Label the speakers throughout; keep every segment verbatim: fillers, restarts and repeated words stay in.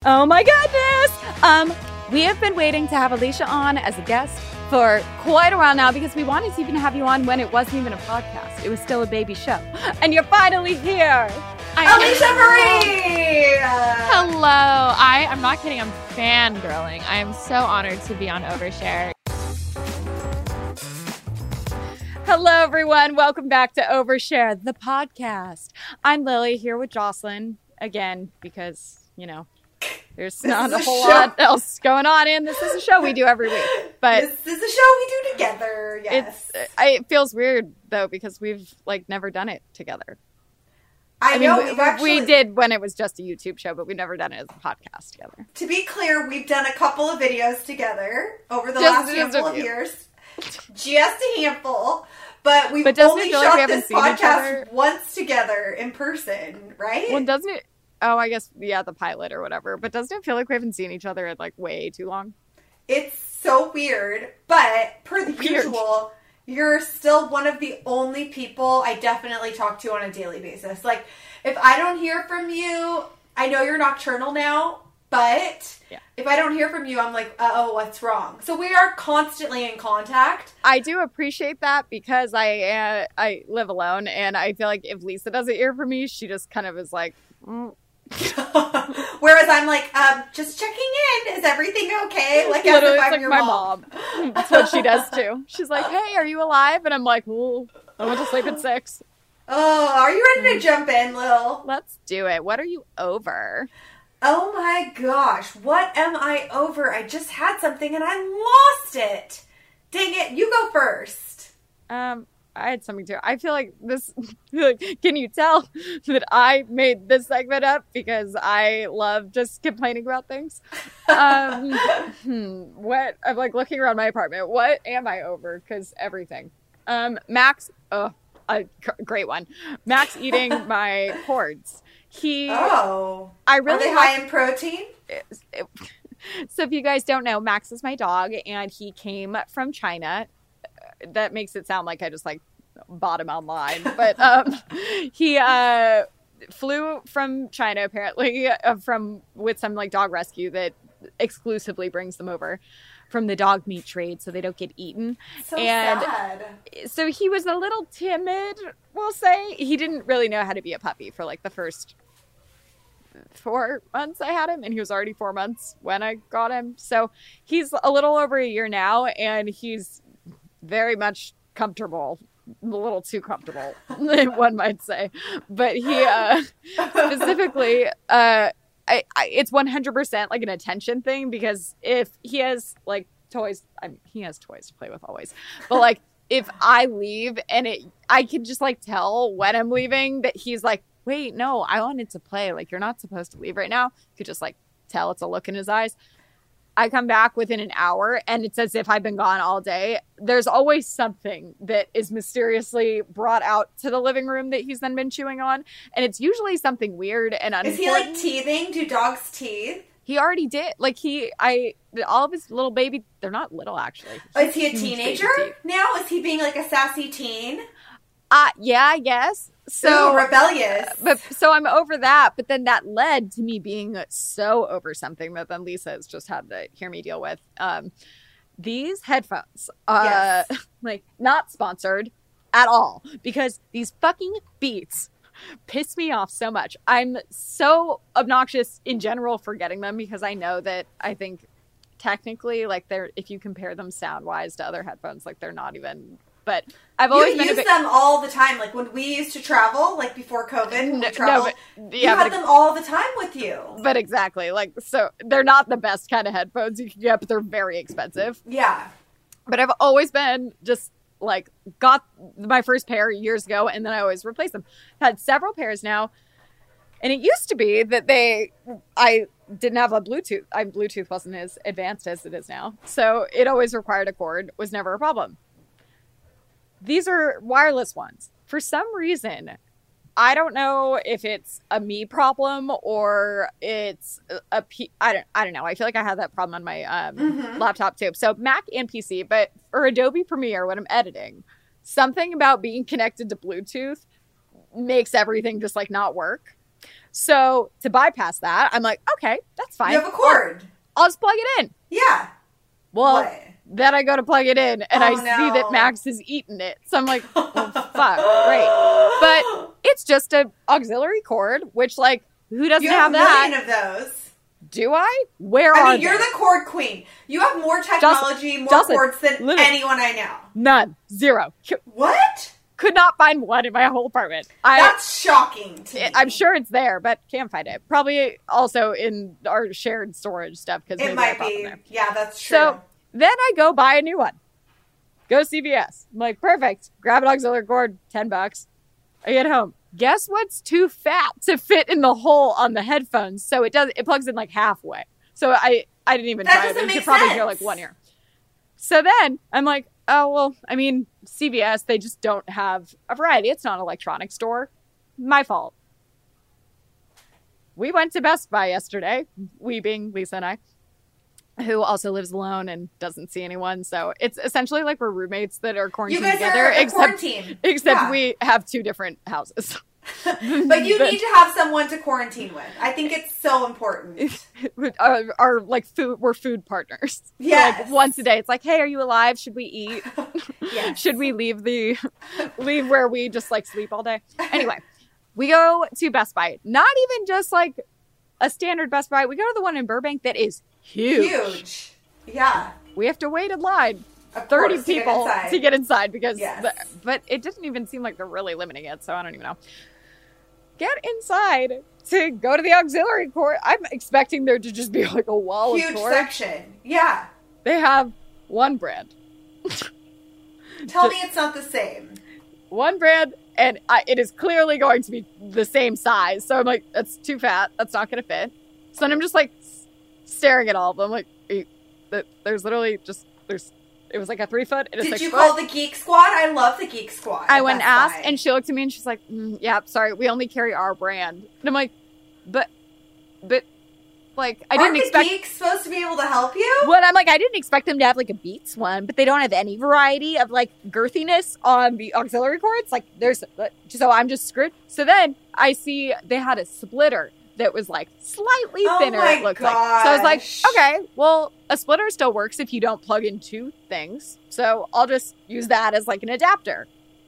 Speaker 1: Oh my goodness! Um, we have been waiting to have Alicia on as a guest for quite a while now because we wanted to even have you on when it wasn't even a podcast. It was still a baby show. And you're finally here!
Speaker 2: Alicia Marie!
Speaker 3: Hello. I, I'm not kidding. I'm fangirling. I am so honored to be on Overshare.
Speaker 1: Hello, everyone. Welcome back to Overshare, the podcast. I'm Lily here with Jocelyn again because, you know, there's not a whole show. lot else going on in this is a show we do every week. But
Speaker 2: this is a show we do together. Yes.
Speaker 1: It's, I, it feels weird, though, because we've, like, never done it together.
Speaker 2: I, I know.
Speaker 1: mean, we,
Speaker 2: actually,
Speaker 1: we did when it was just a YouTube show, but we've never done it as a podcast together.
Speaker 2: To be clear, we've done a couple of videos together over the
Speaker 1: just,
Speaker 2: last handful of years. Just a handful. But we've
Speaker 1: but
Speaker 2: only
Speaker 1: shot
Speaker 2: like this podcast
Speaker 1: once
Speaker 2: once together in person, right?
Speaker 1: Well, doesn't it? Oh, I guess, yeah, the pilot or whatever. But doesn't it feel like we haven't seen each other in, like, way too long?
Speaker 2: It's so weird. But, per the
Speaker 1: weird.
Speaker 2: usual, you're still one of the only people I definitely talk to on a daily basis. Like, if I don't hear from you, I know you're nocturnal now, but
Speaker 1: yeah.
Speaker 2: if I don't hear from you, I'm like, uh-oh, what's wrong? So we are constantly in contact.
Speaker 1: I do appreciate that because I uh, I live alone, and I feel like if Lisa doesn't hear from me, she just kind of is like... Mm.
Speaker 2: Whereas I'm like, um, just checking in. Is everything okay? Like, as
Speaker 1: literally,
Speaker 2: if I'm
Speaker 1: like
Speaker 2: your
Speaker 1: my
Speaker 2: mom.
Speaker 1: mom. That's what she does too. She's like, "Hey, are you alive?" And I'm like, "Ooh, I went to sleep at six."
Speaker 2: Oh, are you ready to jump in, Lil?
Speaker 1: Let's do it. What are you over?
Speaker 2: Oh my gosh, what am I over? I just had something and I lost it. Dang it! You go first.
Speaker 1: Um. I had something to. I feel like this. Can you tell that I made this segment up because I love just complaining about things? Um, hmm, what I'm like looking around my apartment. What am I over? Because everything. Um, Max. Oh, a great one. Max eating my cords. He.
Speaker 2: Oh.
Speaker 1: I really.
Speaker 2: Are they high in protein?
Speaker 1: It, it, so if you guys don't know, Max is my dog, and he came from China. That makes it sound like I just like bought him online, but um, he uh, flew from China apparently uh, from with some like dog rescue that exclusively brings them over from the dog meat trade, so they don't get eaten.
Speaker 2: So
Speaker 1: and
Speaker 2: sad.
Speaker 1: So he was a little timid. We'll say he didn't really know how to be a puppy for like the first four months I had him, and he was already four months when I got him. So he's a little over a year now, and he's very much comfortable, a little too comfortable, one might say. But he uh, specifically, uh, I, I, it's one hundred percent like an attention thing because if he has like toys, I mean, he has toys to play with always, but like if I leave and it, I can just like tell when I'm leaving that he's like, wait, no, I wanted to play. Like, you're not supposed to leave right now. You could just like tell it's a look in his eyes. I come back within an hour and it's as if I've been gone all day. There's always something that is mysteriously brought out to the living room that he's then been chewing on. And it's usually something weird and unimportant.
Speaker 2: Is he like teething? Do dogs teeth?
Speaker 1: He already did. Like he, I, all of his little baby, they're not little actually.
Speaker 2: Oh, is he a teenager now? Is he being like a sassy teen?
Speaker 1: Uh, yeah, I guess. So
Speaker 2: Ooh, rebellious.
Speaker 1: But so I'm over that, but then that led to me being so over something that then Lisa has just had to hear me deal with. Um, these headphones, uh,
Speaker 2: yes.
Speaker 1: like not sponsored at all because these fucking Beats piss me off so much. I'm so obnoxious in general for getting them because I know that I think technically like they're, if you compare them sound wise to other headphones, like they're not even. But I've always
Speaker 2: you
Speaker 1: been
Speaker 2: use
Speaker 1: bit...
Speaker 2: them all the time. Like when we used to travel, like before COVID, when we traveled,
Speaker 1: no, but, yeah,
Speaker 2: you had
Speaker 1: but,
Speaker 2: them all the time with you.
Speaker 1: But exactly, like so, they're not the best kind of headphones you can get, but they're very expensive.
Speaker 2: Yeah.
Speaker 1: But I've always been just like got my first pair years ago, and then I always replace them. Had several pairs now, and it used to be that they, I didn't have a Bluetooth. I Bluetooth wasn't as advanced as it is now, so it always required a cord. Was never a problem. These are wireless ones. For some reason, I don't know if it's a me problem or it's a, a P- I don't I don't know. I feel like I had that problem on my um, mm-hmm. laptop too. So Mac and P C, but for Adobe Premiere when I'm editing, something about being connected to Bluetooth makes everything just like not work. So to bypass that, I'm like, okay, that's fine.
Speaker 2: You have a cord.
Speaker 1: I'll, I'll just plug it in.
Speaker 2: Yeah.
Speaker 1: Well,
Speaker 2: What?
Speaker 1: then I go to plug it in, and
Speaker 2: Oh,
Speaker 1: I
Speaker 2: no.
Speaker 1: see that Max has eaten it. So I'm like, oh, fuck, great. But it's just a auxiliary cord, which, like, who doesn't
Speaker 2: You have,
Speaker 1: have
Speaker 2: a
Speaker 1: that?
Speaker 2: million of those.
Speaker 1: Do I? Where
Speaker 2: I
Speaker 1: are
Speaker 2: mean, you're
Speaker 1: they?
Speaker 2: the cord queen. You have more technology, more
Speaker 1: Justin,
Speaker 2: cords than
Speaker 1: literally.
Speaker 2: anyone I know.
Speaker 1: None. Zero. C-
Speaker 2: What?
Speaker 1: Could not find one in my whole apartment. I,
Speaker 2: That's shocking to me.
Speaker 1: I'm sure it's there, but can't find it. Probably also in our shared storage stuff because
Speaker 2: It might be.
Speaker 1: there.
Speaker 2: Yeah, that's true.
Speaker 1: So then I go buy a new one. Go C V S. I'm like, perfect. Grab an auxiliary cord, ten bucks. I get home. Guess what's too fat to fit in the hole on the headphones? So it does. It plugs in like halfway. So I I didn't even
Speaker 2: That
Speaker 1: try it.
Speaker 2: doesn't
Speaker 1: You
Speaker 2: make
Speaker 1: could probably
Speaker 2: sense.
Speaker 1: hear like one ear. So then I'm like, oh well. I mean, C V S, they just don't have a variety. It's not an electronics store. My fault. We went to Best Buy yesterday. We being Lisa and I, who also lives alone and doesn't see anyone. So it's essentially like we're roommates that are
Speaker 2: you
Speaker 1: quarantined
Speaker 2: guys
Speaker 1: together.
Speaker 2: are a
Speaker 1: except
Speaker 2: quarantine.
Speaker 1: except
Speaker 2: Yeah.
Speaker 1: we have two different houses.
Speaker 2: But you need to have someone to quarantine with. I think it's so important.
Speaker 1: our, our like food, we're food partners. So,
Speaker 2: Yes.
Speaker 1: like once a day, it's like, hey, are you alive? Should we eat?
Speaker 2: Yes.
Speaker 1: Should we leave the leave where we just like sleep all day? Anyway, we go to Best Buy. Not even just like a standard Best Buy. We go to the one in Burbank that is huge.
Speaker 2: Huge. Yeah.
Speaker 1: We have to wait in line
Speaker 2: Of
Speaker 1: thirty
Speaker 2: course, to get
Speaker 1: people
Speaker 2: inside.
Speaker 1: to get inside because
Speaker 2: Yes.
Speaker 1: the, but it didn't even seem like they're really limiting it, so I don't even know. Get inside to go to the auxiliary cord. I'm expecting there to just be like a wall
Speaker 2: Huge
Speaker 1: of cord.
Speaker 2: section. Yeah.
Speaker 1: They have one brand.
Speaker 2: Tell me it's not the same.
Speaker 1: One brand, and I, it is clearly going to be the same size. So I'm like, that's too fat. That's not going to fit. So then I'm just like s- staring at all of them. Like, are you- th- there's literally just, there's, it was like a three foot and a
Speaker 2: Did
Speaker 1: six
Speaker 2: you
Speaker 1: foot.
Speaker 2: call the Geek Squad? I love the Geek Squad.
Speaker 1: I
Speaker 2: at
Speaker 1: went and
Speaker 2: Best
Speaker 1: asked,
Speaker 2: Buy.
Speaker 1: and she looked at me and she's like, mm, yeah, sorry, we only carry our brand. And I'm like, but, but, like, I
Speaker 2: Aren't
Speaker 1: didn't expect.
Speaker 2: the geeks supposed to be able to help you?
Speaker 1: Well, I'm like, I didn't expect them to have like a Beats one, but they don't have any variety of like girthiness on the auxiliary cords. Like, there's, so I'm just screwed. So then I see they had a splitter that was like slightly
Speaker 2: Oh
Speaker 1: thinner,
Speaker 2: my
Speaker 1: it looked like. So I was like,
Speaker 2: gosh.
Speaker 1: okay, well, a splitter still works if you don't plug in two things. So I'll just use that as like an adapter.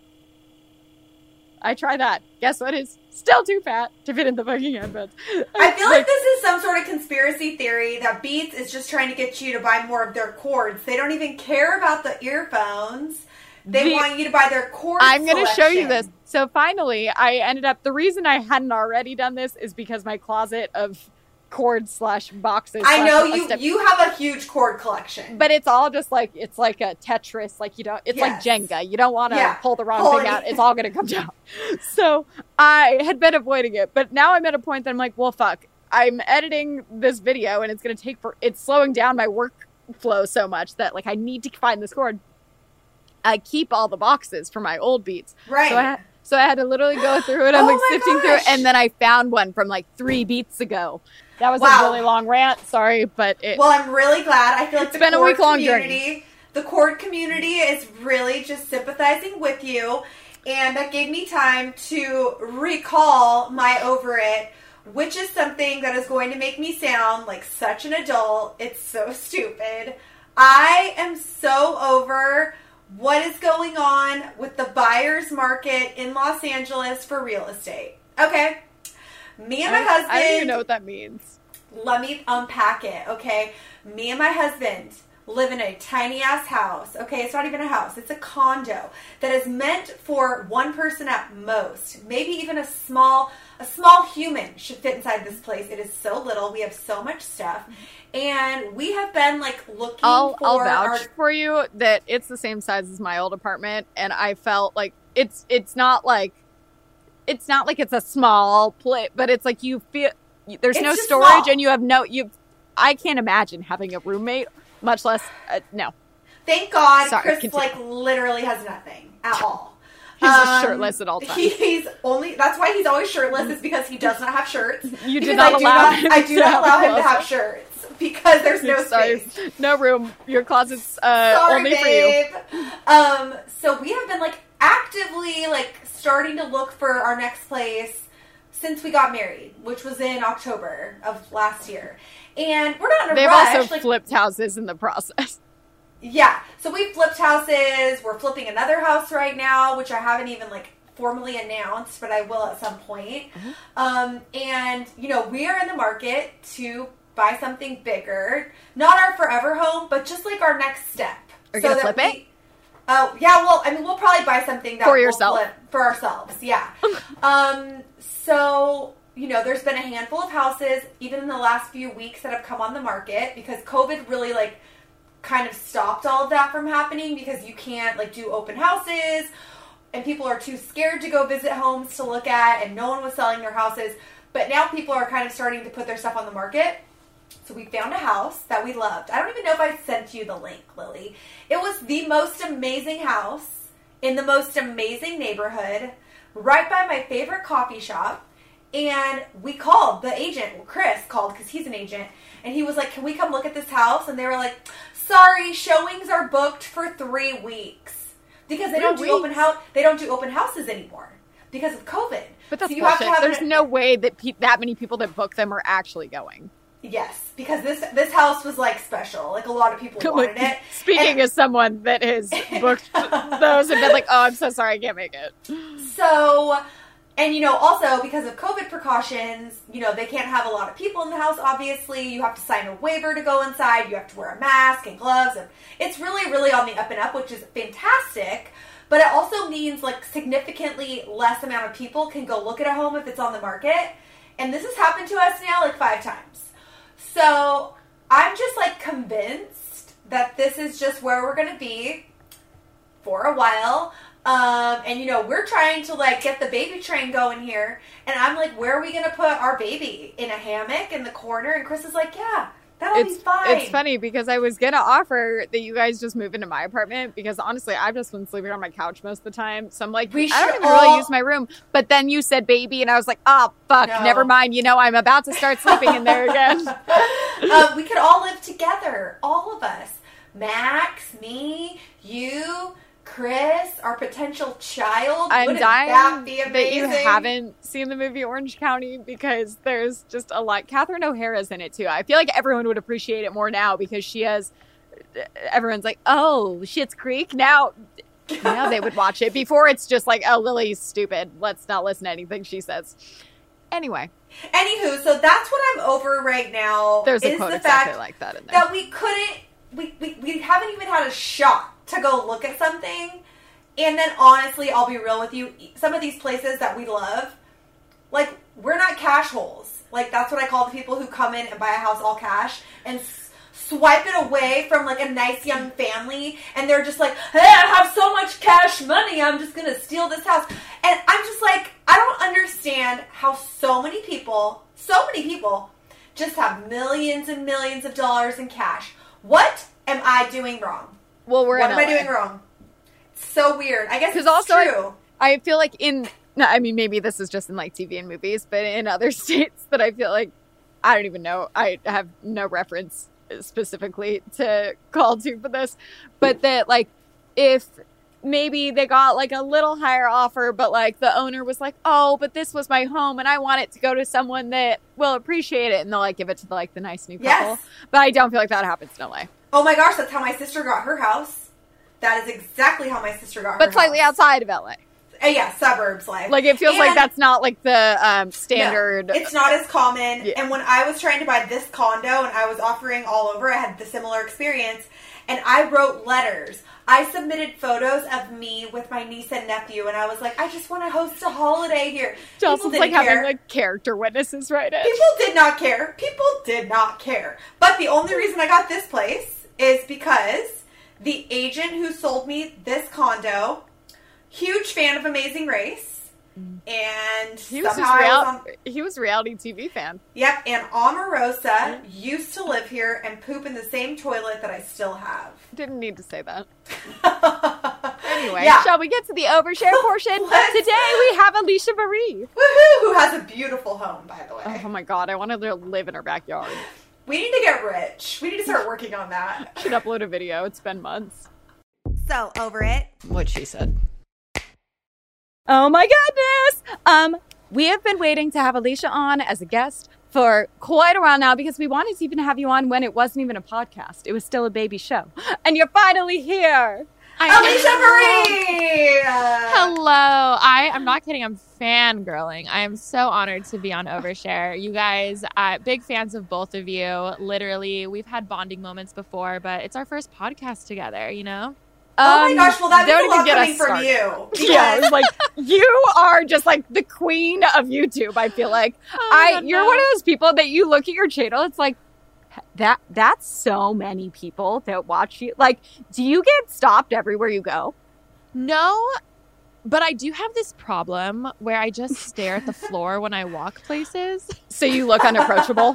Speaker 1: I try that. Guess what is still too fat to fit in the fucking headphones.
Speaker 2: I feel like this is some sort of conspiracy theory that Beats is just trying to get you to buy more of their cords. They don't even care about the earphones. They
Speaker 1: The-
Speaker 2: want you to buy their cord
Speaker 1: I'm going to show you
Speaker 2: selection.
Speaker 1: this. So finally, I ended up, the reason I hadn't already done this is because my closet of cords slash boxes.
Speaker 2: I
Speaker 1: slash
Speaker 2: know
Speaker 1: a
Speaker 2: you
Speaker 1: step-
Speaker 2: you have a huge cord collection.
Speaker 1: But it's all just like, it's like a Tetris. Like you don't, it's
Speaker 2: Yes.
Speaker 1: like Jenga. You don't want to
Speaker 2: Yeah.
Speaker 1: pull the wrong
Speaker 2: Pull
Speaker 1: thing
Speaker 2: it.
Speaker 1: out. It's all going to come down. So I had been avoiding it. But now I'm at a point that I'm like, well, fuck. I'm editing this video and it's going to take for, it's slowing down my workflow so much that like I need to find this cord. I keep all the boxes for my old Beats.
Speaker 2: right.
Speaker 1: So I, ha- so I had to literally go through it. I'm
Speaker 2: Oh
Speaker 1: like
Speaker 2: my
Speaker 1: sifting through it,
Speaker 2: gosh.
Speaker 1: and then I found one from like three beats ago. That was
Speaker 2: Wow.
Speaker 1: a really long rant. Sorry, but it.
Speaker 2: Well, I'm really glad. I feel like
Speaker 1: It's
Speaker 2: the
Speaker 1: been a
Speaker 2: cord
Speaker 1: week-long
Speaker 2: community, the cord community is really just sympathizing with you, and that gave me time to recall my over it, which is something that is going to make me sound like such an adult. It's so stupid. I am so over what is going on with the buyer's market in Los Angeles for real estate. Okay. Me and my
Speaker 1: I,
Speaker 2: husband.
Speaker 1: I don't even know what that means.
Speaker 2: Let me unpack it, okay? Me and my husband live in a tiny ass house, okay? It's not even a house, it's a condo that is meant for one person at most. Maybe even a small a small human should fit inside this place. It is so little. We have so much stuff. And we have been like looking
Speaker 1: I'll
Speaker 2: for
Speaker 1: I'll vouch
Speaker 2: our
Speaker 1: for you that it's the same size as my old apartment, and I felt like it's it's not like it's not like it's a small plate, but it's like you feel there's
Speaker 2: It's
Speaker 1: no
Speaker 2: just
Speaker 1: storage,
Speaker 2: small.
Speaker 1: and you have no you. I can't imagine having a roommate, much less uh, no.
Speaker 2: Thank God
Speaker 1: Sorry,
Speaker 2: Chris
Speaker 1: continue.
Speaker 2: like literally has nothing at all.
Speaker 1: He's
Speaker 2: Um,
Speaker 1: just shirtless at all times.
Speaker 2: He's only that's why he's always shirtless is because he does not have shirts.
Speaker 1: You do
Speaker 2: Because
Speaker 1: not
Speaker 2: I do
Speaker 1: allow
Speaker 2: not,
Speaker 1: him
Speaker 2: I do
Speaker 1: to
Speaker 2: not
Speaker 1: have
Speaker 2: allow him to
Speaker 1: clothes.
Speaker 2: have shirts because there's no
Speaker 1: Sorry,
Speaker 2: space.
Speaker 1: no room. Your closet's uh,
Speaker 2: Sorry,
Speaker 1: only for you.
Speaker 2: babe. Um, so we have been like actively like starting to look for our next place since we got married, which was in October of last year. And we're not in a
Speaker 1: They've
Speaker 2: rush.
Speaker 1: also
Speaker 2: like,
Speaker 1: flipped houses in the process.
Speaker 2: Yeah. So we flipped houses. We're flipping another house right now, which I haven't even like formally announced, but I will at some point. Mm-hmm. Um, and, you know, we are in the market to buy something bigger. Not our forever home, but just like our next step.
Speaker 1: Are you so going to flip we, it?
Speaker 2: Oh, uh, yeah. Well, I mean, we'll probably buy something that
Speaker 1: for
Speaker 2: we'll
Speaker 1: yourself.
Speaker 2: flip for ourselves. Yeah. um, so, you know, there's been a handful of houses, even in the last few weeks, that have come on the market because COVID really, like, kind of stopped all of that from happening because you can't, like, do open houses and people are too scared to go visit homes to look at, and no one was selling their houses. But now people are kind of starting to put their stuff on the market. So we found a house that we loved. I don't even know if I sent you the link, Lily. It was the most amazing house in the most amazing neighborhood, right by my favorite coffee shop. And we called the agent. Well, Chris called because he's an agent. And he was like, can we come look at this house? And they were like, sorry, showings are booked for three weeks. Because they
Speaker 1: three
Speaker 2: don't do
Speaker 1: weeks?
Speaker 2: open house. They don't do open houses anymore because of COVID.
Speaker 1: But that's
Speaker 2: so you
Speaker 1: bullshit.
Speaker 2: have to have
Speaker 1: There's
Speaker 2: an,
Speaker 1: no way that pe- that many people that book them are actually going.
Speaker 2: Yes, because this this house was like special. Like a lot of people wanted it.
Speaker 1: Speaking
Speaker 2: and,
Speaker 1: as someone that has booked those and been like, oh, I'm so sorry, I can't make it.
Speaker 2: So, and you know, also because of COVID precautions, you know, they can't have a lot of people in the house, obviously. You have to sign a waiver to go inside. You have to wear a mask and gloves. And it's really, really on the up and up, which is fantastic. But it also means like significantly less amount of people can go look at a home if it's on the market. And this has happened to us now like five times. So I'm just like convinced that this is just where we're going to be for a while. Um, and you know, we're trying to like get the baby train going here. And I'm like, where are we going to put our baby? In a hammock in the corner? And Chris is like, yeah, that'll
Speaker 1: it's,
Speaker 2: be fine.
Speaker 1: It's funny because I was going to offer that you guys just move into my apartment because honestly, I've just been sleeping on my couch most of the time. So I'm like,
Speaker 2: we
Speaker 1: I don't even
Speaker 2: all...
Speaker 1: really use my room. But then you said baby and I was like, oh, fuck,
Speaker 2: no.
Speaker 1: never mind. You know, I'm about to start sleeping in there again.
Speaker 2: uh, we could all live together. All of us. Max, me, you, Chris, our potential child.
Speaker 1: I'm
Speaker 2: Wouldn't
Speaker 1: dying
Speaker 2: that be amazing?
Speaker 1: that you haven't seen the movie Orange County because there's just a lot. Catherine O'Hara's in it too. I feel like everyone would appreciate it more now because she has. Everyone's like, "Oh, Schitt's Creek." Now, now they would watch it. Before it's just like, "Oh, Lily's stupid. Let's not listen to anything she says." Anyway.
Speaker 2: Anywho, so that's what I'm over right now.
Speaker 1: There's a
Speaker 2: is
Speaker 1: quote
Speaker 2: the
Speaker 1: exactly
Speaker 2: fact
Speaker 1: like that in there.
Speaker 2: That we couldn't. We, we we haven't even had a shot to go look at something. And then honestly, I'll be real with you, some of these places that we love, like, we're not cash holes. Like, that's what I call the people who come in and buy a house all cash and s- swipe it away from, like, a nice young family. And they're just like, hey, I have so much cash money, I'm just going to steal this house. And I'm just like, I don't understand how so many people, so many people, just have millions and millions of dollars in cash. What am I doing wrong?
Speaker 1: Well, we're
Speaker 2: What
Speaker 1: in
Speaker 2: am
Speaker 1: L A.
Speaker 2: I doing wrong? So weird. I guess it's
Speaker 1: also
Speaker 2: true.
Speaker 1: I, I feel like in, no, I mean, maybe this is just in like T V and movies, but in other states that I feel like, I don't even know, I have no reference specifically to call to for this, but that like, if maybe they got like a little higher offer, but like the owner was like, oh, but this was my home and I want it to go to someone that will appreciate it, and they'll like give it to the, like the nice new couple.
Speaker 2: Yes.
Speaker 1: But I don't feel like that happens in L A.
Speaker 2: Oh my gosh, that's how my sister got her house. That is exactly how my sister got her
Speaker 1: But slightly
Speaker 2: house.
Speaker 1: outside of L A.
Speaker 2: Uh, yeah, suburbs life.
Speaker 1: Like, it feels
Speaker 2: And
Speaker 1: like that's not, like, the um, standard...
Speaker 2: No, it's not as common.
Speaker 1: Yeah.
Speaker 2: And when I was trying to buy this condo and I was offering all over, I had the similar experience. And I wrote letters. I submitted photos of me with my niece and nephew. And I was like, I just want to host a holiday here.
Speaker 1: Chelsea's, like,
Speaker 2: care.
Speaker 1: having, like, character witnesses right in.
Speaker 2: People did not care. People did not care. But the only reason I got this place is because the agent who sold me this condo... Huge fan of Amazing Race, and
Speaker 1: he was
Speaker 2: somehow
Speaker 1: real-
Speaker 2: I was on,
Speaker 1: he was a reality T V fan.
Speaker 2: Yep, and Omarosa used to live here and poop in the same toilet that I still have.
Speaker 1: Didn't need to say that. Anyway,
Speaker 2: Yeah.
Speaker 1: shall we get to the overshare portion?
Speaker 2: Let's-
Speaker 1: Today we have Alicia Marie.
Speaker 2: Woohoo! Who has a beautiful home, by the way.
Speaker 1: Oh my god, I want to live in her backyard.
Speaker 2: We need to get rich. We need to start working on that.
Speaker 1: Should upload a video. It's been months.
Speaker 2: So, over it.
Speaker 1: What she said. Oh my goodness! Um, We have been waiting to have Alicia on as a guest for quite a while now because we wanted to even have you on when it wasn't even a podcast. It was still a baby show. And you're finally here.
Speaker 2: Alicia Marie!
Speaker 3: Hello. I, I'm not kidding. I'm fangirling. I am so honored to be on Overshare. You guys, uh, big fans of both of you. Literally, we've had bonding moments before, but it's our first podcast together, you know?
Speaker 2: Oh my
Speaker 1: Um,
Speaker 2: gosh, well that
Speaker 1: don't
Speaker 2: means a lot
Speaker 1: even get
Speaker 2: coming
Speaker 1: us
Speaker 2: from
Speaker 1: started.
Speaker 2: you. Because
Speaker 1: Yeah, it's like you are just like the queen of YouTube. I feel like
Speaker 3: Oh,
Speaker 1: I
Speaker 3: God,
Speaker 1: you're
Speaker 3: no.
Speaker 1: one of those people that you look at your channel. It's like that. That's so many people that watch you. Like, do you get stopped everywhere you go?
Speaker 3: No, but I do have this problem where I just stare at the floor when I walk places.
Speaker 1: So you look unapproachable.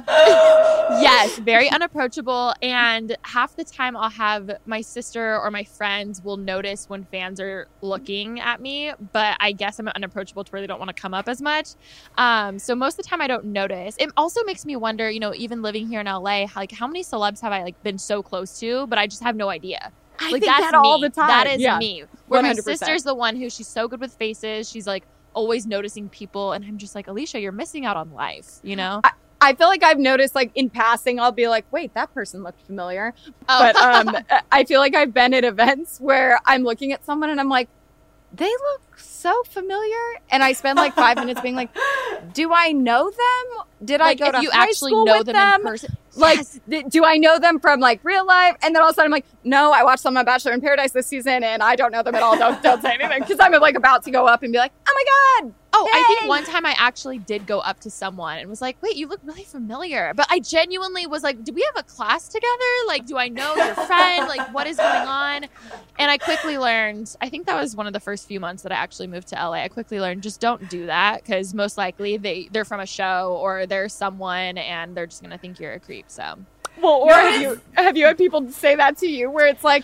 Speaker 3: Yes, very unapproachable. And half the time I'll have my sister or my friends will notice when fans are looking at me, but I guess I'm unapproachable to where they don't want to come up as much. Um, so most of the time I don't notice. It also makes me wonder, you know, even living here in L A, like how many celebs have I like been so close to, but I just have no idea.
Speaker 1: I
Speaker 3: Like
Speaker 1: think
Speaker 3: that's
Speaker 1: that all
Speaker 3: me.
Speaker 1: the time.
Speaker 3: That is
Speaker 1: Yeah.
Speaker 3: me. Where my
Speaker 1: one hundred percent.
Speaker 3: sister's the one who she's so good with faces. She's like always noticing people, and I'm just like, Alicia, you're missing out on life, you know?
Speaker 1: I feel like I've noticed, like in passing, I'll be like, "Wait, that person looked familiar."
Speaker 3: Oh.
Speaker 1: But um, I feel like I've been at events where I'm looking at someone and I'm like, "They look so familiar," and I spend like five minutes being like, "Do I know them? Did
Speaker 3: like
Speaker 1: I go
Speaker 3: if
Speaker 1: to
Speaker 3: you
Speaker 1: high
Speaker 3: actually
Speaker 1: school
Speaker 3: know
Speaker 1: with
Speaker 3: them,
Speaker 1: them?
Speaker 3: in person.
Speaker 1: Like,
Speaker 3: Yes.
Speaker 1: th- do I know them from like real life?" And then all of a sudden I'm like, "No, I watched them on Bachelor in Paradise this season, and I don't know them at all. Don't don't say anything," because I'm like about to go up and be like, "Oh my god."
Speaker 3: Oh, I
Speaker 1: Yay!
Speaker 3: think one time I actually did go up to someone and was like, wait, you look really familiar. But I genuinely was like, do we have a class together? Like, do I know your friend? Like, what is going on? And I quickly learned, I think that was one of the first few months that I actually moved to L A. I quickly learned, just don't do that because most likely they, they're from a show or they're someone and they're just going to think you're a creep. So,
Speaker 1: Well, or
Speaker 2: No,
Speaker 1: have
Speaker 2: it's-
Speaker 1: you have you had people say that to you where it's like,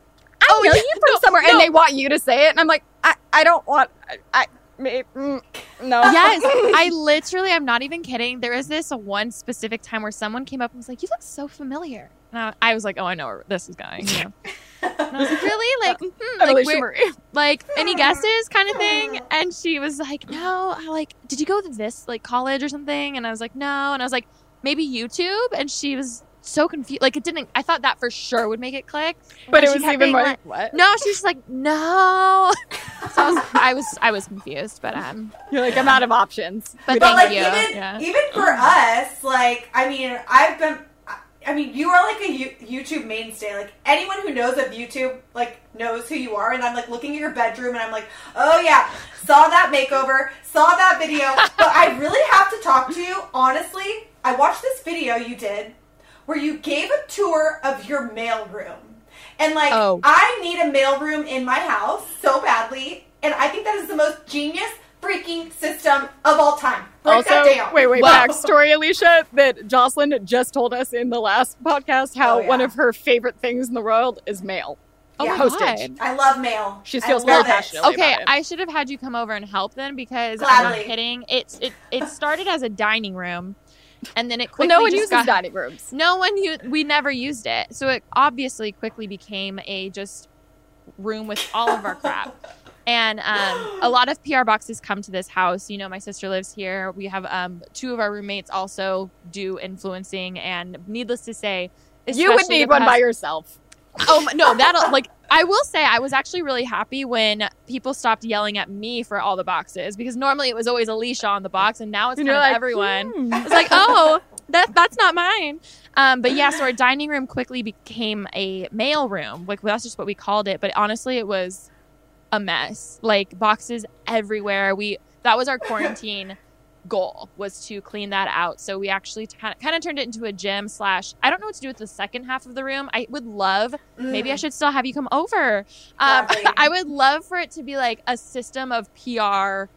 Speaker 1: I
Speaker 3: Oh,
Speaker 1: know
Speaker 3: yeah,
Speaker 1: you from
Speaker 3: no,
Speaker 1: somewhere,
Speaker 3: no.
Speaker 1: and they want you to say it, and I'm like, I, I don't want, I, I may, mm, no.
Speaker 3: yes, I literally, I'm not even kidding. There was this one specific time where someone came up and was like, you look so familiar. And I, I was like, oh, I know where this is going. You know? And I was like, really? Like, mm-hmm,
Speaker 1: I'm
Speaker 3: like,
Speaker 1: Alicia
Speaker 3: where-
Speaker 1: Marie.
Speaker 3: like any guesses kind of thing. And she was like, no, I like, did you go to this like college or something? And I was like, no. And I was like, maybe YouTube. And she was so confused. Like it didn't, I thought that for sure would make it click.
Speaker 1: But
Speaker 3: And
Speaker 1: it
Speaker 3: she
Speaker 1: was
Speaker 3: kept
Speaker 1: even
Speaker 3: being
Speaker 1: more
Speaker 3: like,
Speaker 1: like, what?
Speaker 3: no, she's just like, no. So I was, I was, I was confused, but um,
Speaker 1: You're like, I'm out of options.
Speaker 3: but
Speaker 1: We
Speaker 2: But
Speaker 1: don't-
Speaker 3: thank
Speaker 2: like
Speaker 3: you.
Speaker 2: even
Speaker 3: Yeah.
Speaker 2: even for us, like I mean, I've been. I mean, you are like a U- YouTube mainstay. Like anyone who knows of YouTube, like knows who you are. And I'm like looking at your bedroom, and I'm like, oh yeah, saw that makeover, saw that video. But I really have to talk to you honestly. I watched this video you did where you gave a tour of your mailroom, and like
Speaker 3: Oh.
Speaker 2: I need a mailroom in my house so badly, and I think that is the most genius freaking system of all time. Break
Speaker 1: Also,
Speaker 2: that down.
Speaker 1: wait, wait,
Speaker 3: Well-
Speaker 1: backstory, Alicia, that Jocelyn just told us in the last podcast how
Speaker 2: Oh, yeah.
Speaker 1: one of her favorite things in the world is mail.
Speaker 3: Oh
Speaker 2: Yeah.
Speaker 3: my
Speaker 1: Postage.
Speaker 3: God.
Speaker 2: I love mail.
Speaker 1: She
Speaker 2: I
Speaker 1: feels
Speaker 2: love
Speaker 1: very
Speaker 2: it.
Speaker 1: passionately
Speaker 3: Okay,
Speaker 1: about it.
Speaker 3: I should have had you come over and help then because I'm
Speaker 2: Gladly.
Speaker 3: not kidding. It's it it started as a dining room, and then it
Speaker 1: Well,
Speaker 3: quickly
Speaker 1: no one
Speaker 3: just
Speaker 1: uses
Speaker 3: got,
Speaker 1: dining rooms.
Speaker 3: No one u- we never used it, so it obviously quickly became a just room with all of our crap. And um, a lot of P R boxes come to this house. You know, my sister lives here. We have um, two of our roommates also do influencing, and needless to say,
Speaker 1: You would
Speaker 3: especially
Speaker 1: need
Speaker 3: the
Speaker 1: one by
Speaker 3: past-
Speaker 1: yourself.
Speaker 3: Oh my- no, that'll like I will say I was actually really happy when people stopped yelling at me for all the boxes because normally it was always Alicia on the box, and now it's
Speaker 1: And
Speaker 3: kind
Speaker 1: you're
Speaker 3: of
Speaker 1: like,
Speaker 3: everyone.
Speaker 1: hmm.
Speaker 3: It's like, oh, that that's not mine. Um, but yeah, so our dining room quickly became a mail room. Like that's just what we called it. But honestly, it was a mess. Like boxes everywhere. We that was our quarantine goal was to clean that out. So we actually kind of, kind of turned it into a gym slash. I don't know what to do with the second half of the room. I would love. Maybe I should still have you come over. Um,
Speaker 2: Gladly.
Speaker 3: I would love for it to be like a system of P R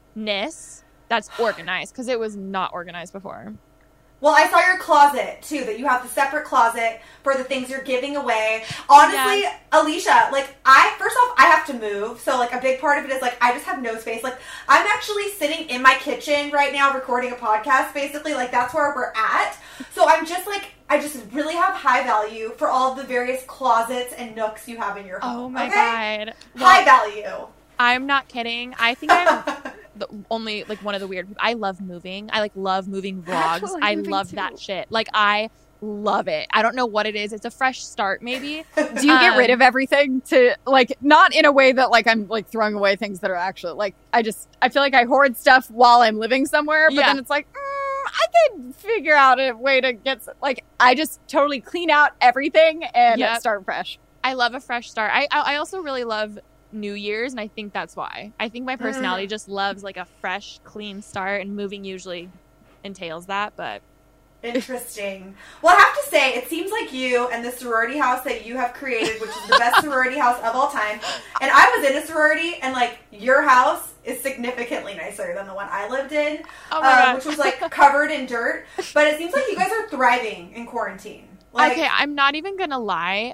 Speaker 3: ness that's organized because it was not organized before.
Speaker 2: Well, I saw your closet too, that you have the separate closet for the things you're giving away. Honestly,
Speaker 3: Yes.
Speaker 2: Alicia, like I, first off, I have to move. So like a big part of it is like, I just have no space. Like I'm actually sitting in my kitchen right now recording a podcast, basically. Like that's where we're at. So I'm just like, I just really have high value for all of the various closets and nooks you have in your home.
Speaker 3: Oh my
Speaker 2: okay?
Speaker 3: god!
Speaker 2: High
Speaker 3: Well,
Speaker 2: value.
Speaker 3: I'm not kidding. I think I'm the only like one of the weird. I love moving. I like love moving vlogs.
Speaker 1: Actually,
Speaker 3: I
Speaker 1: moving
Speaker 3: love
Speaker 1: too.
Speaker 3: that shit. Like I love it. I don't know what it is. It's a fresh start, maybe.
Speaker 1: Do you get rid
Speaker 3: Um,
Speaker 1: of everything to like not in a way that like I'm like throwing away things that are actually like I just I feel like I hoard stuff while I'm living somewhere, but
Speaker 3: Yeah.
Speaker 1: then it's like mm, I could figure out a way to get s- like I just totally clean out everything and
Speaker 3: Yep.
Speaker 1: start fresh.
Speaker 3: I love a fresh start. I I I also really love New Year's, and I think that's why. I think my personality just loves like a fresh, clean start, and moving usually entails that. But
Speaker 2: Interesting. Well, I have to say, it seems like you and the sorority house that you have created, which is the best sorority house of all time. And I was in a sorority, and like your house is significantly nicer than the one I lived in,
Speaker 3: oh my
Speaker 2: um,
Speaker 3: god.
Speaker 2: which was like covered in dirt. But it seems like you guys are thriving in quarantine. Like,
Speaker 3: Okay, I'm not even gonna lie.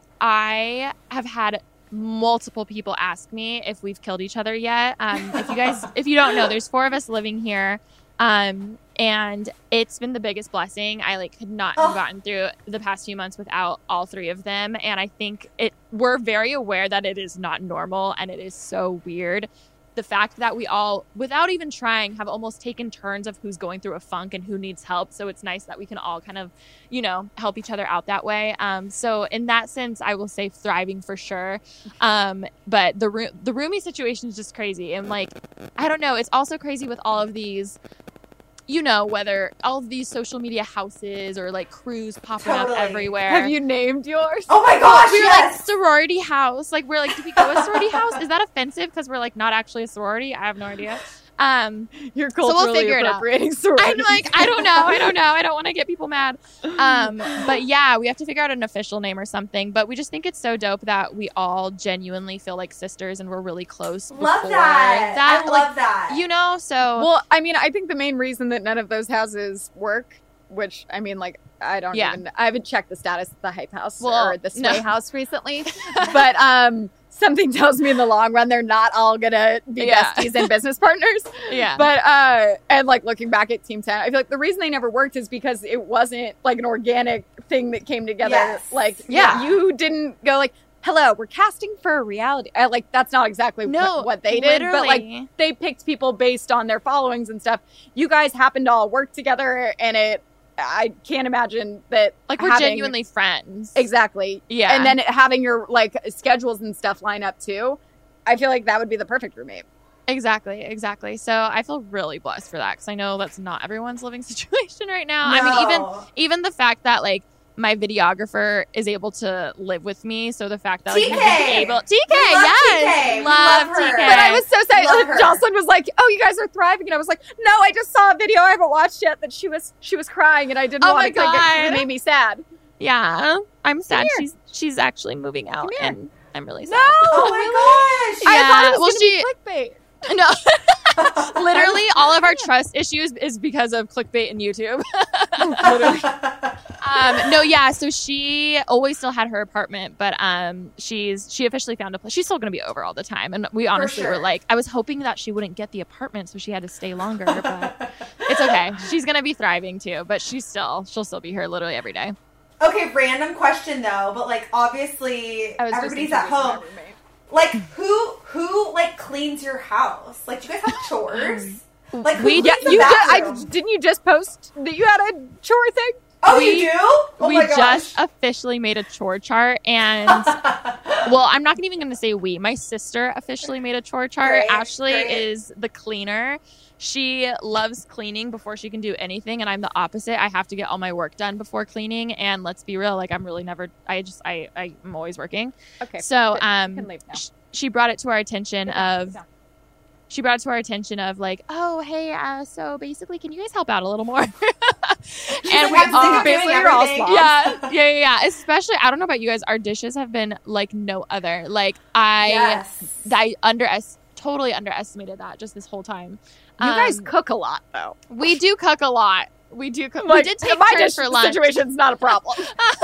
Speaker 3: I have had multiple people ask me if we've killed each other yet. Um, if you guys, if you don't know, there's four of us living here, um, and it's been the biggest blessing. I like could not have
Speaker 2: Oh.
Speaker 3: gotten through the past few months without all three of them, and I think it. We're very aware that it is not normal, and it is so weird. The fact that we all, without even trying, have almost taken turns of who's going through a funk and who needs help. So it's nice that we can all kind of, you know, help each other out that way. Um, so in that sense, I will say thriving for sure. Um, but the roo- the roomie situation is just crazy. And like, I don't know. It's also crazy with all of these, you know, whether all of these social media houses or like crews popping
Speaker 2: Totally.
Speaker 3: up everywhere.
Speaker 1: Have you named yours?
Speaker 2: oh my gosh,
Speaker 3: We were
Speaker 2: yes!
Speaker 3: like sorority house. Like we're like, did we go a sorority house? Is that offensive because we're like not actually a sorority? I have no idea. Um,
Speaker 1: You're
Speaker 3: we'll
Speaker 1: culturally
Speaker 3: figure it out.
Speaker 1: appropriating sororities.
Speaker 3: I'm like, I don't know, I don't know, I don't want to get people mad. Um, but yeah, we have to figure out an official name or something. But we just think it's so dope that we all genuinely feel like sisters and we're really close.
Speaker 2: Love
Speaker 3: before
Speaker 2: that. I
Speaker 3: like,
Speaker 2: love that.
Speaker 3: you know. So
Speaker 1: Well, I mean, I think the main reason that none of those houses work, which I mean, like, I don't
Speaker 3: Yeah.
Speaker 1: even, I haven't checked the status of the Hype House
Speaker 3: Well,
Speaker 1: or the Sway
Speaker 3: no.
Speaker 1: House recently, but um, something tells me in the long run they're not all gonna be
Speaker 3: Yeah.
Speaker 1: besties and business partners.
Speaker 3: yeah,
Speaker 1: But uh, and like looking back at Team ten, I feel like the reason they never worked is because it wasn't like an organic thing that came together.
Speaker 2: Yes.
Speaker 1: Like,
Speaker 3: Yeah.
Speaker 1: you didn't go like, hello, we're casting for a reality. Uh, like, that's not exactly
Speaker 3: no,
Speaker 1: what, what they did, but like,
Speaker 3: literally.
Speaker 1: they picked people based on their followings and stuff. You guys happened to all work together, and it, I can't imagine that.
Speaker 3: like we're
Speaker 1: having-
Speaker 3: genuinely friends.
Speaker 1: exactly.
Speaker 3: Yeah,
Speaker 1: And then it, having your like schedules and stuff line up too. I feel like that would be the perfect roommate.
Speaker 3: exactly, exactly. So I feel really blessed for that because I know that's not everyone's living situation right now. I mean, even
Speaker 2: No.
Speaker 3: even the fact that like my videographer is able to live with me, so the fact that like he's
Speaker 2: T K!
Speaker 3: able T K,
Speaker 2: We love
Speaker 3: yes,
Speaker 2: T K. We
Speaker 3: love,
Speaker 2: love her.
Speaker 3: T K.
Speaker 1: But I was so sad.
Speaker 2: Love
Speaker 1: Like,
Speaker 2: her.
Speaker 1: Jocelyn was like, "Oh, you guys are thriving," and I was like, "No, I just saw a video I haven't watched yet that she was she was crying, and I didn't
Speaker 3: Oh
Speaker 1: want
Speaker 3: my
Speaker 1: to click it 'cause it
Speaker 3: God.
Speaker 1: made me sad."
Speaker 3: yeah, I'm sad.
Speaker 1: here.
Speaker 3: She's she's actually moving out,
Speaker 1: here.
Speaker 3: and I'm really sad.
Speaker 1: No,
Speaker 2: Oh my gosh.
Speaker 1: I
Speaker 3: Yeah,
Speaker 1: thought it was
Speaker 3: well,
Speaker 1: gonna
Speaker 3: she-
Speaker 1: be clickbait.
Speaker 3: No, literally, all of our trust issues is because of clickbait and YouTube. Literally. Um, no, yeah. So she always still had her apartment, but um, she's she officially found a place. She's still going to be over all the time, and we honestly
Speaker 2: sure.
Speaker 3: were like, I was hoping that she wouldn't get the apartment, so she had to stay longer. But it's okay. She's going to be thriving too. But she's still she'll still be here literally every day.
Speaker 2: Okay, random question though, but like obviously
Speaker 1: I was just
Speaker 2: everybody's at
Speaker 1: introducing my
Speaker 2: home.
Speaker 1: roommate.
Speaker 2: Like who who like cleans your house? Like do you guys have chores? Like who
Speaker 3: We-
Speaker 2: cleans
Speaker 1: Yeah,
Speaker 2: the
Speaker 1: you did, I,
Speaker 2: bathroom?
Speaker 1: didn't you just post that you had a chore thing?
Speaker 2: Oh,
Speaker 3: we-
Speaker 2: you do? Oh
Speaker 3: we
Speaker 2: my gosh.
Speaker 3: just officially made a chore chart, and well, I'm not even going to say we. My sister officially made a chore chart.
Speaker 2: Great,
Speaker 3: Ashley
Speaker 2: great.
Speaker 3: is the cleaner. She loves cleaning before she can do anything, and I'm the opposite. I have to get all my work done before cleaning, and let's be real, like I'm really never. I just I I'm always working.
Speaker 1: Okay,
Speaker 3: So
Speaker 1: good.
Speaker 3: um,
Speaker 1: You can leave now.
Speaker 3: sh- she brought it to our attention
Speaker 1: Sit down,
Speaker 3: of.
Speaker 1: sit down.
Speaker 3: She brought it to our attention of like, oh hey, uh, so basically, can you guys help out a little more? and
Speaker 2: like,
Speaker 3: we
Speaker 2: I'm sick of
Speaker 3: all
Speaker 2: doing
Speaker 1: basically you're all
Speaker 2: everything.
Speaker 1: slobs.
Speaker 3: yeah, yeah, yeah, yeah. Especially, I don't know about you guys. Our dishes have been like no other. Like I,
Speaker 2: Yes.
Speaker 3: I underest totally underestimated that just this whole time.
Speaker 1: You guys
Speaker 3: Um,
Speaker 1: cook a lot, though.
Speaker 3: we do cook a lot. We do cook. we
Speaker 1: Like,
Speaker 3: did take
Speaker 1: my
Speaker 3: turns
Speaker 1: dish
Speaker 3: for lunch.
Speaker 1: situation's not a problem.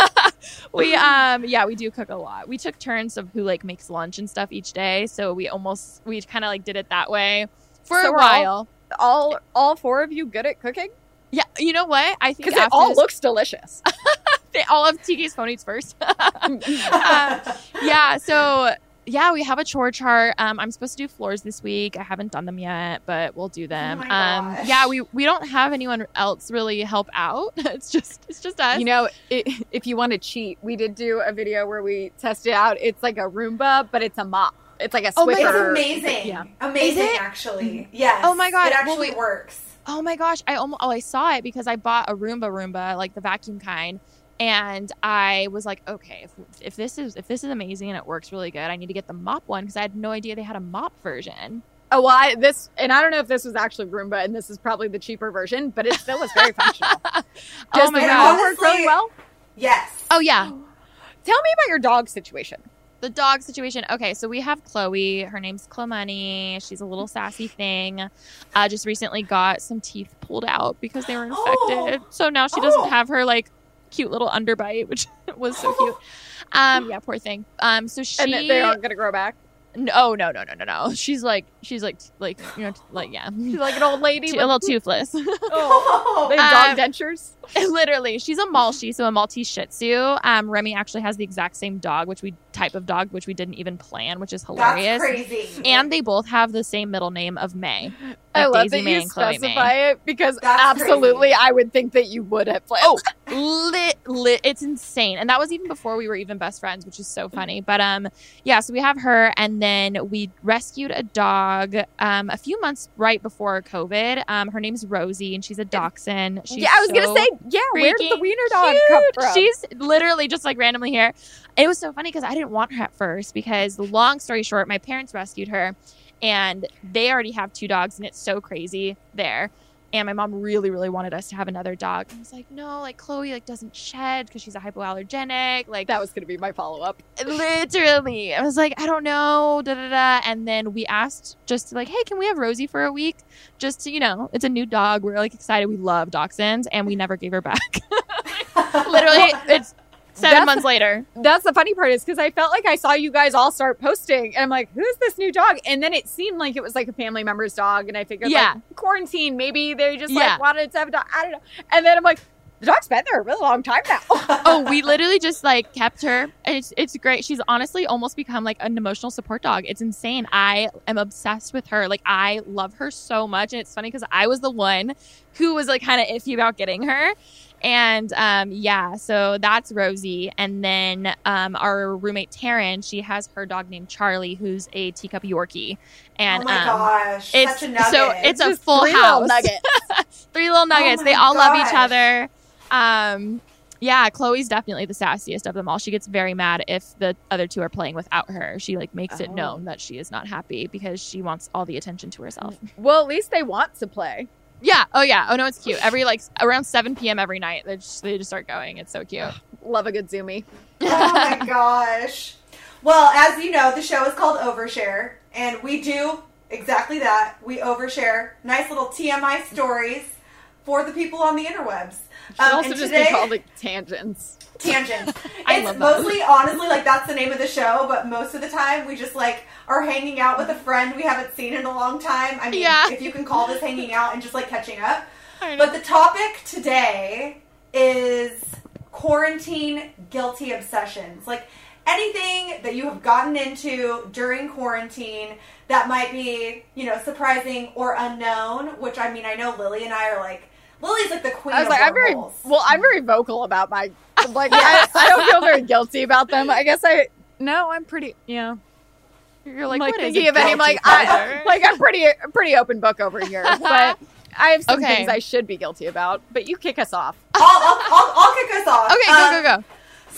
Speaker 3: we um yeah we do cook a lot. We took turns of who like makes lunch and stuff each day. So we almost we kind of like did it that way for
Speaker 1: So
Speaker 3: a
Speaker 1: we're all-
Speaker 3: while.
Speaker 1: all all four of you good at cooking?
Speaker 3: Yeah, you know what? I think
Speaker 1: Because it
Speaker 3: after
Speaker 1: all
Speaker 3: this-
Speaker 1: looks delicious.
Speaker 3: they all have T K's phone eats first. Uh, yeah, so yeah, we have a chore chart. Um, I'm supposed to do floors this week. I haven't done them yet, but we'll do them.
Speaker 2: Oh my
Speaker 3: um,
Speaker 2: gosh.
Speaker 3: yeah, we we don't have anyone else really help out. It's just it's just us.
Speaker 1: You know, it, if you want to cheat, we did do a video where we tested out. It's like a Roomba, but it's a mop. It's like a
Speaker 3: Oh my
Speaker 1: Swiffer.
Speaker 2: It's amazing.
Speaker 1: Yeah.
Speaker 2: Amazing,
Speaker 3: Is it?
Speaker 2: actually. Yes.
Speaker 3: Oh my God.
Speaker 2: It
Speaker 3: Well,
Speaker 2: actually
Speaker 3: we-
Speaker 2: works.
Speaker 3: Oh my gosh, I almost oh I saw it because I bought a Roomba Roomba, like the vacuum kind, and I was like, okay, if, if this is if this is amazing and it works really good, I need to get the mop one because I had no idea they had a mop version.
Speaker 1: Oh, well, I, this, and I don't know if this was actually Roomba, and this is probably the cheaper version, but it still was very functional.
Speaker 3: Oh
Speaker 1: Does
Speaker 3: my
Speaker 1: the
Speaker 3: God.
Speaker 1: Roomba work really
Speaker 2: Honestly-
Speaker 1: well?
Speaker 2: Yes.
Speaker 3: Oh yeah,
Speaker 1: Tell me about your dog situation.
Speaker 3: the dog situation. Okay, so we have Chloe. Her name's Clomani. She's a little sassy thing. Uh, just recently got some teeth pulled out because they were infected.
Speaker 2: Oh.
Speaker 3: So now she doesn't
Speaker 2: Oh.
Speaker 3: have her like cute little underbite, which was so cute. Um, yeah, poor thing. Um, so she.
Speaker 1: And they aren't going to grow back.
Speaker 3: No, no, no, no, no, no. She's like, she's like, like, you know, like, yeah,
Speaker 1: She's like an old lady.
Speaker 3: She-
Speaker 1: with-
Speaker 3: a little toothless.
Speaker 1: Oh, they have
Speaker 3: Um,
Speaker 1: dog dentures.
Speaker 3: Literally, she's a Malshi, so a Maltese Shih Tzu. Um, Remy actually has the exact same dog, which we type of dog, which we didn't even plan, which is hilarious.
Speaker 2: That's crazy.
Speaker 3: And they both have the same middle name of May.
Speaker 1: I
Speaker 3: Of
Speaker 1: love
Speaker 3: Daisy
Speaker 1: that
Speaker 3: May
Speaker 1: you
Speaker 3: and Chloe
Speaker 1: specify
Speaker 3: May.
Speaker 1: it because
Speaker 2: That's
Speaker 1: absolutely
Speaker 2: crazy.
Speaker 1: I would think that you would have planned.
Speaker 3: Oh, lit, lit. It's insane. And that was even before we were even best friends, which is so funny. But um, yeah, so we have her, and then we rescued a dog um a few months right before COVID. Um, her name's Rosie, and she's a dachshund. She's
Speaker 1: yeah, I was
Speaker 3: so
Speaker 1: gonna say, yeah, where did the
Speaker 3: freaking
Speaker 1: wiener dog come
Speaker 3: cute.
Speaker 1: from?
Speaker 3: She's literally just like randomly here. It was so funny because I didn't want her at first because, long story short, my parents rescued her and they already have two dogs and it's so crazy there. And my mom really, really wanted us to have another dog. I was like, no, like Chloe like doesn't shed because she's a hypoallergenic. Like
Speaker 1: that was gonna be my follow up.
Speaker 3: literally, I was like, I don't know, da da da. And then we asked just to like, hey, can we have Rosie for a week? Just to, you know, it's a new dog. We're like excited. We love dachshunds, and we never gave her back. Literally, it's seven
Speaker 1: That's-
Speaker 3: months later.
Speaker 1: That's the funny part is because I felt like I saw you guys all start posting, and I'm like, who's this new dog? And then it seemed like it was like a family member's dog, and I figured,
Speaker 3: Yeah.
Speaker 1: like, quarantine, maybe they just
Speaker 3: Yeah.
Speaker 1: like wanted to have a dog. I don't know. And then I'm like, the dog's been there a really long time now.
Speaker 3: Oh, we literally just like kept her. And it's it's great. She's honestly almost become like an emotional support dog. It's insane. I am obsessed with her. Like I love her so much, and it's funny because I was the one who was like kind of iffy about getting her. And um, yeah, so that's Rosie. And then um, our roommate Taryn, she has her dog named Charlie, who's a teacup Yorkie. And
Speaker 2: oh my
Speaker 3: um,
Speaker 2: gosh.
Speaker 3: it's
Speaker 2: Such a nugget.
Speaker 3: so it's a
Speaker 1: Just
Speaker 3: full
Speaker 1: three little
Speaker 3: house.
Speaker 1: nuggets.
Speaker 3: Three little nuggets.
Speaker 2: Oh
Speaker 3: They
Speaker 2: my
Speaker 3: all love each
Speaker 2: gosh.
Speaker 3: other. Um, yeah, Chloe's definitely the sassiest of them all. She gets very mad if the other two are playing without her. She like makes it
Speaker 1: Oh.
Speaker 3: known that she is not happy because she wants all the attention to herself.
Speaker 1: Well, at least they want to play.
Speaker 3: Yeah. Oh yeah. Oh no, it's cute. Every like around seven p.m. every night, they just they just start going. It's so cute.
Speaker 1: Love a good zoomie.
Speaker 2: Oh my gosh. Well, as you know, the show is called Overshare, and we do exactly that. We overshare nice little T M I stories for the people on the interwebs.
Speaker 1: Should
Speaker 2: Um,
Speaker 1: also
Speaker 2: and
Speaker 1: just
Speaker 2: today,
Speaker 1: be called like tangents.
Speaker 2: Tangents.
Speaker 3: I
Speaker 2: It's
Speaker 3: love that.
Speaker 2: mostly, honestly, like that's the name of the show, but most of the time we just like are hanging out with a friend we haven't seen in a long time. I mean,
Speaker 3: Yeah.
Speaker 2: if you can call this hanging out and just like catching up.
Speaker 3: I know.
Speaker 2: But the topic today is quarantine guilty obsessions. Like anything that you have gotten into during quarantine that might be, you know, surprising or unknown, which I mean, I know Lily and I are like, Lily's like the queen
Speaker 1: I was
Speaker 2: of
Speaker 1: like, I'm very
Speaker 2: wormholes.
Speaker 1: well. I'm very vocal about my like. I, I don't feel very guilty about them. I guess I no. I'm pretty. Yeah.
Speaker 3: You're
Speaker 1: I'm
Speaker 3: like,
Speaker 1: like
Speaker 3: what is
Speaker 1: thinking
Speaker 3: a
Speaker 1: of any. I'm
Speaker 3: guilty
Speaker 1: like, I,
Speaker 3: pleasure?
Speaker 1: like I'm pretty pretty open book over here. But I have some
Speaker 3: Okay.
Speaker 1: things I should be guilty about. But you kick us off.
Speaker 2: I'll, I'll, I'll, I'll kick us off.
Speaker 3: Okay,
Speaker 2: Um,
Speaker 3: go go go.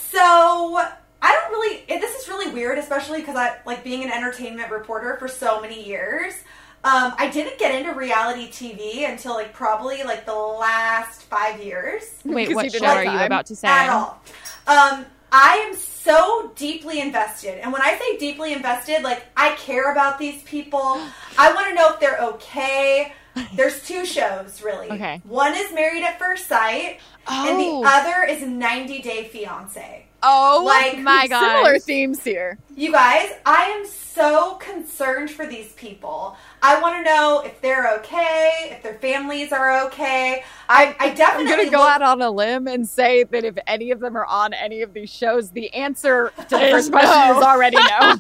Speaker 2: So I don't really. This is really weird, especially because I like being an entertainment reporter for so many years. Um, I didn't get into reality T V until like probably like the last five years
Speaker 3: Wait,
Speaker 1: because
Speaker 3: what
Speaker 1: you
Speaker 3: show
Speaker 1: didn't have
Speaker 3: are you
Speaker 1: time.
Speaker 3: about to say?
Speaker 2: at all. Um, I am so deeply invested, and when I say deeply invested, like I care about these people. I want to know if they're okay. There's two shows, really.
Speaker 3: Okay.
Speaker 2: One is Married at First Sight,
Speaker 3: Oh.
Speaker 2: and the other is ninety Day Fiancé.
Speaker 3: Oh
Speaker 2: Like,
Speaker 3: my god.
Speaker 1: Similar themes here.
Speaker 2: You guys, I am so concerned for these people. I want to know if they're okay, if their families are okay. I, I definitely
Speaker 1: I'm going to go
Speaker 2: look-
Speaker 1: out on a limb and say that if any of them are on any of these shows, the answer to the
Speaker 3: Is
Speaker 1: first question
Speaker 3: no.
Speaker 1: is already no.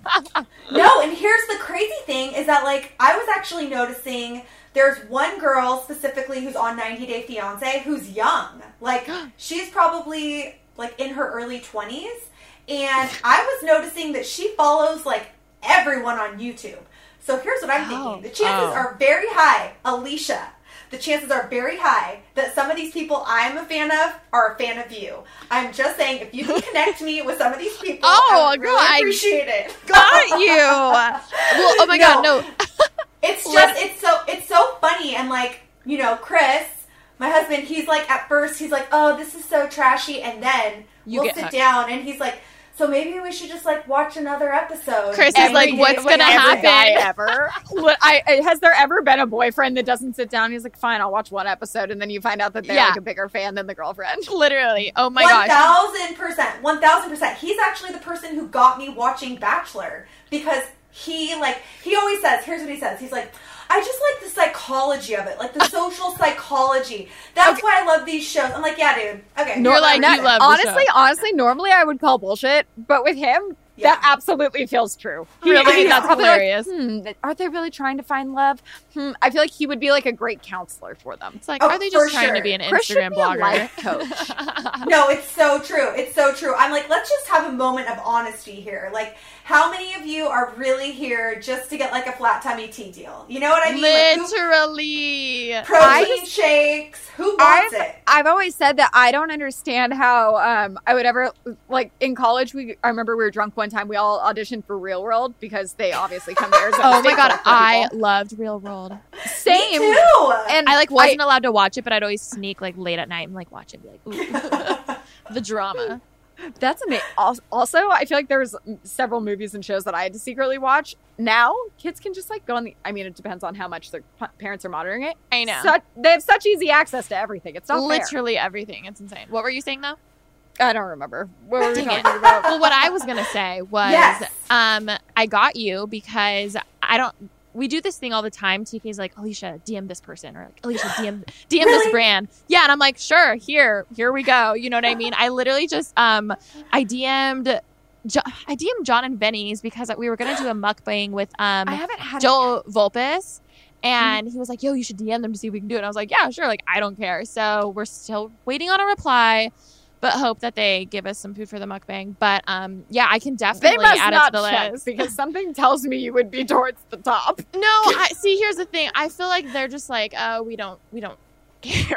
Speaker 2: No, and here's the crazy thing is that, like, I was actually noticing there's one girl specifically who's on ninety Day Fiancé who's young. Like, she's probably, like, in her early twenties. And I was noticing that she follows, like, everyone on YouTube. So here's what I'm
Speaker 3: Oh.
Speaker 2: thinking. The chances
Speaker 3: Oh.
Speaker 2: are very high, Alicia, the chances are very high that some of these people I'm a fan of are a fan of you. I'm just saying, if you can connect me with some of these people,
Speaker 3: Oh,
Speaker 2: I would really
Speaker 3: girl, I
Speaker 2: appreciate it.
Speaker 3: Got you. Well, oh my
Speaker 2: No.
Speaker 3: god, no.
Speaker 2: It's just, it's so, it's so funny. And, like, you know, Chris, my husband, he's like, at first, he's like, oh, this is so trashy. And then
Speaker 3: You
Speaker 2: we'll
Speaker 3: get
Speaker 2: sit
Speaker 3: hooked.
Speaker 2: down and he's like, so maybe we should just, like, watch another episode.
Speaker 3: Chris is
Speaker 2: Every
Speaker 3: like,
Speaker 2: day
Speaker 3: what's
Speaker 2: of
Speaker 3: gonna
Speaker 2: every
Speaker 3: happen?
Speaker 1: Guy ever. What- I, I- has there ever been a boyfriend that doesn't sit down? He's like, fine, I'll watch one episode. And then you find out that they're
Speaker 3: Yeah.
Speaker 1: like a bigger fan than the girlfriend.
Speaker 3: Literally. Oh my
Speaker 2: One
Speaker 3: gosh.
Speaker 2: thousand percent, one thousand percent. He's actually the person who got me watching Bachelor because he like he always says. Here's what he says. He's like, I just like the psychology of it, like the social psychology. That's
Speaker 1: Okay.
Speaker 2: why I love these shows. I'm like, yeah, dude. Okay,
Speaker 3: You're
Speaker 2: you're
Speaker 3: like,
Speaker 2: right.
Speaker 3: you love the
Speaker 1: honestly,
Speaker 3: show.
Speaker 1: honestly, normally I would call bullshit, but with him,
Speaker 2: Yeah.
Speaker 1: that absolutely feels true.
Speaker 3: Really?
Speaker 2: I know.
Speaker 3: That's
Speaker 1: probably like,
Speaker 3: hilarious.
Speaker 1: hmm, are they really trying to find love? Hmm, I feel like he would be like a great counselor for them.
Speaker 3: It's like,
Speaker 2: Oh,
Speaker 3: are they
Speaker 2: for
Speaker 3: just trying
Speaker 2: sure.
Speaker 3: to be an
Speaker 1: Chris should
Speaker 3: Instagram
Speaker 1: be a
Speaker 3: blogger?
Speaker 1: life coach.
Speaker 2: No, it's so true. It's so true. I'm like, let's just have a moment of honesty here. Like, how many of you are really here just to get like a flat tummy tea deal? You know what I mean? Like, who-
Speaker 3: Literally.
Speaker 2: protein
Speaker 1: I-
Speaker 2: shakes. Who wants
Speaker 1: I've,
Speaker 2: it?
Speaker 1: I've always said that I don't understand how um, I would ever like in college. We I remember we were drunk one time. We all auditioned for Real World because they obviously come there.
Speaker 3: Oh my god, I loved Real World.
Speaker 1: same.
Speaker 2: Me too.
Speaker 1: And
Speaker 3: I like wasn't allowed to watch it, but I'd always sneak like late at night and like watch it. And be like, ooh, the drama.
Speaker 1: That's amazing. Also, I feel like there's several movies and shows that I had to secretly watch. Now, kids can just like go on the. I mean, it depends on how much their p- parents are monitoring it.
Speaker 3: I know.
Speaker 1: Such, they have such easy access to everything. It's not fair.
Speaker 3: Literally everything. It's insane. What were you saying though?
Speaker 1: I don't remember. What were we
Speaker 3: Dang it.
Speaker 1: talking about?
Speaker 3: Well, what I was gonna say was,
Speaker 2: Yes.
Speaker 3: um, I got you because I don't. We do this thing all the time. T K's like, Alicia, D M this person, or like, Alicia, D M D M
Speaker 2: Really?
Speaker 3: this brand. Yeah, and I'm like, sure, here, here we go. You know what I mean? I literally just, um, I D M'd, jo- I D M'd John and Benny's because we were gonna do a mukbang with um
Speaker 1: I haven't had
Speaker 3: Joel Volpes. And he was like, yo, you should D M them to see if we can do it. And I was like, yeah, sure. Like, I don't care. So we're still waiting on a reply, but hope that they give us some food for the mukbang. But um, yeah, I can
Speaker 1: They
Speaker 3: definitely
Speaker 1: must
Speaker 3: add it
Speaker 1: not
Speaker 3: to the
Speaker 1: check
Speaker 3: list.
Speaker 1: because something tells me you would be towards the top.
Speaker 3: No, I see. Here's the thing. I feel like they're just like, oh, we don't, we don't care.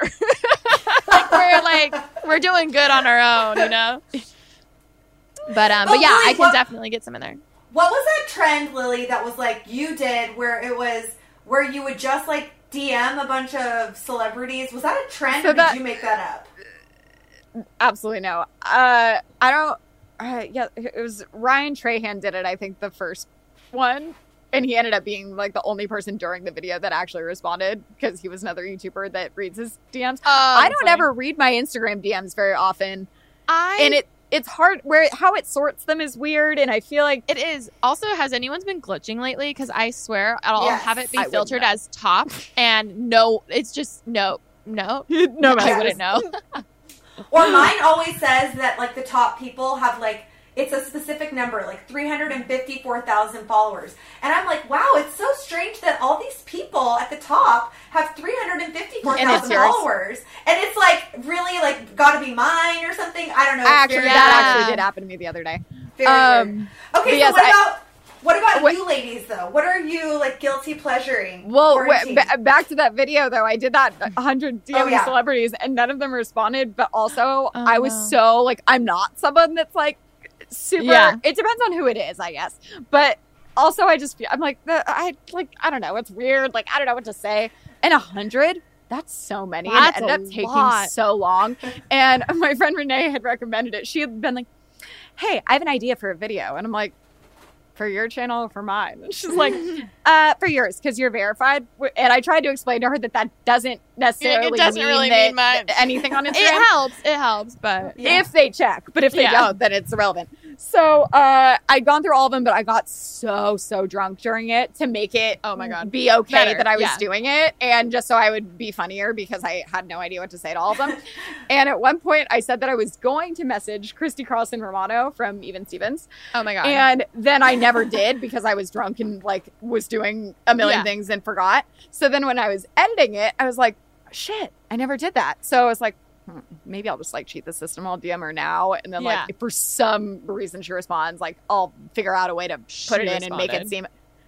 Speaker 3: Like we're like we're doing good on our own, you know. But um,
Speaker 2: But
Speaker 3: but yeah,
Speaker 2: Lily,
Speaker 3: I can
Speaker 2: what-
Speaker 3: definitely get some in there.
Speaker 2: What was that trend, Lily, that was like you did where it was where you would just like D M a bunch of celebrities? Was that a trend
Speaker 1: So
Speaker 2: or
Speaker 1: that-
Speaker 2: did you make that up?
Speaker 1: Absolutely no. Uh, I don't. Uh, yeah, it was Ryan Trahan did it. I think the first one, and he ended up being like the only person during the video that actually responded because he was another YouTuber that reads his D Ms.
Speaker 3: Oh,
Speaker 1: I
Speaker 3: that's
Speaker 1: don't
Speaker 3: funny.
Speaker 1: ever read my Instagram D Ms very often,
Speaker 3: I
Speaker 1: and it it's hard where how it sorts them is weird, and I feel like
Speaker 3: It is. Also, has anyone's been glitching lately? Because I swear I'll
Speaker 2: Yes.
Speaker 3: have it be
Speaker 1: I wouldn't
Speaker 3: filtered
Speaker 1: know.
Speaker 3: as top, and no, it's just no, no.
Speaker 1: no,
Speaker 3: I
Speaker 1: messages.
Speaker 3: wouldn't know.
Speaker 2: Or mine always says that like the top people have like it's a specific number, like three hundred fifty-four thousand followers. And I'm like, wow, it's so strange that all these people at the top have three hundred fifty-four
Speaker 1: And it's
Speaker 2: thousand
Speaker 1: yours.
Speaker 2: followers. And it's like really like gotta be mine or something. I don't know. It's
Speaker 1: Actually,
Speaker 2: very,
Speaker 1: that
Speaker 3: Yeah.
Speaker 1: actually did happen to me the other day.
Speaker 2: very
Speaker 1: Um,
Speaker 2: weird.
Speaker 1: but
Speaker 2: Okay, so
Speaker 1: yes,
Speaker 2: what
Speaker 1: I-
Speaker 2: about what about
Speaker 1: Wait.
Speaker 2: you ladies though? What are you like guilty pleasuring?
Speaker 1: Well,
Speaker 2: Quarantine?
Speaker 1: w- b- back to that video though. I did that one hundred D M
Speaker 2: Oh, yeah.
Speaker 1: celebrities, and none of them responded. But also, I was
Speaker 3: no.
Speaker 1: so like, I'm not someone that's like super.
Speaker 3: Yeah.
Speaker 1: It depends on who it is, I guess. But also, I just feel I'm like, the, I like, I don't know. It's weird. Like, I don't know what to say. And a hundred. That's so many.
Speaker 3: That's
Speaker 1: and it ended
Speaker 3: a
Speaker 1: up taking
Speaker 3: lot.
Speaker 1: so long. And my friend Renee had recommended it. She had been like, hey, I have an idea for a video. And I'm like, for your channel or for mine? And she's like, uh, for yours, because you're verified. And I tried to explain to her that that doesn't necessarily
Speaker 3: It doesn't
Speaker 1: mean
Speaker 3: really
Speaker 1: that
Speaker 3: mean much.
Speaker 1: anything on Instagram.
Speaker 3: It helps. It helps, but
Speaker 2: Yeah.
Speaker 1: If they check, but if they
Speaker 3: Yeah.
Speaker 1: don't, then it's irrelevant. So uh, I'd gone through all of them, but I got so, so drunk during it to make it
Speaker 3: Oh my God.
Speaker 1: be okay
Speaker 3: Better,
Speaker 1: that I was
Speaker 3: yeah.
Speaker 1: doing it. And just so I would be funnier because I had no idea what to say to all of them. And at one point I said that I was going to message Christy Carlson Romano from Even Stevens.
Speaker 3: oh my God.
Speaker 1: And then I never did because I was drunk and like was doing a million
Speaker 3: Yeah.
Speaker 1: things and forgot. So then when I was editing it, I was like, shit, I never did that. So I was like, hmm, maybe I'll just like cheat the system. I'll D M her now. And then
Speaker 3: Yeah.
Speaker 1: like if for some reason she responds, like I'll figure out a way to put
Speaker 3: She
Speaker 1: it in and make it
Speaker 3: responded.
Speaker 1: seem.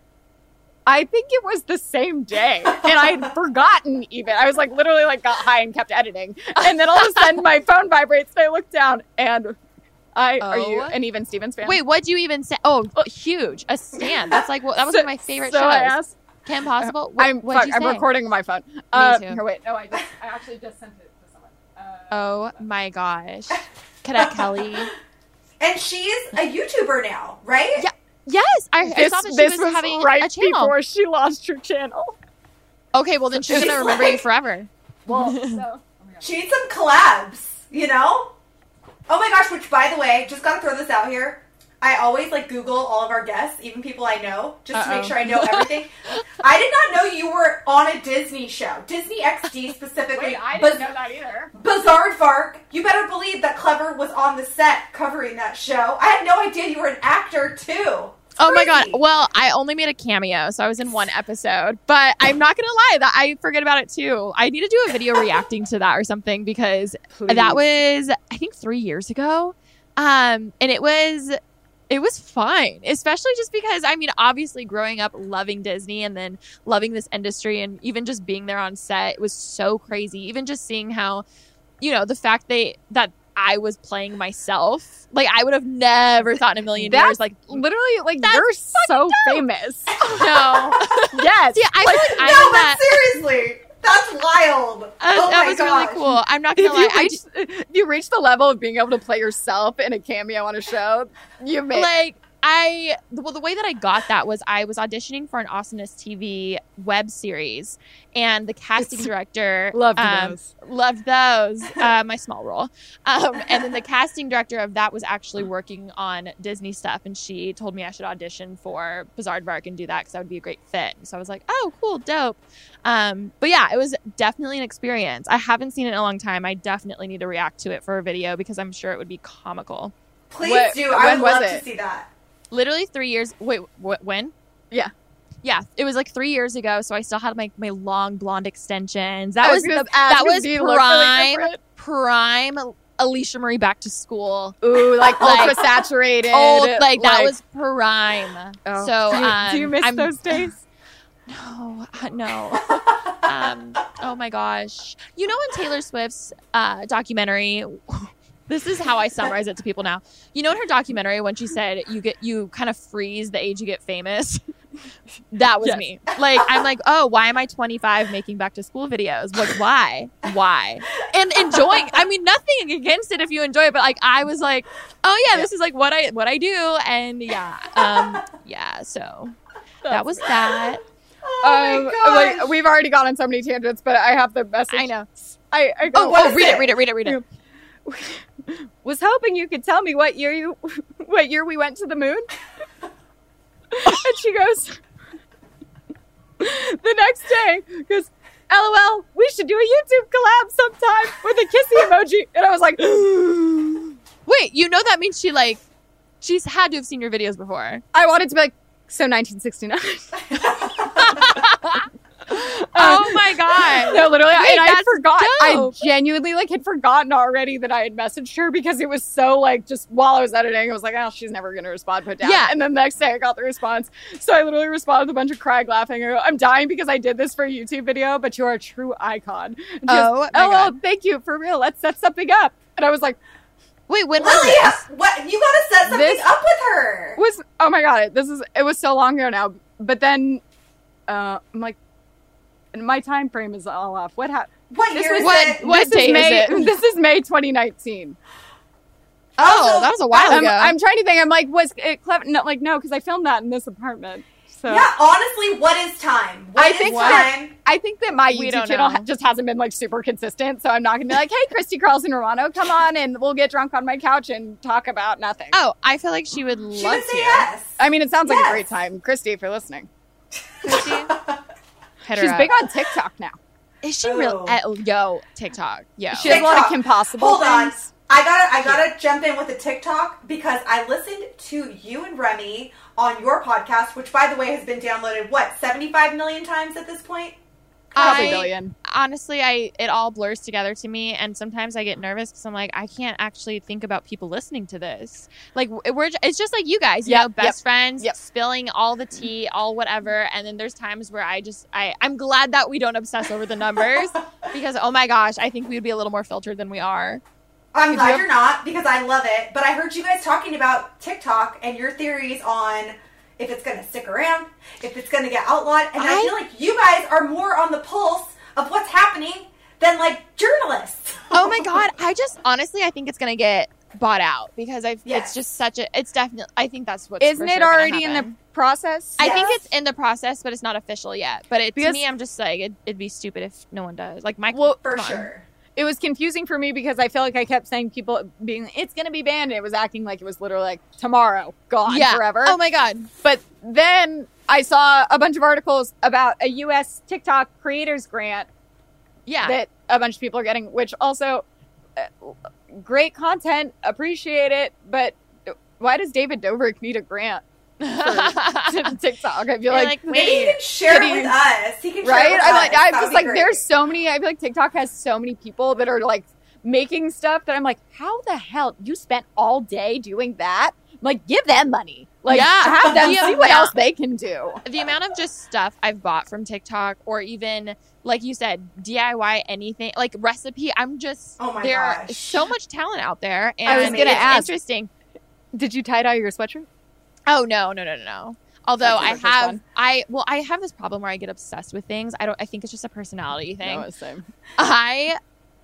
Speaker 1: I think it was the same day. And I'd forgotten even. I was like literally like got high and kept editing. And then all of a sudden my phone vibrates and I look down and I are you
Speaker 3: Oh.
Speaker 1: an Even Stevens fan?
Speaker 3: Wait, what'd you even say? Oh, huge. A stand. That's like, well, that was
Speaker 1: So-
Speaker 3: one of my favorite
Speaker 1: so
Speaker 3: shows.
Speaker 1: I asked,
Speaker 3: Kim Possible? What,
Speaker 1: I'm
Speaker 3: what'd
Speaker 1: fuck,
Speaker 3: you
Speaker 1: I'm
Speaker 3: say?
Speaker 1: recording on my phone. Uh,
Speaker 3: too.
Speaker 1: Here, wait. No, I just I actually just sent it to someone. Uh,
Speaker 3: Oh my gosh. Cadet Kelly.
Speaker 2: And she's a YouTuber now, right?
Speaker 3: Yeah. Yes, I, I
Speaker 1: This,
Speaker 3: saw that she
Speaker 1: this
Speaker 3: was, having
Speaker 1: right
Speaker 3: a channel.
Speaker 1: before she lost her channel.
Speaker 3: Okay, well then she's
Speaker 2: She's
Speaker 3: gonna remember you
Speaker 2: like-
Speaker 3: forever.
Speaker 1: Well, so
Speaker 2: She needs some collabs, you know? Oh my gosh, which by the way, just gotta throw this out here. I always like Google all of our guests, even people I know, just to
Speaker 3: Uh-oh.
Speaker 2: make sure I know everything. I did not know you were on a Disney show. Disney X D specifically.
Speaker 1: wait, I
Speaker 2: Biz-
Speaker 1: didn't know that either.
Speaker 2: Bizarre Vark. You better believe that Clever was on the set covering that show. I had no idea you were an actor too. It's
Speaker 3: Oh my god.
Speaker 2: crazy.
Speaker 3: Well, I only made a cameo, so I was in one episode. But I'm not gonna lie, that I forget about it too. I need to do a video reacting to that or something because that was I think three years ago. Um, and it was it was fine, especially just because I mean, obviously growing up loving Disney and then loving this industry and even just being there on set, it was so crazy. Even just seeing how, you know, the fact they that I was playing myself, like I would have never thought in a million
Speaker 1: That's
Speaker 3: years, like
Speaker 1: literally like
Speaker 3: That's
Speaker 1: you're so
Speaker 3: dope.
Speaker 1: famous.
Speaker 3: no.
Speaker 1: Yes.
Speaker 3: See, I feel like I'm
Speaker 2: no,
Speaker 3: in that.
Speaker 2: but seriously, that's wild.
Speaker 3: Uh,
Speaker 2: oh
Speaker 3: that
Speaker 2: my
Speaker 3: was
Speaker 2: gosh.
Speaker 3: really cool. I'm not gonna
Speaker 1: If
Speaker 3: lie.
Speaker 1: you,
Speaker 3: I
Speaker 1: reach, if you reach the level of being able to play yourself in a cameo on a show, you made
Speaker 3: like I well the way that I got that was I was auditioning for an Awesomeness T V web series, and the casting
Speaker 1: It's-
Speaker 3: director
Speaker 1: loved
Speaker 3: um,
Speaker 1: those.
Speaker 3: loved those uh, my small role, um, and then the casting director of that was actually working on Disney stuff, and she told me I should audition for Bizarre Vark and do that because that would be a great fit. So I was like, oh, cool, dope. Um, but yeah, it was definitely an experience. I haven't seen it in a long time. I definitely need to react to it for a video because I'm sure it would be comical.
Speaker 2: Please
Speaker 1: What-
Speaker 2: do. I
Speaker 1: when
Speaker 2: would
Speaker 1: was
Speaker 2: love
Speaker 1: it?
Speaker 2: to see that.
Speaker 3: Literally three years. Wait, wh- when?
Speaker 1: Yeah.
Speaker 3: Yeah, it was like three years ago. So I still had my, my long blonde extensions. That
Speaker 1: I
Speaker 3: was,
Speaker 1: was gonna
Speaker 3: the,
Speaker 1: ask,
Speaker 3: that
Speaker 1: 'cause
Speaker 3: was
Speaker 1: do you look really
Speaker 3: prime
Speaker 1: different?
Speaker 3: prime Alicia Marie back to school.
Speaker 1: Ooh, like
Speaker 3: Like,
Speaker 1: ultra saturated.
Speaker 3: Old, like, that was prime.
Speaker 1: Oh.
Speaker 3: So
Speaker 1: do you,
Speaker 3: um,
Speaker 1: do you miss
Speaker 3: I'm-
Speaker 1: those days?
Speaker 3: No, uh, no. um, oh my gosh. You know, in Taylor Swift's uh, documentary, this is how I summarize it to people now. You know, in her documentary, when she said you get you kind of freeze the age you get famous, that was
Speaker 1: Yes.
Speaker 3: me. Like, I'm like, oh, why am I twenty-five making back to school videos? Like, why? Why? And enjoying. I mean, nothing against it if you enjoy it, but like, I was like, oh yeah, this is like what I what I do, and yeah, um, yeah. So that was that.
Speaker 2: Oh
Speaker 1: Um,
Speaker 2: my gosh.
Speaker 1: like we've already gone on so many tangents, but I have the message.
Speaker 3: I know.
Speaker 1: I, I go,
Speaker 3: Oh,
Speaker 2: what
Speaker 3: oh,
Speaker 2: is
Speaker 3: read it?
Speaker 2: it?
Speaker 3: read it, read it, read it.
Speaker 1: was hoping you could tell me what year you what year we went to the moon. And she goes the next day goes, LOL, we should do a YouTube collab sometime with a kissy emoji. And I was like,
Speaker 3: Wait, you know that means she like she's had to have seen your videos before.
Speaker 1: I wanted to be like, so nineteen sixty-nine.
Speaker 3: Oh my god.
Speaker 1: No, literally,
Speaker 3: Wait,
Speaker 1: and I
Speaker 3: that's
Speaker 1: forgot. I
Speaker 3: dope.
Speaker 1: genuinely like had forgotten already that I had messaged her because it was so like just while I was editing, I was like, oh, she's never gonna respond. Put down.
Speaker 3: Yeah.
Speaker 1: And then the next day, I got the response. So I literally responded with a bunch of crying, laughing. I go, I'm dying because I did this for a YouTube video, but you are a true icon. And she
Speaker 3: Oh,
Speaker 1: goes,
Speaker 3: my
Speaker 1: oh, well,
Speaker 3: God.
Speaker 1: thank you for real. Let's set something up. And I was like,
Speaker 3: Wait, when was
Speaker 2: Lilia,
Speaker 3: this?
Speaker 2: what? You gotta set something
Speaker 1: This-
Speaker 2: up with her.
Speaker 1: was oh my god, this is it was so long ago now. But then, uh, I'm like, my time frame is all off. What happened?
Speaker 2: What
Speaker 1: This
Speaker 2: year
Speaker 1: was
Speaker 2: is
Speaker 3: what-
Speaker 2: it?
Speaker 3: what-
Speaker 1: this
Speaker 3: day
Speaker 1: is
Speaker 3: is
Speaker 1: May.
Speaker 3: it?
Speaker 1: This is May twenty nineteen.
Speaker 3: Oh,
Speaker 2: Also,
Speaker 3: that was a while
Speaker 1: I'm,
Speaker 3: ago.
Speaker 1: I'm trying to think. I'm like, was it clever? No, like, no, because I filmed that in this apartment. So
Speaker 2: Yeah, honestly, what is time? What
Speaker 1: I
Speaker 2: is
Speaker 1: think
Speaker 2: time?
Speaker 1: I think that my
Speaker 3: We
Speaker 1: YouTube
Speaker 3: don't
Speaker 1: channel
Speaker 3: know.
Speaker 1: ha- just hasn't been like super consistent. So I'm not gonna be like, hey, Christy Carlson Romano, come on and we'll get drunk on my couch and talk about nothing.
Speaker 3: oh, I feel like she would love
Speaker 2: She would
Speaker 3: to.
Speaker 2: say yes.
Speaker 1: I mean, it sounds like
Speaker 2: Yes.
Speaker 1: a great time, Christy, if you're listening.
Speaker 3: Christy, hit her
Speaker 1: She's
Speaker 3: up.
Speaker 1: big on TikTok now.
Speaker 3: Is she
Speaker 2: Oh.
Speaker 3: real? Uh, yo, TikTok. Yo.
Speaker 1: She has a lot of
Speaker 2: TikTok.
Speaker 1: Kim Possible
Speaker 2: Hold on.
Speaker 1: things.
Speaker 2: I gotta, I gotta jump in with a TikTok because I listened to you and Remy on your podcast, which, by the way, has been downloaded what seventy-five million times at this point.
Speaker 1: Probably
Speaker 3: I-
Speaker 1: billion.
Speaker 3: Honestly, I it all blurs together to me, and sometimes I get nervous because I'm like, I can't actually think about people listening to this. Like we're, it's just like you guys, you
Speaker 1: Yep,
Speaker 3: know, best
Speaker 1: yep,
Speaker 3: friends,
Speaker 1: yep.
Speaker 3: spilling all the tea, all whatever. And then there's times where I just, I, I'm glad that we don't obsess over the numbers because oh my gosh, I think we'd be a little more filtered than we are.
Speaker 2: I'm
Speaker 1: If
Speaker 2: glad
Speaker 1: you-
Speaker 2: you're not because I love it. But I heard you guys talking about TikTok and your theories on if it's going to stick around, if it's going to get outlawed. And I,
Speaker 3: I-
Speaker 2: feel like you guys are more on the pulse of what's happening than like journalists.
Speaker 3: Oh my god, I just honestly, I think it's gonna get bought out because I've.
Speaker 2: Yes.
Speaker 3: It's just such a. It's definitely. I think that's what.
Speaker 1: Isn't it already in the process?
Speaker 3: I think
Speaker 2: Yes.
Speaker 3: it's in the process, but it's not official yet. But it, to
Speaker 1: Because-
Speaker 3: me, I'm just like, it, it'd be stupid if no one does. Like, Mike,
Speaker 1: Well,
Speaker 2: For
Speaker 3: come on.
Speaker 2: sure.
Speaker 1: It was confusing for me because I feel like I kept saying people being, it's going to be banned. And it was acting like it was literally like tomorrow, gone
Speaker 3: yeah.
Speaker 1: forever.
Speaker 3: Oh my god.
Speaker 1: But then I saw a bunch of articles about a U S TikTok creators grant
Speaker 3: Yeah.
Speaker 1: that a bunch of people are getting, which also uh, great content, appreciate it. But why does David Dobrik need a grant for TikTok? I feel
Speaker 3: You're
Speaker 1: like,
Speaker 3: like,
Speaker 2: Maybe he
Speaker 3: wait.
Speaker 2: can share
Speaker 1: Could
Speaker 2: it
Speaker 1: he-
Speaker 2: with us. He can share
Speaker 1: right?
Speaker 2: it with
Speaker 1: I'm
Speaker 2: us.
Speaker 1: like, I'm
Speaker 2: That would
Speaker 1: just
Speaker 2: be
Speaker 1: like,
Speaker 2: great.
Speaker 1: there's so many. I feel like TikTok has so many people that are like making stuff that I'm like, how the hell you spent all day doing that? I'm like, give them money. Like,
Speaker 3: Yeah.
Speaker 1: have them
Speaker 3: Yeah.
Speaker 1: see what
Speaker 3: Yeah.
Speaker 1: else they can do.
Speaker 3: The amount of just stuff I've bought from TikTok, or even like you said, D I Y anything like recipe. I'm just
Speaker 2: Oh my
Speaker 3: there
Speaker 2: gosh.
Speaker 3: is so much talent out there, and
Speaker 1: I was gonna
Speaker 3: it's
Speaker 1: ask.
Speaker 3: interesting.
Speaker 1: Did you tie dye your sweatshirt?
Speaker 3: Oh no, no, no, no, no. Although
Speaker 1: That's
Speaker 3: I
Speaker 1: the first
Speaker 3: have,
Speaker 1: one.
Speaker 3: I well, I have this problem where I get obsessed with things. I don't. I think it's just a personality thing.
Speaker 1: No, same.
Speaker 3: I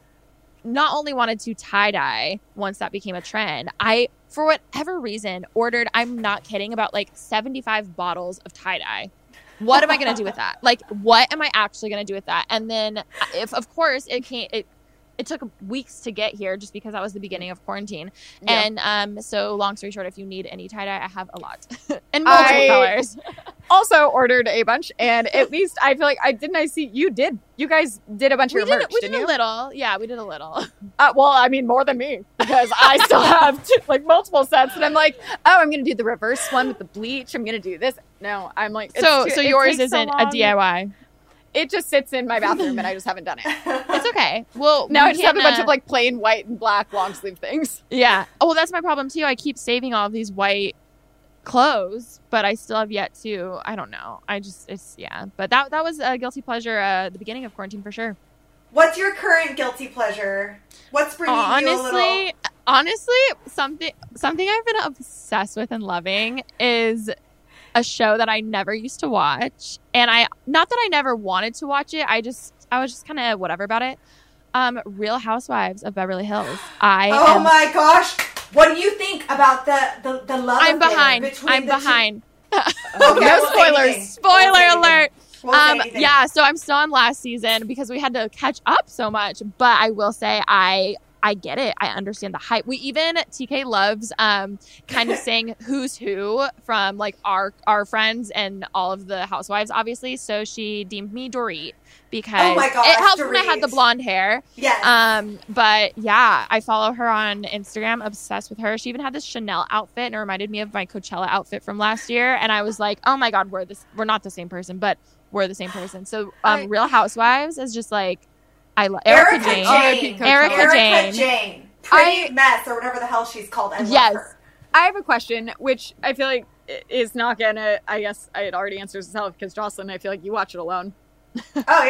Speaker 3: not only wanted to tie dye once that became a trend. I, for whatever reason, ordered. I'm not kidding. About like seventy-five bottles of tie dye. What am I going to do with that? Like, what am I actually going to do with that? And then, if of course it can't. It, It took weeks to get here just because that was the beginning of quarantine.
Speaker 1: Yeah.
Speaker 3: And um, so long story short, if you need any tie-dye, I have a lot. And multiple
Speaker 1: I-
Speaker 3: colors.
Speaker 1: Also ordered a bunch, and at least I feel like I didn't. I see you did. You guys did a bunch
Speaker 3: We
Speaker 1: of your
Speaker 3: did,
Speaker 1: merch,
Speaker 3: we
Speaker 1: didn't
Speaker 3: did
Speaker 1: you?
Speaker 3: a little. Yeah, we did a little.
Speaker 1: Uh, well, I mean, more than me because I still have two, like multiple sets, and I'm like, oh, I'm gonna do the reverse one with the bleach. I'm gonna do this. No, I'm like, it's
Speaker 3: So
Speaker 1: too-
Speaker 3: so
Speaker 1: it
Speaker 3: yours
Speaker 1: takes so
Speaker 3: isn't a
Speaker 1: long.
Speaker 3: D I Y.
Speaker 1: It just sits in my bathroom, and I just haven't done it.
Speaker 3: It's okay. Well,
Speaker 1: Now
Speaker 3: we
Speaker 1: I just have a
Speaker 3: can,
Speaker 1: bunch
Speaker 3: uh,
Speaker 1: of like plain white and black long sleeve things.
Speaker 3: Yeah. Oh, well, that's my problem too. I keep saving all of these white clothes, but I still have yet to. I don't know. I just it's yeah. But that that was a guilty pleasure. Uh, at the beginning of quarantine for sure.
Speaker 2: What's your current guilty pleasure? What's bringing you a little?
Speaker 3: Honestly, honestly, something something I've been obsessed with and loving is a show that I never used to watch, and I not that I never wanted to watch it. I just I was just kind of whatever about it. Um, Real Housewives of Beverly Hills. I
Speaker 2: Oh
Speaker 3: am,
Speaker 2: my gosh! What do you think about the the, the love
Speaker 3: I'm
Speaker 2: affair
Speaker 3: behind.
Speaker 2: between
Speaker 3: I'm
Speaker 2: the two-
Speaker 3: behind.
Speaker 2: Okay,
Speaker 1: no
Speaker 2: we'll say
Speaker 1: spoilers.
Speaker 2: anything.
Speaker 3: Spoiler
Speaker 2: We'll say anything.
Speaker 3: alert.
Speaker 2: We'll say
Speaker 3: Um,
Speaker 2: anything.
Speaker 3: yeah, so I'm still on last season because we had to catch up so much. But I will say I I get it. I understand the hype. We even T K loves um kind of saying who's who from like our our friends and all of the housewives, obviously. So she deemed me Dorit because
Speaker 2: Oh my gosh,
Speaker 3: it helps when I had
Speaker 2: Dorit.
Speaker 3: the blonde hair.
Speaker 2: Yes.
Speaker 3: Um, but yeah, I follow her on Instagram, obsessed with her. She even had this Chanel outfit and it reminded me of my Coachella outfit from last year. And I was like, oh my God, we're this, we're not the same person, but we're the same person. So, um,
Speaker 1: I-
Speaker 3: Real Housewives is just like, I love
Speaker 2: Erica
Speaker 3: Erica Jane.
Speaker 2: Jane.
Speaker 1: Oh, I peed Coachella.
Speaker 3: Erica
Speaker 2: Erica
Speaker 3: Jane.
Speaker 2: Jane. Pretty
Speaker 1: I-
Speaker 2: mess or whatever the hell she's called. I love
Speaker 3: Yes.
Speaker 2: her.
Speaker 1: I have a question, which I feel like i- is not gonna. I guess I had already answered itself because Jocelyn, I feel like you watch it alone.
Speaker 2: Oh yeah.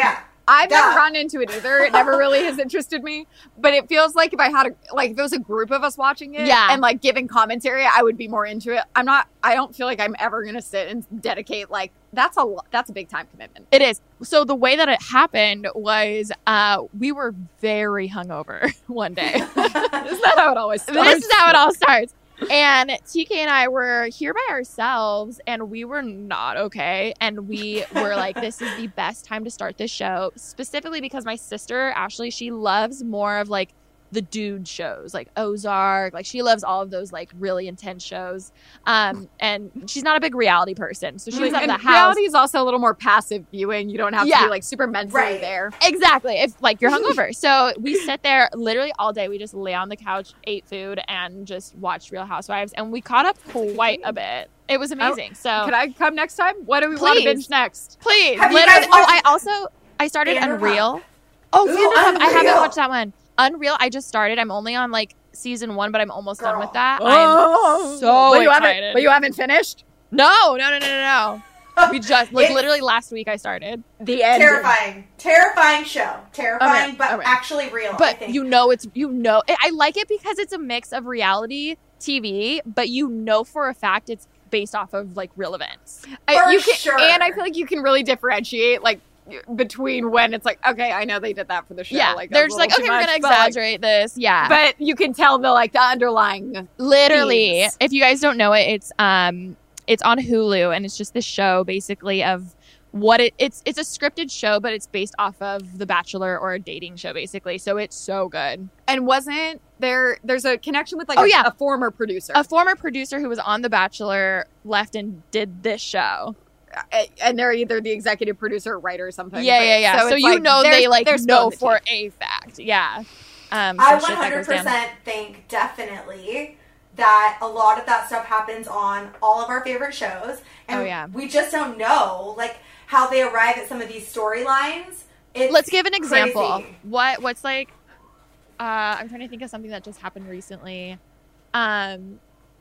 Speaker 1: I've
Speaker 2: Duh.
Speaker 1: never gotten into it either. It never really has interested me. But it feels like if I had a, like, if there was a group of us watching it
Speaker 3: Yeah.
Speaker 1: and, like, giving commentary, I would be more into it. I'm not, I don't feel like I'm ever going to sit and dedicate, like, that's a, lo- that's a big time commitment.
Speaker 3: It is. So the way that it happened was uh, we were very hungover one day.
Speaker 1: Isn't that how it always starts?
Speaker 3: This is how it all starts. And T K and I were here by ourselves, and we were not okay. And we were like, this is the best time to start this show, specifically because my sister, Ashley, she loves more of like the dude shows, like Ozark. Like she loves all of those like really intense shows. Um, and she's not a big reality person. So she was at
Speaker 1: And
Speaker 3: the house.
Speaker 1: reality is also a little more passive viewing. You don't have
Speaker 3: Yeah.
Speaker 1: to be, like, super mentally
Speaker 2: Right.
Speaker 1: there.
Speaker 3: Exactly. If like you're hungover. So we sit there literally all day. We just lay on the couch, ate food, and just watched Real Housewives. And we caught up quite a bit. It was amazing. So
Speaker 1: Can I come next time? What do we want to
Speaker 3: Please.
Speaker 1: binge next?
Speaker 3: please,
Speaker 2: Have you
Speaker 3: literally.
Speaker 2: guys
Speaker 3: Oh,
Speaker 2: watched
Speaker 3: I also I started
Speaker 2: Vanderpump?
Speaker 3: Unreal. Oh,
Speaker 2: Ooh,
Speaker 3: Vanderpump. I haven't
Speaker 2: Unreal.
Speaker 3: watched that one. Unreal. I just started. I'm only on like season one, but I'm almost done
Speaker 2: Girl.
Speaker 3: with that.
Speaker 1: Oh.
Speaker 3: I'm so
Speaker 1: but you
Speaker 3: excited.
Speaker 1: Haven't, but you haven't finished?
Speaker 3: No, no, no, no, no, no. We just like
Speaker 2: It's
Speaker 3: literally last week I started.
Speaker 1: The end.
Speaker 2: terrifying, terrifying show, terrifying,
Speaker 1: Okay,
Speaker 2: but
Speaker 1: okay.
Speaker 2: actually real. I
Speaker 3: But
Speaker 2: think.
Speaker 3: you know it's you know I I like it because it's a mix of reality T V, but you know for a fact it's based off of like real events.
Speaker 1: I-
Speaker 2: For
Speaker 1: you can,
Speaker 2: sure.
Speaker 1: And I feel like you can really differentiate, like, between when it's like, okay, I know they did that for the show.
Speaker 3: Yeah,
Speaker 1: like,
Speaker 3: they're
Speaker 1: that's
Speaker 3: just
Speaker 1: a
Speaker 3: like,
Speaker 1: little
Speaker 3: okay,
Speaker 1: too
Speaker 3: we're
Speaker 1: much,
Speaker 3: gonna
Speaker 1: but, like,
Speaker 3: exaggerate this. Yeah,
Speaker 1: But you can tell the like the underlying.
Speaker 3: literally,
Speaker 1: themes.
Speaker 3: if you guys don't know it, it's um, it's on Hulu, and it's just this show basically of what it it's it's a scripted show, but it's based off of The Bachelor or a dating show, basically. So it's so good.
Speaker 1: And wasn't there? There's a connection with like
Speaker 3: Oh,
Speaker 1: a,
Speaker 3: yeah.
Speaker 1: a former producer,
Speaker 3: A former producer who was on The Bachelor left and did this show.
Speaker 1: A- and they're either the executive producer or writer or something.
Speaker 3: Yeah,
Speaker 1: but-
Speaker 3: yeah, yeah. So,
Speaker 1: it's
Speaker 3: you
Speaker 1: like,
Speaker 3: know
Speaker 1: there's-
Speaker 3: they like
Speaker 1: there's
Speaker 3: know
Speaker 1: still
Speaker 3: for
Speaker 1: the tea.
Speaker 3: a fact. Yeah. Um,
Speaker 2: I
Speaker 3: some shit that goes down.
Speaker 2: one hundred percent think definitely that a lot of that stuff happens on all of our favorite shows, and
Speaker 3: Oh, yeah.
Speaker 2: we just don't know like how they arrive at some of these storylines. It's
Speaker 3: Let's give an example.
Speaker 2: crazy.
Speaker 3: What what's like uh I'm trying to think of something that just happened recently. Um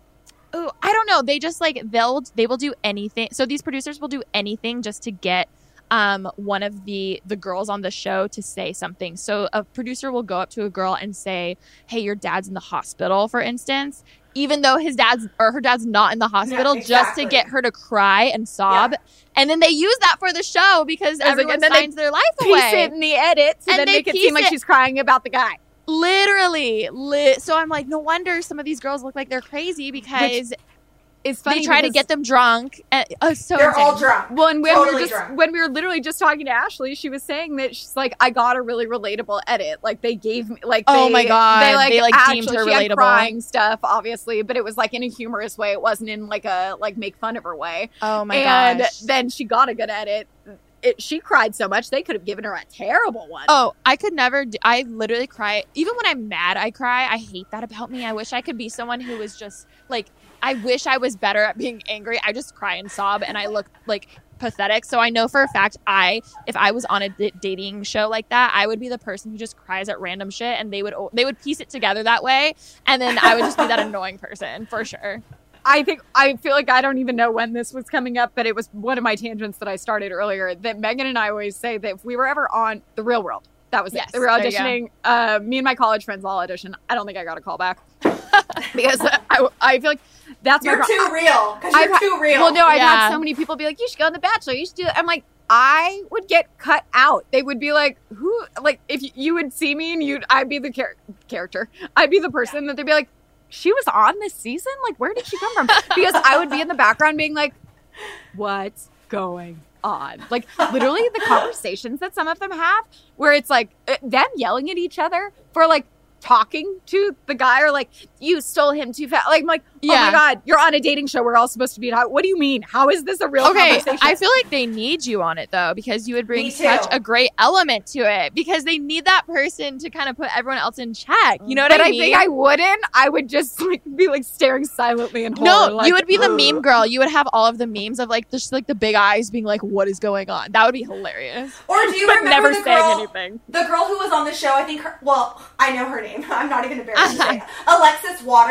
Speaker 3: Oh, I don't know. They just like they'll they will do anything. So these producers will do anything just to get um one of the the girls on the show to say something. So a producer will go up to a girl and say, "Hey, your dad's in the hospital," for instance, even though his dad's or her dad's not in the hospital, just
Speaker 2: exactly.
Speaker 3: to get her to cry and sob.
Speaker 2: Yeah.
Speaker 3: And then they use that for the show because
Speaker 1: like-
Speaker 3: everyone
Speaker 1: and then they
Speaker 3: signs their life
Speaker 1: Piece
Speaker 3: away.
Speaker 1: it in the edit to
Speaker 3: And
Speaker 1: then
Speaker 3: they
Speaker 1: make it
Speaker 3: piece
Speaker 1: seem like
Speaker 3: it-
Speaker 1: she's crying about the guy.
Speaker 3: Literally, li- so I'm like, no wonder some of these girls look like they're crazy because
Speaker 1: It's funny
Speaker 3: they try to
Speaker 1: because-
Speaker 3: get them drunk. And, oh, so
Speaker 2: They're
Speaker 3: insane.
Speaker 2: all drunk.
Speaker 1: Well, and when we
Speaker 2: Totally
Speaker 1: were just
Speaker 2: drunk.
Speaker 1: when we were literally just talking to Ashley, she was saying that she's like, I got a really relatable edit. Like they gave me like,
Speaker 3: Oh
Speaker 1: they,
Speaker 3: my God.
Speaker 1: they like,
Speaker 3: They, like,
Speaker 1: actually,
Speaker 3: deemed her
Speaker 1: she had
Speaker 3: relatable.
Speaker 1: crying stuff, obviously, but it was like in a humorous way. It wasn't in like a like make fun of her way.
Speaker 3: Oh my
Speaker 1: and
Speaker 3: gosh.
Speaker 1: then she got a good edit. It, she cried so much they could have given her a terrible one.
Speaker 3: Oh, I could never. Do, I literally cry. Even when I'm mad, I cry. I hate that about me. I wish I could be someone who was just like, I wish I was better at being angry. I just cry and sob and I look like pathetic. So I know for a fact, I, if I was on a d- dating show like that, I would be the person who just cries at random shit and they would, they would piece it together that way. And then I would just be that annoying person for sure.
Speaker 1: I think I feel like I don't even know when this was coming up, but it was one of my tangents that I started earlier. That Megan and I always say that if we were ever on The Real World, that was
Speaker 3: Yes,
Speaker 1: it. They were
Speaker 3: there you
Speaker 1: auditioning. Uh, me and my college friends all auditioned. I don't think I got a call back because I, I feel like that's
Speaker 2: You're
Speaker 1: my pro-
Speaker 2: too real because
Speaker 1: I've
Speaker 2: you're
Speaker 1: ha-
Speaker 2: too real.
Speaker 1: Well, no, I've
Speaker 3: Yeah.
Speaker 1: had so many people be like, "You should go on The Bachelor. You should do it." I'm like, I would get cut out. They would be like, "Who?" Like, if you, you would see me and you'd, I'd be the char- character. I'd be the person that they'd be like, "She was on this season. Like, where did she come from?" Because I would be in the background being like, "What's going on?" Like, literally, the conversations that some of them have, where it's like uh, them yelling at each other for like talking to the guy or like, "You stole him too fast." Like, I'm like, "Oh
Speaker 3: Yeah.
Speaker 1: my god, you're on a dating show. We're all supposed to be. How, what do you mean? How is this a real
Speaker 3: Okay,
Speaker 1: conversation?"
Speaker 3: I feel like they need you on it though because you would bring
Speaker 2: Me too.
Speaker 3: such a great element to it because they need that person to kind of put everyone else in check. You know what
Speaker 1: but
Speaker 3: I
Speaker 1: I
Speaker 3: mean?
Speaker 1: think I wouldn't. I would just like be like staring silently in horror.
Speaker 3: No,
Speaker 1: like,
Speaker 3: you would be the
Speaker 1: "Ugh."
Speaker 3: meme girl. You would have all of the memes of like just like the big eyes being like, "What is going on?" That would be hilarious.
Speaker 2: Or do you
Speaker 1: but
Speaker 2: remember
Speaker 1: never
Speaker 2: the
Speaker 1: saying
Speaker 2: girl?
Speaker 1: anything.
Speaker 2: The girl who was on the show, I think her, well, I know her name. I'm not even embarrassed to say it. Alexis Waters.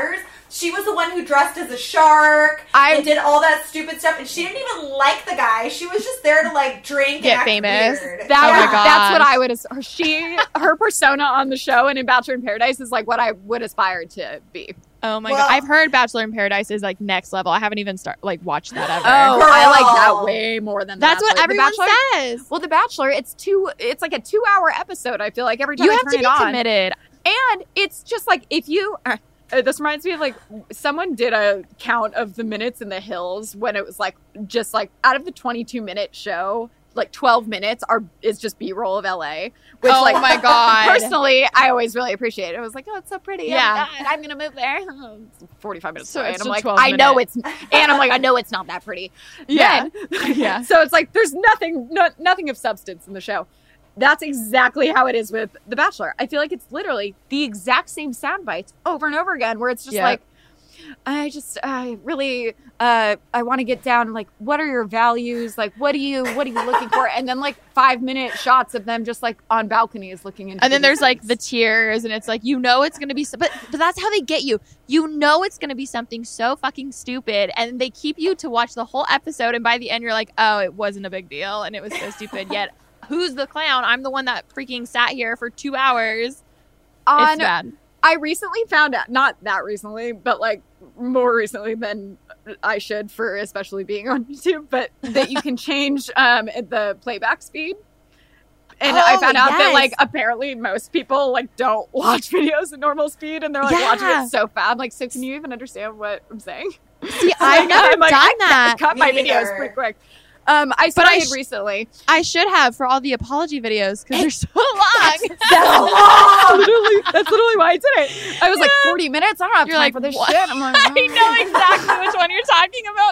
Speaker 2: She was the one who dressed as a shark
Speaker 1: I-
Speaker 2: and did all that stupid stuff, and she didn't even like the guy. She was just there to like drink
Speaker 3: Get
Speaker 2: and act
Speaker 3: famous.
Speaker 2: weird.
Speaker 1: That
Speaker 3: Oh my
Speaker 1: was, that's what
Speaker 3: gosh.
Speaker 1: I would. as- She, her persona on the show and in Bachelor in Paradise is like what I would aspire to be.
Speaker 3: Oh my
Speaker 2: Well-
Speaker 3: god! I've heard Bachelor in Paradise is like next level. I haven't even start like watched that ever.
Speaker 1: Oh, I like that
Speaker 2: Girl.
Speaker 1: way more than The
Speaker 3: That's what
Speaker 1: Bachelor. The
Speaker 3: everyone
Speaker 1: Bachelor-
Speaker 3: says.
Speaker 1: Well, The Bachelor, it's two. It's like a two-hour episode. I feel like every time
Speaker 3: You
Speaker 1: I
Speaker 3: have
Speaker 1: turn
Speaker 3: to
Speaker 1: it
Speaker 3: be
Speaker 1: on,
Speaker 3: committed.
Speaker 1: and it's just like if you. Uh, uh, this reminds me of like someone did a count of the minutes in The Hills when it was like just like out of the twenty-two minute show, like twelve minutes are is just B-roll of L A. Which,
Speaker 3: Oh
Speaker 1: like,
Speaker 3: my God.
Speaker 1: Personally, I always really appreciate it. I was like, oh, it's so pretty.
Speaker 3: Yeah.
Speaker 1: Oh my God, I'm gonna move there. It's forty-five minutes
Speaker 3: So
Speaker 1: away,
Speaker 3: it's
Speaker 1: and I'm
Speaker 3: a
Speaker 1: like,
Speaker 3: twelve
Speaker 1: I know
Speaker 3: minute.
Speaker 1: it's, and I'm like, I know it's not that pretty.
Speaker 3: Yeah.
Speaker 1: Then-
Speaker 3: Yeah.
Speaker 1: So it's like there's nothing, no, nothing of substance in the show. That's exactly how it is with The Bachelor. I feel like it's literally the exact same sound bites over and over again, where it's just
Speaker 3: Yep.
Speaker 1: like, I just, I really, uh, I want to get down. Like, what are your values? Like, what do you, what are you looking for? And then like five minute shots of them just like on balconies looking into.
Speaker 3: And then
Speaker 1: the
Speaker 3: there's like
Speaker 1: distance.
Speaker 3: the tears, and it's like you know it's gonna be, so, but but that's how they get you. You know it's gonna be something so fucking stupid, and they keep you to watch the whole episode. And by the end, you're like, oh, it wasn't a big deal, and it was so stupid. Yet, who's the clown? I'm the one that freaking sat here for two hours.
Speaker 1: on.
Speaker 3: It's bad.
Speaker 1: I recently found out, not that recently, but like more recently than I should for especially being on YouTube, but that you can change um, the playback speed. And I
Speaker 3: Oh,
Speaker 1: found out that
Speaker 3: yes.
Speaker 1: like apparently most people like don't watch videos at normal speed and they're like watching
Speaker 3: Yeah.
Speaker 1: it so fast. I'm like, so can you even understand what I'm saying?
Speaker 3: See, I've never
Speaker 1: I'm like,
Speaker 3: done
Speaker 1: I
Speaker 3: that.
Speaker 1: cut
Speaker 2: Me
Speaker 1: my
Speaker 2: neither.
Speaker 1: videos pretty quick. Um, I
Speaker 3: But I
Speaker 1: started
Speaker 3: sh-
Speaker 1: recently.
Speaker 3: I should have for all the apology videos because they're so long.
Speaker 1: That's literally, that's literally why I did it. I was like forty minutes. I don't have
Speaker 3: You're
Speaker 1: time
Speaker 3: like,
Speaker 1: for this
Speaker 3: what?
Speaker 1: shit. I'm like,
Speaker 3: I know exactly which one you're talking about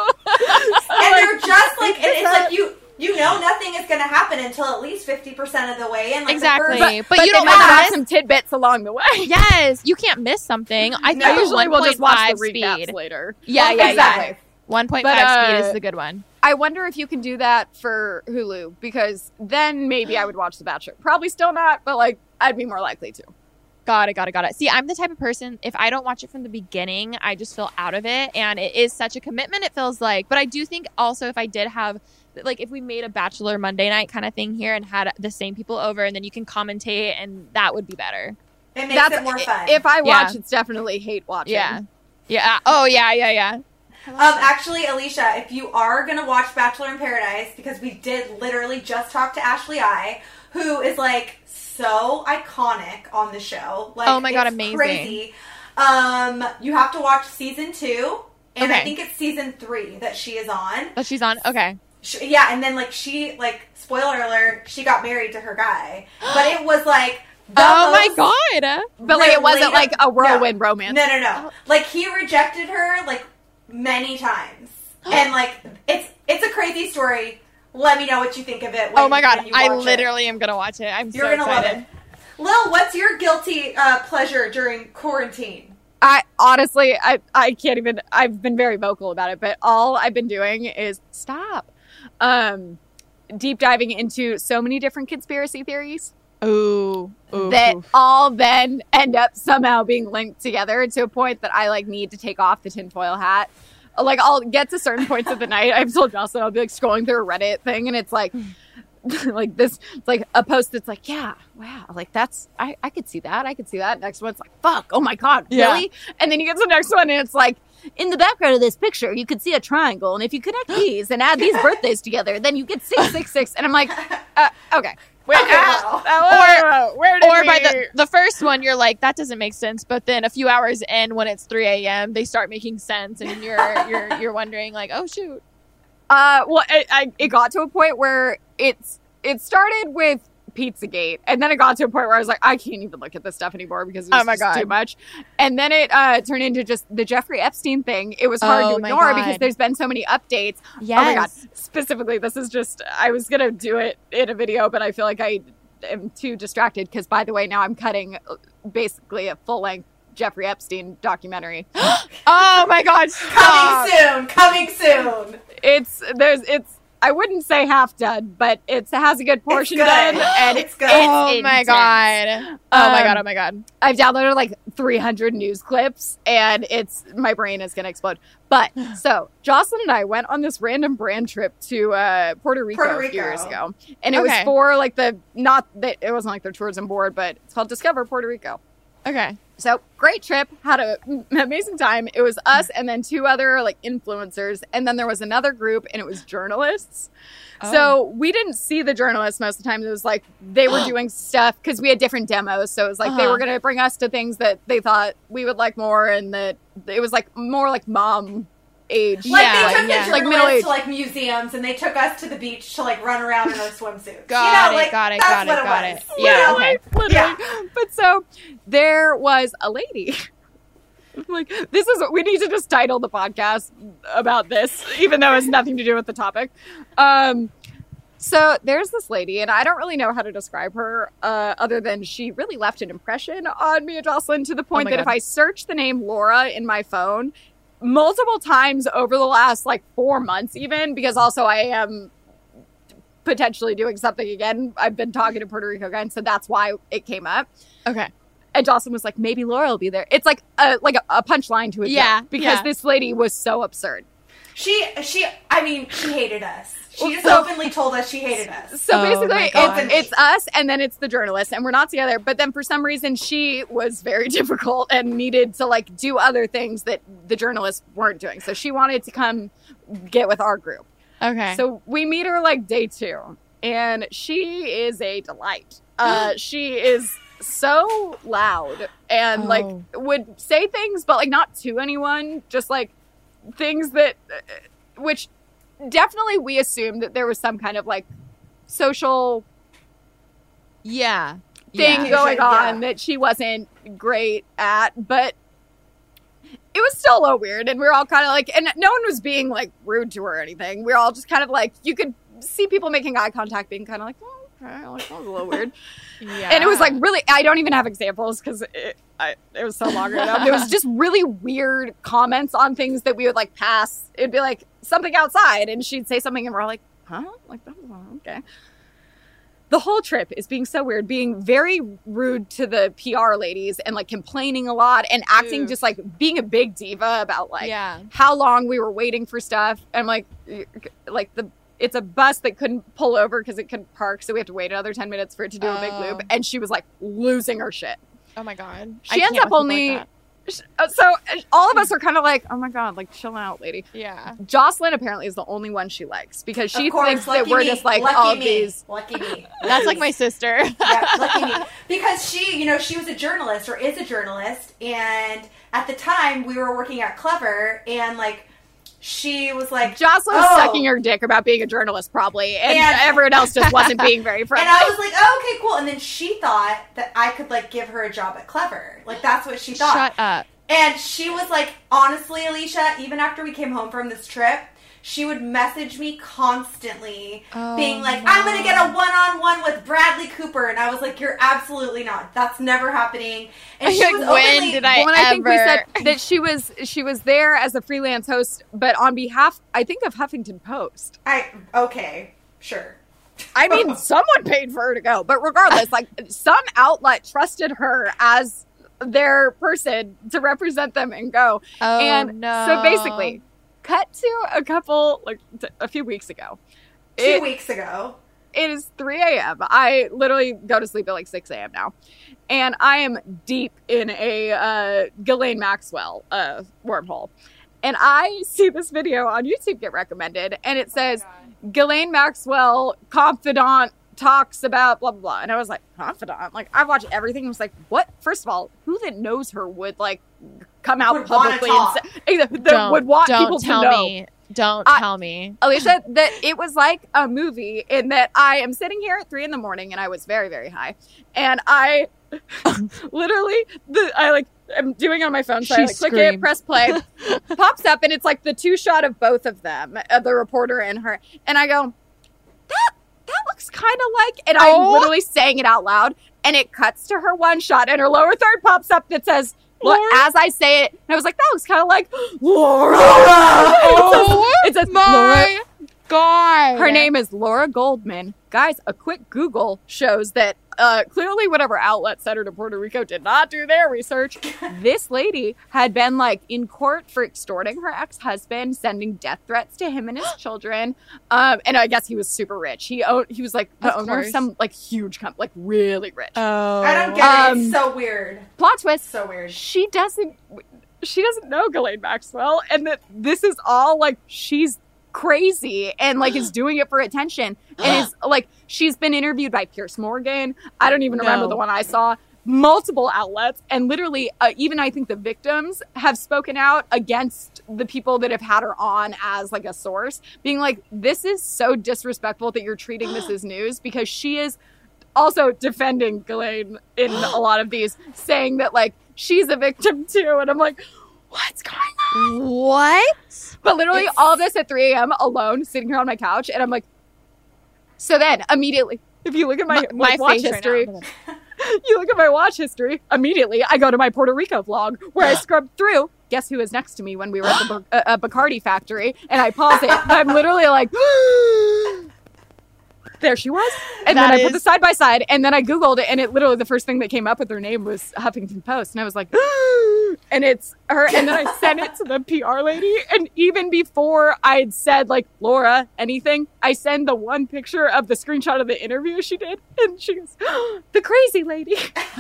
Speaker 3: too.
Speaker 2: And they're just like, it, it's like you you know nothing is going to happen until at least fifty percent of the way in. Like
Speaker 3: Exactly.
Speaker 2: The first,
Speaker 3: But,
Speaker 1: but
Speaker 3: you
Speaker 1: they
Speaker 3: don't
Speaker 1: might have
Speaker 3: miss.
Speaker 1: some tidbits along the way.
Speaker 3: Yes, you can't miss something. I think
Speaker 1: I usually will just watch the
Speaker 3: speed.
Speaker 1: recaps later.
Speaker 3: Yeah, yeah,
Speaker 2: Exactly.
Speaker 3: yeah. one point
Speaker 1: But,
Speaker 3: five speed
Speaker 1: uh,
Speaker 3: is the good one.
Speaker 1: I wonder if you can do that for Hulu because then maybe I would watch The Bachelor. Probably still not, but like I'd be more likely to.
Speaker 3: Got it, got it, got it. See, I'm the type of person, if I don't watch it from the beginning, I just feel out of it. And it is such a commitment, it feels like. But I do think also if I did have, like, if we made a Bachelor Monday night kind of thing here and had the same people over and then you can commentate, and that would be better.
Speaker 2: it makes
Speaker 1: That's
Speaker 2: it more fun.
Speaker 1: If I watch,
Speaker 3: Yeah.
Speaker 1: it's definitely hate watching.
Speaker 3: Yeah. Yeah. Oh, yeah, yeah, yeah.
Speaker 2: Um, actually, Alicia, if you are going to watch Bachelor in Paradise, because we did literally just talk to Ashley I, who is like so iconic on the show. Like,
Speaker 3: Oh my God,
Speaker 2: it's
Speaker 3: amazing.
Speaker 2: Crazy. Um, you have to watch season two, and I
Speaker 3: Okay.
Speaker 2: think it's season three that she is on.
Speaker 3: Oh, she's on. Okay.
Speaker 2: She, yeah, and then like she, like, spoiler alert, she got married to her guy. But it was like, the
Speaker 3: Oh my
Speaker 2: most
Speaker 3: God.
Speaker 1: But like it wasn't
Speaker 2: relatable-
Speaker 1: like a whirlwind
Speaker 2: No.
Speaker 1: romance.
Speaker 2: No, no, no. Like he rejected her like many times, and like it's it's a crazy story. Let me know what you think of it. When,
Speaker 3: Oh my God.
Speaker 2: when you
Speaker 3: I
Speaker 2: watch it.
Speaker 3: literally am going to watch it. I'm
Speaker 2: You're
Speaker 3: so
Speaker 2: gonna
Speaker 3: excited.
Speaker 2: love it. Lil, what's your guilty uh, pleasure during quarantine?
Speaker 1: I honestly, I I can't even. I've been very vocal about it, but all I've been doing is stop. Um, deep diving into so many different conspiracy theories
Speaker 3: Ooh. Ooh.
Speaker 1: that
Speaker 3: ooh.
Speaker 1: all then end up somehow being linked together to a point that I like need to take off the tinfoil hat. Like I'll get to certain points of the night. I've told Jocelyn I'll be like scrolling through a Reddit thing, and it's like. like this, it's like a post that's like, yeah, wow, like that's, I, I could see that, I could see that. Next one's like, fuck, oh my God,
Speaker 3: Yeah.
Speaker 1: really? And then you get to the next one and it's like, in the background of this picture, you could see a triangle. And if you connect these and add these birthdays together, then you get six six six. And I'm like, uh, okay. Wait,
Speaker 2: Okay,
Speaker 1: uh,
Speaker 2: well.
Speaker 1: uh, where did
Speaker 3: Or
Speaker 1: we...
Speaker 3: by the the first one, you're like, that doesn't make sense. But then a few hours in, when it's three a.m., they start making sense, and you're you're you're wondering like, oh shoot.
Speaker 1: Uh, well, it, I, it got to a point where it's, it started with Pizzagate, and then it got to a point where I was like, I can't even look at this stuff anymore because it was
Speaker 3: Oh my
Speaker 1: just
Speaker 3: God.
Speaker 1: too much. And then it uh, turned into just the Jeffrey Epstein thing. It was hard
Speaker 3: Oh
Speaker 1: to
Speaker 3: my
Speaker 1: ignore
Speaker 3: God.
Speaker 1: because there's been so many updates.
Speaker 3: Yes.
Speaker 1: Oh my God. Specifically, this is just, I was going to do it in a video, but I feel like I am too distracted because, by the way, now I'm cutting uh, basically a full-length Jeffrey Epstein documentary.
Speaker 3: Oh my God. Stop.
Speaker 2: Coming soon. Coming soon.
Speaker 1: It's, there's, it's, I wouldn't say half done, but it has a good portion
Speaker 2: good.
Speaker 1: done, and
Speaker 2: It's
Speaker 1: it's
Speaker 2: good.
Speaker 1: It's
Speaker 3: Oh my
Speaker 1: intense.
Speaker 3: god. Oh my
Speaker 1: Um,
Speaker 3: god. Oh my god.
Speaker 1: I've downloaded like three hundred news clips, and it's my brain is gonna explode. But so Jocelyn and I went on this random brand trip to uh, Puerto Rico,
Speaker 2: Puerto
Speaker 1: a few
Speaker 2: Rico.
Speaker 1: years ago, and it
Speaker 3: Okay.
Speaker 1: was for like the not that it wasn't like their tourism board, but it's called Discover Puerto Rico.
Speaker 3: Okay.
Speaker 1: So great trip, had a an amazing time. It was us and then two other like influencers, and then there was another group, and it was journalists.
Speaker 3: Oh.
Speaker 1: So we didn't see the journalists most of the time. It was like they were doing stuff because we had different demos. So it was like they
Speaker 3: Uh-huh.
Speaker 1: were going to bring us to things that they thought we would like more, and that it was like more like mom age.
Speaker 2: Like
Speaker 3: Yeah,
Speaker 2: they took
Speaker 3: yeah.
Speaker 2: the
Speaker 1: Like
Speaker 2: journalists
Speaker 1: middle-aged.
Speaker 2: to like museums, and they took us to the beach to like run around in our swimsuits.
Speaker 3: Got
Speaker 2: you know,
Speaker 3: it,
Speaker 2: like,
Speaker 3: got it,
Speaker 2: that's
Speaker 3: got it,
Speaker 2: what
Speaker 3: got
Speaker 2: was.
Speaker 3: it. Yeah,
Speaker 1: Literally,
Speaker 3: okay.
Speaker 1: literally. But so there was a lady. Like, this is, we need to just title the podcast about this, even though it has nothing to do with the topic. Um, so there's this lady, and I don't really know how to describe her uh, other than she really left an impression on me and Jocelyn to the point
Speaker 3: my
Speaker 1: that
Speaker 3: God.
Speaker 1: if I search the name Laura in my phone multiple times over the last like four months, even because also I am potentially doing something again. I've been talking to Puerto Rico again, so that's why it came up.
Speaker 3: Okay.
Speaker 1: And Jocelyn was like, maybe Laura will be there. It's like a like a, a punchline to it.
Speaker 3: Yeah,
Speaker 1: Because
Speaker 3: yeah.
Speaker 1: this lady was so absurd.
Speaker 2: She, she, I mean, she hated us. She just
Speaker 1: So-
Speaker 2: openly told us she hated us.
Speaker 1: So
Speaker 3: Oh
Speaker 1: basically,
Speaker 3: my
Speaker 1: it's,
Speaker 3: gosh.
Speaker 1: it's us and then it's the journalist, and we're not together. But then for some reason, she was very difficult and needed to like do other things that the journalists weren't doing. So she wanted to come get with our group.
Speaker 3: Okay.
Speaker 1: So we meet her like day two, and she is a delight. Uh, she is so loud and like
Speaker 3: Oh.
Speaker 1: would say things, but like not to anyone, just like things that, uh, which definitely we assumed that there was some kind of like social
Speaker 3: yeah.
Speaker 1: thing
Speaker 3: Yeah.
Speaker 1: going
Speaker 2: Yeah.
Speaker 1: on that she wasn't great at, but it was still a little weird, and we were all kind of like, and no one was being like rude to her or anything. We were all just kind of like, you could see people making eye contact, being kind of like, oh, okay, like, that was a little weird.
Speaker 3: Yeah.
Speaker 1: And it was like really, I don't even have examples because it, I- it was so long ago now. It was just really weird comments on things that we would like pass. It'd be like something outside, and she'd say something, and we're all like, huh? Like, oh, okay. The whole trip is being so weird, being very rude to the P R ladies and like complaining a lot and acting
Speaker 3: Oof.
Speaker 1: just like being a big diva about like
Speaker 3: Yeah.
Speaker 1: how long we were waiting for stuff. And I'm like, like the it's a bus that couldn't pull over because it couldn't park, so we have to wait another ten minutes for it to do a big
Speaker 3: Oh.
Speaker 1: loop. And she was like losing her shit.
Speaker 3: Oh my god.
Speaker 1: She
Speaker 3: I
Speaker 1: ends
Speaker 3: can't
Speaker 1: up
Speaker 3: with people
Speaker 1: only.
Speaker 3: like
Speaker 1: Uh, So uh, all of us are kind of like, oh my god, like chill out, lady.
Speaker 3: that. Yeah.
Speaker 1: Jocelyn apparently is the only one she likes because she
Speaker 2: Of course,
Speaker 1: thinks that
Speaker 2: lucky
Speaker 1: we're
Speaker 2: me,
Speaker 1: just like
Speaker 2: lucky
Speaker 1: all
Speaker 2: me,
Speaker 1: these.
Speaker 2: Lucky me.
Speaker 3: That's like my sister.
Speaker 2: Yeah, lucky me. Because she, you know, she was a journalist or is a journalist, and at the time we were working at Clever, and like she was like,
Speaker 1: Jocelyn was
Speaker 2: Oh.
Speaker 1: sucking her dick about being a journalist, probably, and,
Speaker 2: And-
Speaker 1: everyone else just wasn't being very friendly.
Speaker 2: and I was like, oh, okay, cool. And then she thought that I could like give her a job at Clever, like that's what she thought.
Speaker 3: Shut up.
Speaker 2: And she was like, honestly, Alicia, even after we came home from this trip, she would message me constantly,
Speaker 3: Oh,
Speaker 2: being like,
Speaker 3: no.
Speaker 2: I'm going to get a one-on-one with Bradley Cooper. And I was like, you're absolutely not. That's never happening. And she
Speaker 3: Like,
Speaker 2: was
Speaker 3: when
Speaker 2: openly,
Speaker 3: did I
Speaker 1: Well, and I think we said
Speaker 3: ever-
Speaker 1: that she was she was there as a freelance host, but on behalf, I think, of Huffington Post.
Speaker 2: I, okay, sure.
Speaker 1: I mean, someone paid for her to go, but regardless, like some outlet trusted her as their person to represent them and go.
Speaker 3: Oh
Speaker 1: and
Speaker 3: no.
Speaker 1: so basically, cut to a couple like t- a few weeks ago.
Speaker 2: Two
Speaker 1: It-
Speaker 2: weeks ago.
Speaker 1: It is three a.m. I literally go to sleep at like six a.m. now. And I am deep in a uh, Ghislaine Maxwell uh, wormhole. And I see this video on YouTube get recommended, and it says, Ghislaine Maxwell, confidant, talks about blah, blah, blah. And I was like, confidant? Like, I watch everything. I was like, what? First of all, who that knows her would, like, come out
Speaker 2: Would wanna
Speaker 1: publicly and
Speaker 2: talk.
Speaker 1: say, that
Speaker 3: Don't,
Speaker 1: would want
Speaker 3: don't
Speaker 1: people
Speaker 3: tell
Speaker 1: to know.
Speaker 3: me. Don't
Speaker 1: I-
Speaker 3: tell me.
Speaker 1: Alicia, that it was like a movie in that I am sitting here at three in the morning and I was very, very high. And I literally, the I like, I'm doing it on my phone. So
Speaker 3: She
Speaker 1: I like, click it,
Speaker 3: screamed.
Speaker 1: press play, pops up, and it's like the two shot of both of them, uh, the reporter and her. And I go, that, that looks kind of like, and I'm
Speaker 3: Oh.
Speaker 1: literally saying it out loud. And it cuts to her one shot, and her lower third pops up that says, well,
Speaker 3: Laura?
Speaker 1: as I say it, and I was like, that looks kind of like Laura.
Speaker 3: Oh
Speaker 1: it says, it says
Speaker 3: my
Speaker 1: Laura.
Speaker 3: god. God.
Speaker 1: Her name is Laura Goldman. Guys, a quick Google shows that uh, clearly whatever outlet sent her to Puerto Rico did not do their research. This lady had been like in court for extorting her ex-husband, sending death threats to him and his children. Um, and I guess he was super rich. He owned, he was like the
Speaker 3: Of
Speaker 1: owner
Speaker 3: course.
Speaker 1: of some like huge company, like really rich.
Speaker 3: Oh.
Speaker 2: I don't get
Speaker 1: Um,
Speaker 2: it. It's so weird.
Speaker 1: Plot twist.
Speaker 2: So weird.
Speaker 1: She doesn't she doesn't know Ghislaine Maxwell, and that this is all like she's crazy and like is doing it for attention, and is like she's been interviewed by Piers Morgan. I don't even remember
Speaker 3: No.
Speaker 1: the one I saw. Multiple outlets, and literally uh, even I think the victims have spoken out against the people that have had her on as like a source, being like, this is so disrespectful that you're treating this as news, because she is also defending Ghislaine in a lot of these, saying that like she's a victim too. And I'm like, what's going on?
Speaker 3: What?
Speaker 1: But literally
Speaker 2: It's-
Speaker 1: all of this at three a.m. alone, sitting here on my couch. And I'm like, so then immediately, if you look at my,
Speaker 3: My,
Speaker 1: like, watch
Speaker 3: face right
Speaker 1: history,
Speaker 3: now.
Speaker 1: you look at my watch history, immediately I go to my Puerto Rico vlog where I scrubbed through. Guess who was next to me when we were at the Bac- uh, uh, Bacardi factory? And I pause it. I'm literally like, there she was. And
Speaker 3: That
Speaker 1: then I put
Speaker 3: is-
Speaker 1: the side by side, and then I Googled it, and it literally, the first thing that came up with her name was Huffington Post. And I was like, and it's her. And then I sent it to the P R lady. And even before I had said, like, Laura, anything, I send the one picture of the screenshot of the interview she did. And she goes, the crazy lady.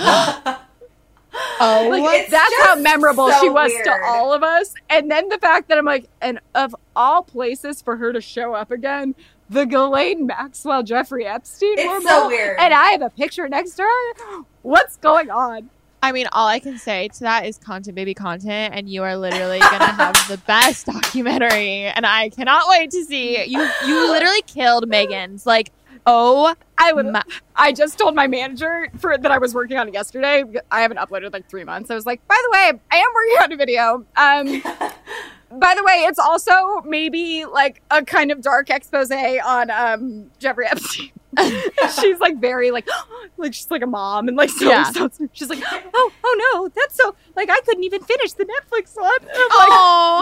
Speaker 3: Oh,
Speaker 1: Like,
Speaker 2: It's
Speaker 1: that's how
Speaker 2: just
Speaker 1: memorable
Speaker 2: so
Speaker 1: she was to
Speaker 2: weird.
Speaker 1: all of us. And then the fact that I'm like, and of all places for her to show up again, the Ghislaine Maxwell Jeffrey Epstein
Speaker 2: It's
Speaker 1: woman,
Speaker 2: so weird.
Speaker 1: and I have a picture next to her. What's going on?
Speaker 3: I mean, all I can say to that is content, baby, content, and you are literally gonna have the best documentary, and I cannot wait to see you. You literally killed Megan's. Like, oh,
Speaker 1: I would.
Speaker 3: my,
Speaker 1: I just told my manager for that I was working on it yesterday. I haven't uploaded in, like three months. I was like, by the way, I am working on a video. Um, by the way, it's also maybe like a kind of dark expose on um Jeffrey Epstein. She's like very like like she's like a mom and like so,
Speaker 3: Yeah.
Speaker 1: so she's like, oh oh no, that's so like I couldn't even finish the Netflix one. And I'm like,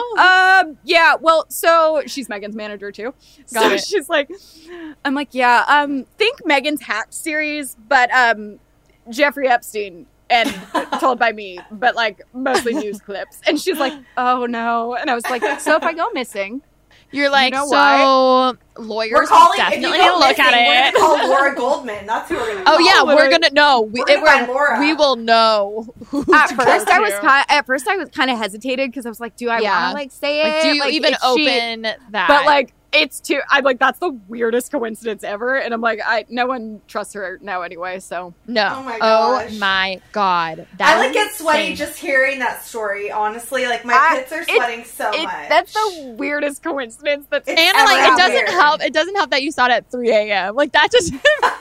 Speaker 3: oh,
Speaker 1: um, yeah, well, so she's Megan's manager too.
Speaker 3: Got
Speaker 1: so
Speaker 3: it.
Speaker 1: she's like, I'm like, yeah, um, think Megan's Hacked series, but um, Jeffrey Epstein and told by me, but like mostly news clips. And she's like, oh no. And I was like, so if I go missing,
Speaker 3: you're like,
Speaker 1: know
Speaker 3: so
Speaker 1: why?
Speaker 3: lawyers
Speaker 2: We're
Speaker 3: will
Speaker 2: calling. If you
Speaker 3: definitely
Speaker 2: go
Speaker 3: look
Speaker 2: missing,
Speaker 3: at
Speaker 2: we're
Speaker 3: it.
Speaker 2: gonna call Laura Goldman. That's who we're gonna.
Speaker 3: Oh
Speaker 2: call.
Speaker 3: yeah,
Speaker 1: literally.
Speaker 3: we're gonna know. We,
Speaker 2: We're gonna
Speaker 3: it- we're-
Speaker 2: find Laura.
Speaker 3: we will know. Who
Speaker 1: at
Speaker 3: to
Speaker 1: first
Speaker 3: go
Speaker 1: I was
Speaker 3: to.
Speaker 1: kind at first I was kind of hesitated because I was like, do I
Speaker 3: Yeah.
Speaker 1: want to like say it?
Speaker 3: Like, do you
Speaker 1: Like,
Speaker 3: even
Speaker 1: is she-
Speaker 3: open that?
Speaker 1: But like, it's too. I'm like, that's the weirdest coincidence ever. And I'm like, I no one trusts her now anyway. So
Speaker 3: no.
Speaker 2: Oh my
Speaker 3: Oh
Speaker 2: gosh.
Speaker 3: my god. That
Speaker 2: I like
Speaker 3: is
Speaker 2: get sweaty
Speaker 3: insane.
Speaker 2: just hearing that story. Honestly, like my
Speaker 1: I-
Speaker 2: pits are
Speaker 1: it-
Speaker 2: sweating so
Speaker 1: it,
Speaker 2: much.
Speaker 1: that's the weirdest coincidence that's
Speaker 2: It's
Speaker 3: And
Speaker 1: ever
Speaker 3: like, it
Speaker 2: out
Speaker 3: doesn't
Speaker 2: there.
Speaker 3: help. It doesn't help that you saw it at three a.m. Like that just.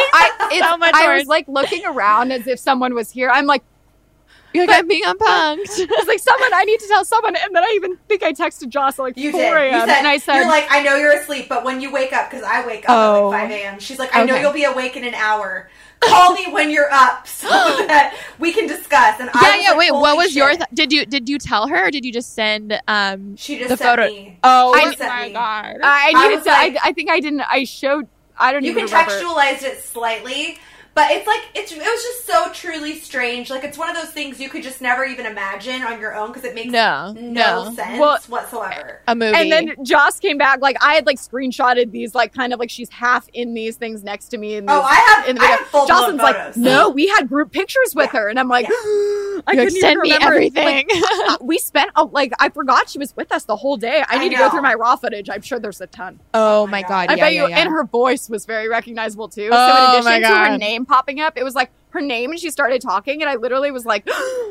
Speaker 1: I, it's,
Speaker 3: So much
Speaker 1: I
Speaker 3: worse.
Speaker 1: was like looking around as if someone was here. I'm like,
Speaker 3: You're like, I'm being unpunked.
Speaker 1: it's like someone. I need to tell someone. And then I even think I texted Joss at like
Speaker 2: You
Speaker 1: four
Speaker 2: did. You
Speaker 1: a.m.
Speaker 2: said,
Speaker 1: and I said,
Speaker 2: you're like, I know you're asleep, but when you wake up, because I wake up
Speaker 3: Oh.
Speaker 2: at like five a.m. She's like, I know
Speaker 3: Okay.
Speaker 2: you'll be awake in an hour. Call me when you're up so that we can discuss. And I
Speaker 3: yeah,
Speaker 2: was
Speaker 3: yeah.
Speaker 2: like,
Speaker 3: Wait,
Speaker 2: holy
Speaker 3: what was your?
Speaker 2: shit.
Speaker 3: Th- did you did you tell her? Or did you just send um
Speaker 2: She just
Speaker 3: the
Speaker 2: sent
Speaker 3: photo?
Speaker 2: me.
Speaker 3: Oh
Speaker 2: She
Speaker 3: my
Speaker 2: sent me.
Speaker 3: god.
Speaker 1: I
Speaker 2: I
Speaker 1: needed
Speaker 2: was
Speaker 1: to.
Speaker 2: like-
Speaker 1: I, I think I didn't. I showed. I don't
Speaker 2: You
Speaker 1: even
Speaker 2: can
Speaker 1: remember.
Speaker 2: textualize it slightly, but it's like it's it was just so truly strange. Like it's one of those things you could just never even imagine on your own because it makes
Speaker 3: No,
Speaker 2: no,
Speaker 3: no.
Speaker 2: sense
Speaker 1: Well,
Speaker 2: whatsoever.
Speaker 3: A movie.
Speaker 1: And then Joss came back. Like I had like screenshotted these, like kind of like she's half in these things next to me. In these,
Speaker 2: Oh, I have-
Speaker 1: in the
Speaker 2: I
Speaker 1: video.
Speaker 2: have full
Speaker 1: Jocelyn's
Speaker 2: blown
Speaker 1: like,
Speaker 2: photos.
Speaker 1: no, we had group pictures with
Speaker 2: Yeah.
Speaker 1: her, and I'm like,
Speaker 2: Yeah.
Speaker 1: I
Speaker 3: You're like,
Speaker 1: couldn't
Speaker 3: send
Speaker 1: even
Speaker 3: me
Speaker 1: remember.
Speaker 3: everything.
Speaker 1: Like, we spent a, like I forgot she was with us the whole day. I
Speaker 2: I
Speaker 1: need to
Speaker 2: know.
Speaker 1: go through my raw footage. I'm sure there's a ton.
Speaker 3: oh,
Speaker 2: Oh my
Speaker 3: my
Speaker 2: God.
Speaker 3: god.
Speaker 1: I
Speaker 3: yeah,
Speaker 1: bet
Speaker 3: yeah,
Speaker 1: you,
Speaker 3: yeah.
Speaker 1: and her voice was very recognizable too.
Speaker 3: Oh,
Speaker 1: so in addition
Speaker 3: my
Speaker 1: to her
Speaker 3: God.
Speaker 1: name popping up, it was like her name, and she started talking, and I literally was like,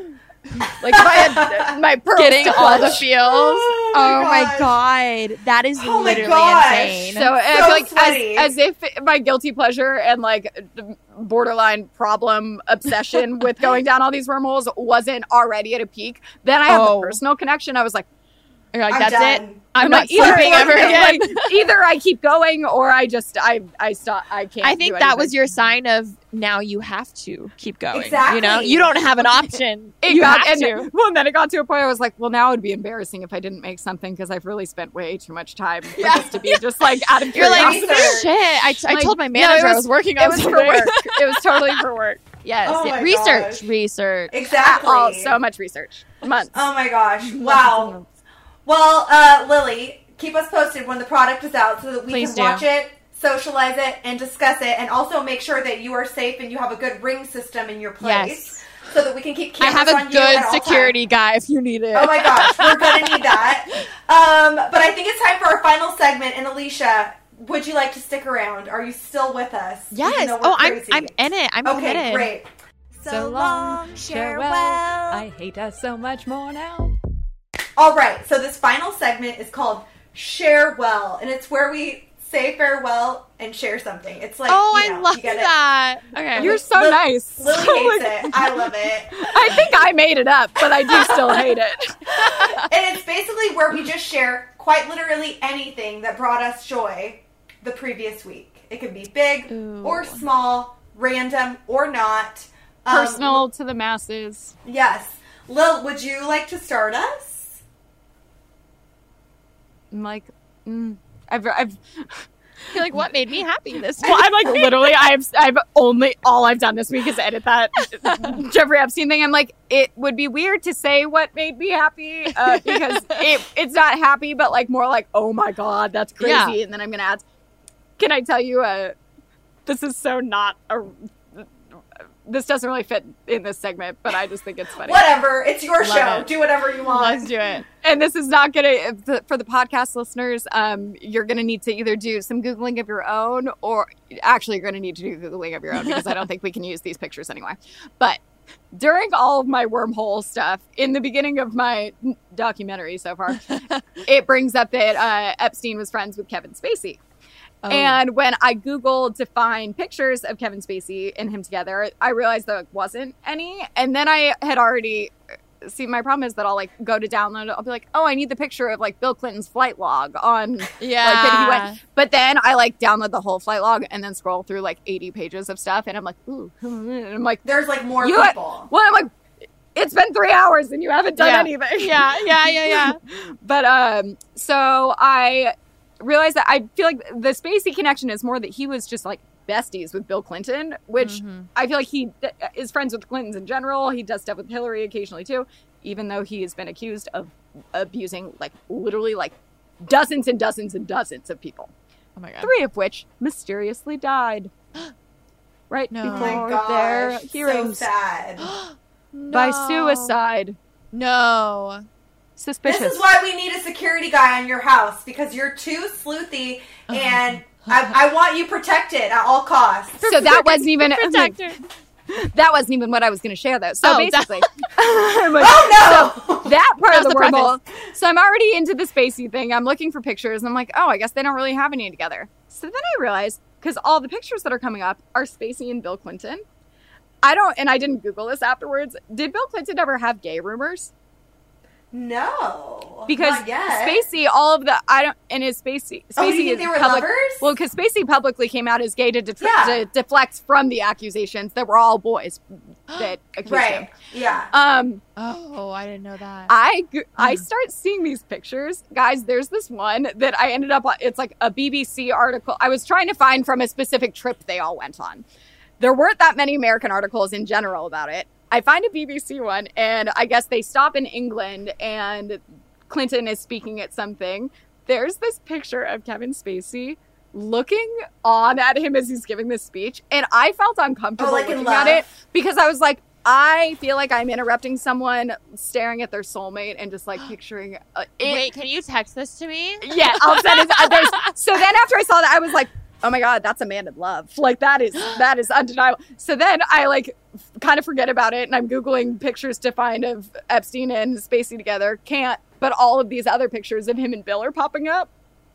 Speaker 1: like if I had my pearls
Speaker 3: Getting
Speaker 1: to
Speaker 3: all the
Speaker 1: clutch.
Speaker 3: feels.
Speaker 2: Oh
Speaker 3: Oh
Speaker 2: my
Speaker 3: my
Speaker 2: gosh.
Speaker 3: god. That is
Speaker 2: Oh my
Speaker 3: literally
Speaker 2: gosh.
Speaker 3: insane.
Speaker 1: So, I
Speaker 2: So
Speaker 1: feel like
Speaker 2: sweaty.
Speaker 1: as, as if my guilty pleasure and like borderline problem obsession with going down all these wormholes wasn't already at a peak, then I have
Speaker 3: Oh.
Speaker 1: the personal connection. I was like,
Speaker 3: You're like,
Speaker 2: I'm
Speaker 3: that's
Speaker 2: done.
Speaker 3: it. I'm,
Speaker 1: I'm
Speaker 3: not
Speaker 1: like, either,
Speaker 3: sleeping ever again.
Speaker 1: like, either I keep going or I just I I stop. I can't.
Speaker 3: I think
Speaker 1: do
Speaker 3: that was
Speaker 1: anything.
Speaker 3: your sign of now you have to keep going.
Speaker 2: Exactly.
Speaker 3: You know, you don't have an option.
Speaker 1: It
Speaker 3: you
Speaker 1: got,
Speaker 3: have
Speaker 1: and,
Speaker 3: to.
Speaker 1: Well, and then it got to a point I was like, well, now it would be embarrassing if I didn't make something because I've really spent way too much time for
Speaker 3: Yeah.
Speaker 1: this to be just like out of
Speaker 3: You're like,
Speaker 1: curiosity.
Speaker 2: Research.
Speaker 3: shit. I, I
Speaker 1: Like,
Speaker 3: told my
Speaker 1: no, it
Speaker 3: manager I
Speaker 1: was-
Speaker 3: was working
Speaker 1: it
Speaker 3: on
Speaker 1: was for
Speaker 3: something.
Speaker 1: work. It was totally for work.
Speaker 3: Yes.
Speaker 2: Oh
Speaker 3: yeah.
Speaker 2: my
Speaker 3: Research.
Speaker 2: gosh.
Speaker 3: Research.
Speaker 2: Exactly.
Speaker 1: Oh, so much research. Months.
Speaker 2: Oh my gosh. Wow. Well, uh, Lily, keep us posted when the product is out so that we
Speaker 3: Please
Speaker 2: can
Speaker 3: do.
Speaker 2: watch it, socialize it, and discuss it, and also make sure that you are safe and you have a good ring system in your place
Speaker 3: Yes.
Speaker 2: so that we can keep
Speaker 3: I
Speaker 2: cameras
Speaker 3: have
Speaker 2: on
Speaker 3: a
Speaker 2: you
Speaker 3: good
Speaker 2: at all
Speaker 3: security guy if you need it.
Speaker 2: times. Oh my gosh, we're gonna need that. Um, but I think it's time for our final segment. And Alicia, would you like to stick around? Are you still with us? even
Speaker 3: Yes.
Speaker 2: though we're
Speaker 3: Oh, I'm
Speaker 2: crazy?
Speaker 3: I'm in it. I'm
Speaker 2: Okay,
Speaker 3: committed.
Speaker 2: great.
Speaker 1: So long, farewell. I hate us so much more now.
Speaker 2: All right, so this final segment is called Share Well, and it's where we say farewell and share something. It's like,
Speaker 3: Oh,
Speaker 2: you know,
Speaker 3: I love
Speaker 2: you get it.
Speaker 3: that. Okay.
Speaker 1: You're so
Speaker 2: Lil-
Speaker 1: nice.
Speaker 2: Lily hates it. I love it.
Speaker 1: I think I made it up, but I do still hate it.
Speaker 2: And it's basically where we just share quite literally anything that brought us joy the previous week. It could be big
Speaker 3: Ooh.
Speaker 2: or small, random or not. Um,
Speaker 1: Personal to the masses.
Speaker 2: Yes. Lil, would you like to start us?
Speaker 1: I'm like, mm, I've, I've,
Speaker 3: You're like, what made me happy this
Speaker 1: well,
Speaker 3: week?
Speaker 1: I'm like literally, I've, I've only, all I've done this week is edit that Jeffrey Epstein thing. I'm like, it would be weird to say what made me happy uh, because it, it's not happy, but like more like, oh my God, that's crazy.
Speaker 3: Yeah.
Speaker 1: And then I'm going to add, can I tell you, uh, this is so not a, this doesn't really fit in this segment, but I just think it's funny.
Speaker 2: Whatever. It's your
Speaker 3: Love
Speaker 2: show.
Speaker 3: it.
Speaker 2: Do whatever you want.
Speaker 3: Let's do it.
Speaker 1: And this is not going to, for the podcast listeners, um, you're going to need to either do some Googling of your own or actually you're going to need to do Googling of your own because I don't think we can use these pictures anyway. But during all of my wormhole stuff, in the beginning of my documentary so far, it brings up that uh, Epstein was friends with Kevin Spacey.
Speaker 3: Oh.
Speaker 1: And when I Googled to find pictures of Kevin Spacey and him together, I realized there wasn't any. And then I had already... See, my problem is that I'll like go to download it. I'll be like, oh, I need the picture of like Bill Clinton's flight log on.
Speaker 3: Yeah.
Speaker 1: Like, that he went. But then I like download the whole flight log and then scroll through like eighty pages of stuff. And I'm like, ooh. And I'm like,
Speaker 2: There's like more
Speaker 1: you
Speaker 2: people.
Speaker 1: well, I'm like, it's been three hours and you haven't done
Speaker 3: Yeah.
Speaker 1: anything.
Speaker 3: Yeah, yeah, yeah, yeah.
Speaker 1: But um, so I realized that I feel like the Spacey connection is more that he was just like besties with Bill Clinton, which
Speaker 3: Mhm.
Speaker 1: I feel like he d- is friends with the Clintons in general. He does stuff with Hillary occasionally too, even though he has been accused of abusing like literally like dozens and dozens and dozens of people,
Speaker 3: Oh my god.
Speaker 1: three of which mysteriously died right
Speaker 3: No.
Speaker 2: Oh my
Speaker 1: before
Speaker 2: gosh.
Speaker 1: their
Speaker 2: So
Speaker 1: hearings
Speaker 2: sad.
Speaker 1: by
Speaker 3: No.
Speaker 1: suicide.
Speaker 3: No.
Speaker 1: Suspicious.
Speaker 2: This is why we need a security guy on your house because you're too sleuthy and I, I want you protected at all costs.
Speaker 1: So that wasn't even
Speaker 3: Protector.
Speaker 1: that wasn't even what I was going to share though. So
Speaker 3: Oh,
Speaker 1: basically, I'm like,
Speaker 2: Oh no!
Speaker 1: so that part
Speaker 3: That
Speaker 1: of the,
Speaker 3: was the
Speaker 1: wormhole. So I'm already into the Spacey thing. I'm looking for pictures. And I'm like, oh, I guess they don't really have any together. So then I realized because all the pictures that are coming up are Spacey and Bill Clinton. I don't, and I didn't Google this afterwards. Did Bill Clinton ever have gay rumors?
Speaker 2: No.
Speaker 1: Because
Speaker 2: not yet.
Speaker 1: Spacey, all of the I don't, and his Spacey. Spacey
Speaker 2: Oh, you think
Speaker 1: is
Speaker 2: they were
Speaker 1: public,
Speaker 2: lovers?
Speaker 1: Well, because Spacey publicly came out as gay to, def-
Speaker 2: Yeah.
Speaker 1: to deflect from the accusations that were all boys that accused him.
Speaker 2: Right. Yeah.
Speaker 1: Um,
Speaker 3: Oh, I didn't know that.
Speaker 1: I g- I start seeing these pictures, guys. There's this one that I ended up on. It's like a B B C article. I was trying to find from a specific trip they all went on. There weren't that many American articles in general about it. I find a B B C one, and I guess they stop in England, and Clinton is speaking at something. There's this picture of Kevin Spacey looking on at him as he's giving this speech, and I felt uncomfortable
Speaker 2: Oh, like in
Speaker 1: looking at
Speaker 2: love?
Speaker 1: it because I was like, I feel like I'm interrupting someone staring at their soulmate and just like picturing uh, it.
Speaker 3: Wait, can you text this to me?
Speaker 1: Yeah, I'll send it. uh, there's- So then after I saw that, I was like, oh my God, that's a man in love. Like that is, that is undeniable. So then I like f- kind of forget about it and I'm Googling pictures to find of Epstein and Spacey together. Can't, but all of these other pictures of him and Bill are popping up.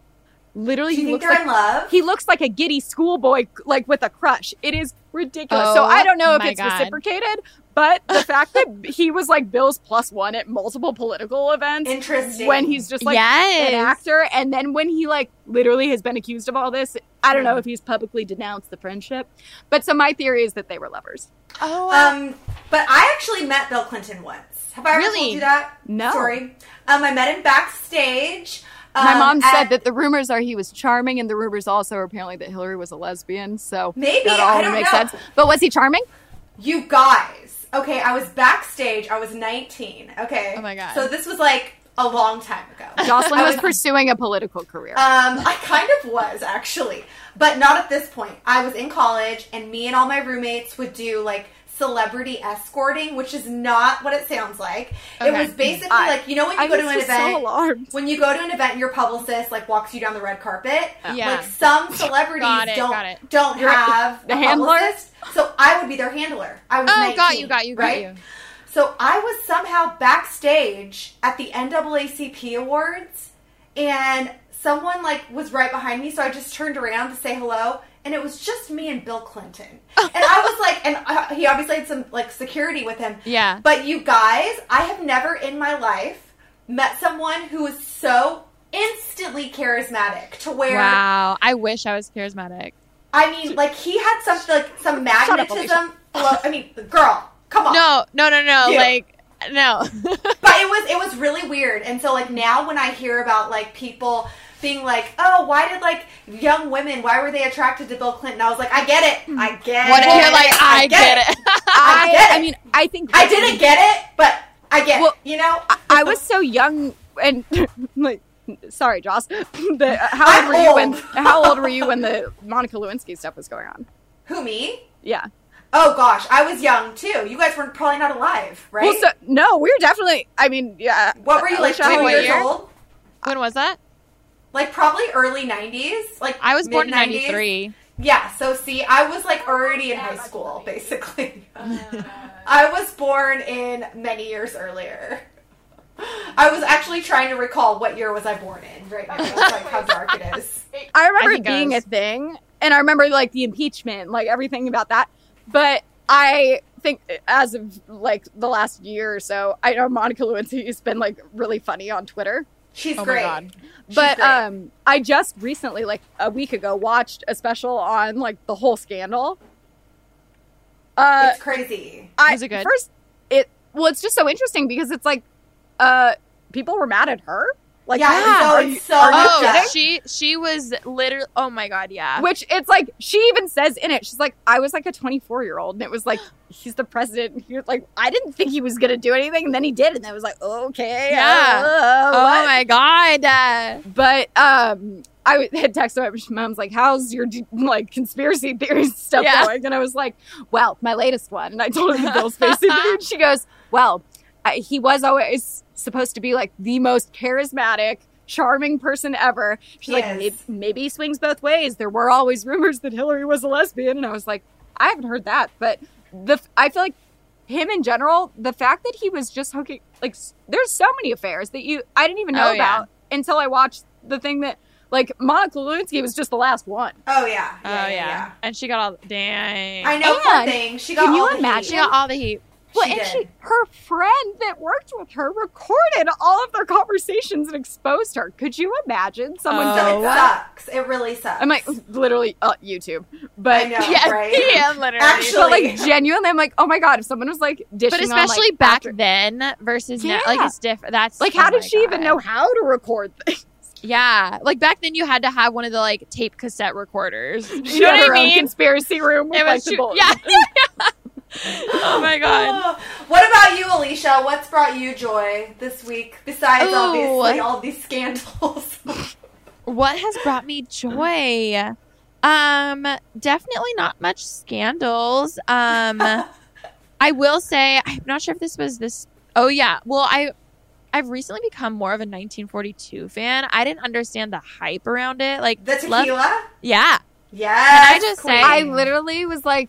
Speaker 1: Literally,
Speaker 2: Do you
Speaker 1: he
Speaker 2: think
Speaker 1: looks
Speaker 2: they're
Speaker 1: like
Speaker 2: in love?
Speaker 1: he looks like a giddy schoolboy, like with a crush. It is ridiculous.
Speaker 3: Oh,
Speaker 1: so I don't know if
Speaker 3: my
Speaker 1: it's
Speaker 3: God.
Speaker 1: reciprocated, but the fact that he was like Bill's plus one at multiple political events
Speaker 2: Interesting.
Speaker 1: when he's just like
Speaker 3: Yes.
Speaker 1: an actor, and then when he like literally has been accused of all this, I don't know if he's publicly denounced the friendship. But so my theory is that they were lovers.
Speaker 3: Oh,
Speaker 2: Um, but I actually met Bill Clinton once. Have I ever
Speaker 3: Really?
Speaker 2: told you that
Speaker 1: No.
Speaker 2: story? Um, I met him backstage.
Speaker 1: My
Speaker 2: um,
Speaker 1: mom said
Speaker 2: at-
Speaker 1: that the rumors are he was charming, and the rumors also are apparently that Hillary was a lesbian. So
Speaker 2: Maybe,
Speaker 1: that all
Speaker 2: I don't
Speaker 1: makes
Speaker 2: know.
Speaker 1: sense. But was he charming?
Speaker 2: You guys. Okay, I was backstage. I was nineteen. Okay.
Speaker 3: Oh my God.
Speaker 2: So this was like a long time ago.
Speaker 1: Jocelyn
Speaker 2: I
Speaker 1: was pursuing a political career.
Speaker 2: Um, I kind of was actually, but not at this point. I was in college, and me and all my roommates would do like celebrity escorting, which is not what it sounds like. It
Speaker 3: Okay.
Speaker 2: was basically
Speaker 1: I-
Speaker 2: like, you know, when you
Speaker 1: I
Speaker 2: go
Speaker 1: was
Speaker 2: to an
Speaker 1: just so
Speaker 2: event,
Speaker 1: alarmed.
Speaker 2: when you go to an event, and your publicist like walks you down the red carpet.
Speaker 3: Yeah.
Speaker 2: Like some celebrities
Speaker 3: Got it,
Speaker 2: don't
Speaker 3: got it.
Speaker 2: don't
Speaker 1: You're-
Speaker 2: have
Speaker 1: the
Speaker 2: a
Speaker 1: handler?
Speaker 2: publicist. So I would be their handler. I was
Speaker 3: oh,
Speaker 2: nineteen,
Speaker 3: got you, got you, got
Speaker 2: right?
Speaker 3: you.
Speaker 2: So I was somehow backstage at the N double A C P Awards, and someone like was right behind me, so I just turned around to say hello, and it was just me and Bill Clinton. And I was like, and uh, he obviously had some like security with him.
Speaker 3: Yeah.
Speaker 2: But you guys, I have never in my life met someone who was so instantly charismatic to where
Speaker 3: Wow. I wish I was charismatic.
Speaker 2: I mean, like he had something like some
Speaker 1: Shut up,
Speaker 2: magnetism. Well, I mean, girl, come on.
Speaker 3: No, no, no, no.
Speaker 2: You.
Speaker 3: Like, no.
Speaker 2: But it was it was really weird. And so like now when I hear about like people being like, oh, why did like young women, why were they attracted to Bill Clinton? I was like, I get it. I get
Speaker 3: What
Speaker 2: it.
Speaker 3: if you're like, I get it.
Speaker 2: I
Speaker 1: I,
Speaker 2: get it.
Speaker 1: I mean, I think
Speaker 2: I didn't get it, but I get
Speaker 1: Well,
Speaker 2: it. You know?
Speaker 1: I, I was so young and like, sorry, Joss. The, how
Speaker 2: I'm
Speaker 1: old were you when?
Speaker 2: old.
Speaker 1: How old were you when the Monica Lewinsky stuff was going on?
Speaker 2: Who, me?
Speaker 1: Yeah.
Speaker 2: Oh gosh, I was young too. You guys were probably not alive, right?
Speaker 1: Well, so, no, we were definitely. I mean, yeah.
Speaker 2: what were you like
Speaker 1: Alicia,
Speaker 2: two
Speaker 1: how
Speaker 3: what
Speaker 2: years
Speaker 3: year?
Speaker 2: old?
Speaker 3: When was that?
Speaker 2: Like probably early nineties. Like
Speaker 3: I was born in
Speaker 2: mid-nineties.
Speaker 3: ninety-three.
Speaker 2: Yeah, so see, I was like already in high school, basically. I was born in many years earlier. I was actually trying to recall what year was I born in right now. It's like how dark it is.
Speaker 1: I remember
Speaker 3: I
Speaker 1: it
Speaker 3: think I
Speaker 1: being a
Speaker 3: was-
Speaker 1: thing, and I remember like the impeachment, like everything about that. But I think as of like the last year or so, I know Monica Lewinsky has been like really funny on Twitter.
Speaker 2: She's
Speaker 3: Oh my
Speaker 2: great.
Speaker 3: God.
Speaker 2: She's
Speaker 1: But
Speaker 2: great.
Speaker 1: um, I just recently, like a week ago, watched a special on like the whole scandal. Uh,
Speaker 2: it's crazy.
Speaker 1: I,
Speaker 3: Was it good?
Speaker 1: First, it well, it's just so interesting because it's like, uh, people were mad at her. Like,
Speaker 2: Yeah,
Speaker 1: yeah,
Speaker 2: so
Speaker 1: are
Speaker 2: it's
Speaker 1: you-
Speaker 2: so
Speaker 1: are you
Speaker 2: much
Speaker 3: Oh,
Speaker 2: Yeah.
Speaker 1: kidding?
Speaker 3: she she was literally. Oh my God, yeah.
Speaker 1: Which it's like she even says in it, she's like, I was like a twenty-four year old, and it was like he's the president. You're like, I didn't think he was gonna do anything, and then he did, and I was like, okay,
Speaker 3: Yeah.
Speaker 1: uh,
Speaker 3: Oh
Speaker 1: what?
Speaker 3: my God. Uh,
Speaker 1: But um, I w- had texted my mom's like, "How's your like conspiracy theories stuff
Speaker 3: Yeah.
Speaker 1: going?" And I was like, "Well, my latest one." And I told her the Bill Spacey thing, and she goes, "Well, I, he was always supposed to be like the most charismatic, charming person ever." She's like,
Speaker 2: Yes.
Speaker 1: maybe, "Maybe he swings both ways. There were always rumors that Hillary was a lesbian," and I was like, "I haven't heard that." But the I feel like him in general, the fact that he was just hooking like s- there's so many affairs that you I didn't even know
Speaker 3: Oh, yeah.
Speaker 1: about until I watched the thing that like Monica Lewinsky was just the last one.
Speaker 2: Oh yeah.
Speaker 3: oh
Speaker 2: Yeah,
Speaker 3: yeah.
Speaker 2: yeah, yeah.
Speaker 3: And she got all. Dang.
Speaker 2: I know, poor
Speaker 1: And
Speaker 2: thing. She got
Speaker 1: can you
Speaker 2: all the
Speaker 1: imagine-
Speaker 3: She
Speaker 2: heat.
Speaker 3: got all the heat.
Speaker 1: Well,
Speaker 2: She
Speaker 1: and
Speaker 2: did.
Speaker 1: she, her friend that worked with her recorded all of their conversations and exposed her. Could you imagine someone?
Speaker 2: So
Speaker 3: Oh.
Speaker 2: it sucks. It really sucks.
Speaker 1: I'm like literally uh, YouTube, but
Speaker 2: I know.
Speaker 3: Yeah,
Speaker 2: right?
Speaker 3: yeah, literally.
Speaker 2: Actually-
Speaker 1: but like genuinely, I'm like, oh my god, if someone was like dishing
Speaker 3: But
Speaker 1: on, like,
Speaker 3: especially back
Speaker 1: after-
Speaker 3: then versus now, like
Speaker 1: Yeah.
Speaker 3: it's different. That's
Speaker 1: like,
Speaker 3: oh
Speaker 1: how did
Speaker 3: my
Speaker 1: she even
Speaker 3: God.
Speaker 1: know how to record things?
Speaker 3: Yeah, like back then you had to have one of the like tape cassette recorders. You
Speaker 1: She
Speaker 3: know
Speaker 1: had
Speaker 3: what
Speaker 1: her
Speaker 3: I
Speaker 1: own
Speaker 3: mean?
Speaker 1: conspiracy room with
Speaker 3: It
Speaker 1: like
Speaker 3: was
Speaker 1: the
Speaker 3: true-
Speaker 1: bullet.
Speaker 3: yeah. Oh my God.
Speaker 2: Oh. What about you, Alicia? What's brought you joy this week besides
Speaker 3: Ooh.
Speaker 2: obviously all of these scandals?
Speaker 3: What has brought me joy? Um, definitely not much scandals. Um, I will say I'm not sure if this was this. Oh yeah, well I, I've recently become more of a nineteen forty-two fan. I didn't understand the hype around it. Like
Speaker 2: The
Speaker 3: love-
Speaker 2: tequila?
Speaker 3: yeah,
Speaker 2: Yes.
Speaker 3: I just
Speaker 2: queen.
Speaker 3: say-
Speaker 1: I literally was like,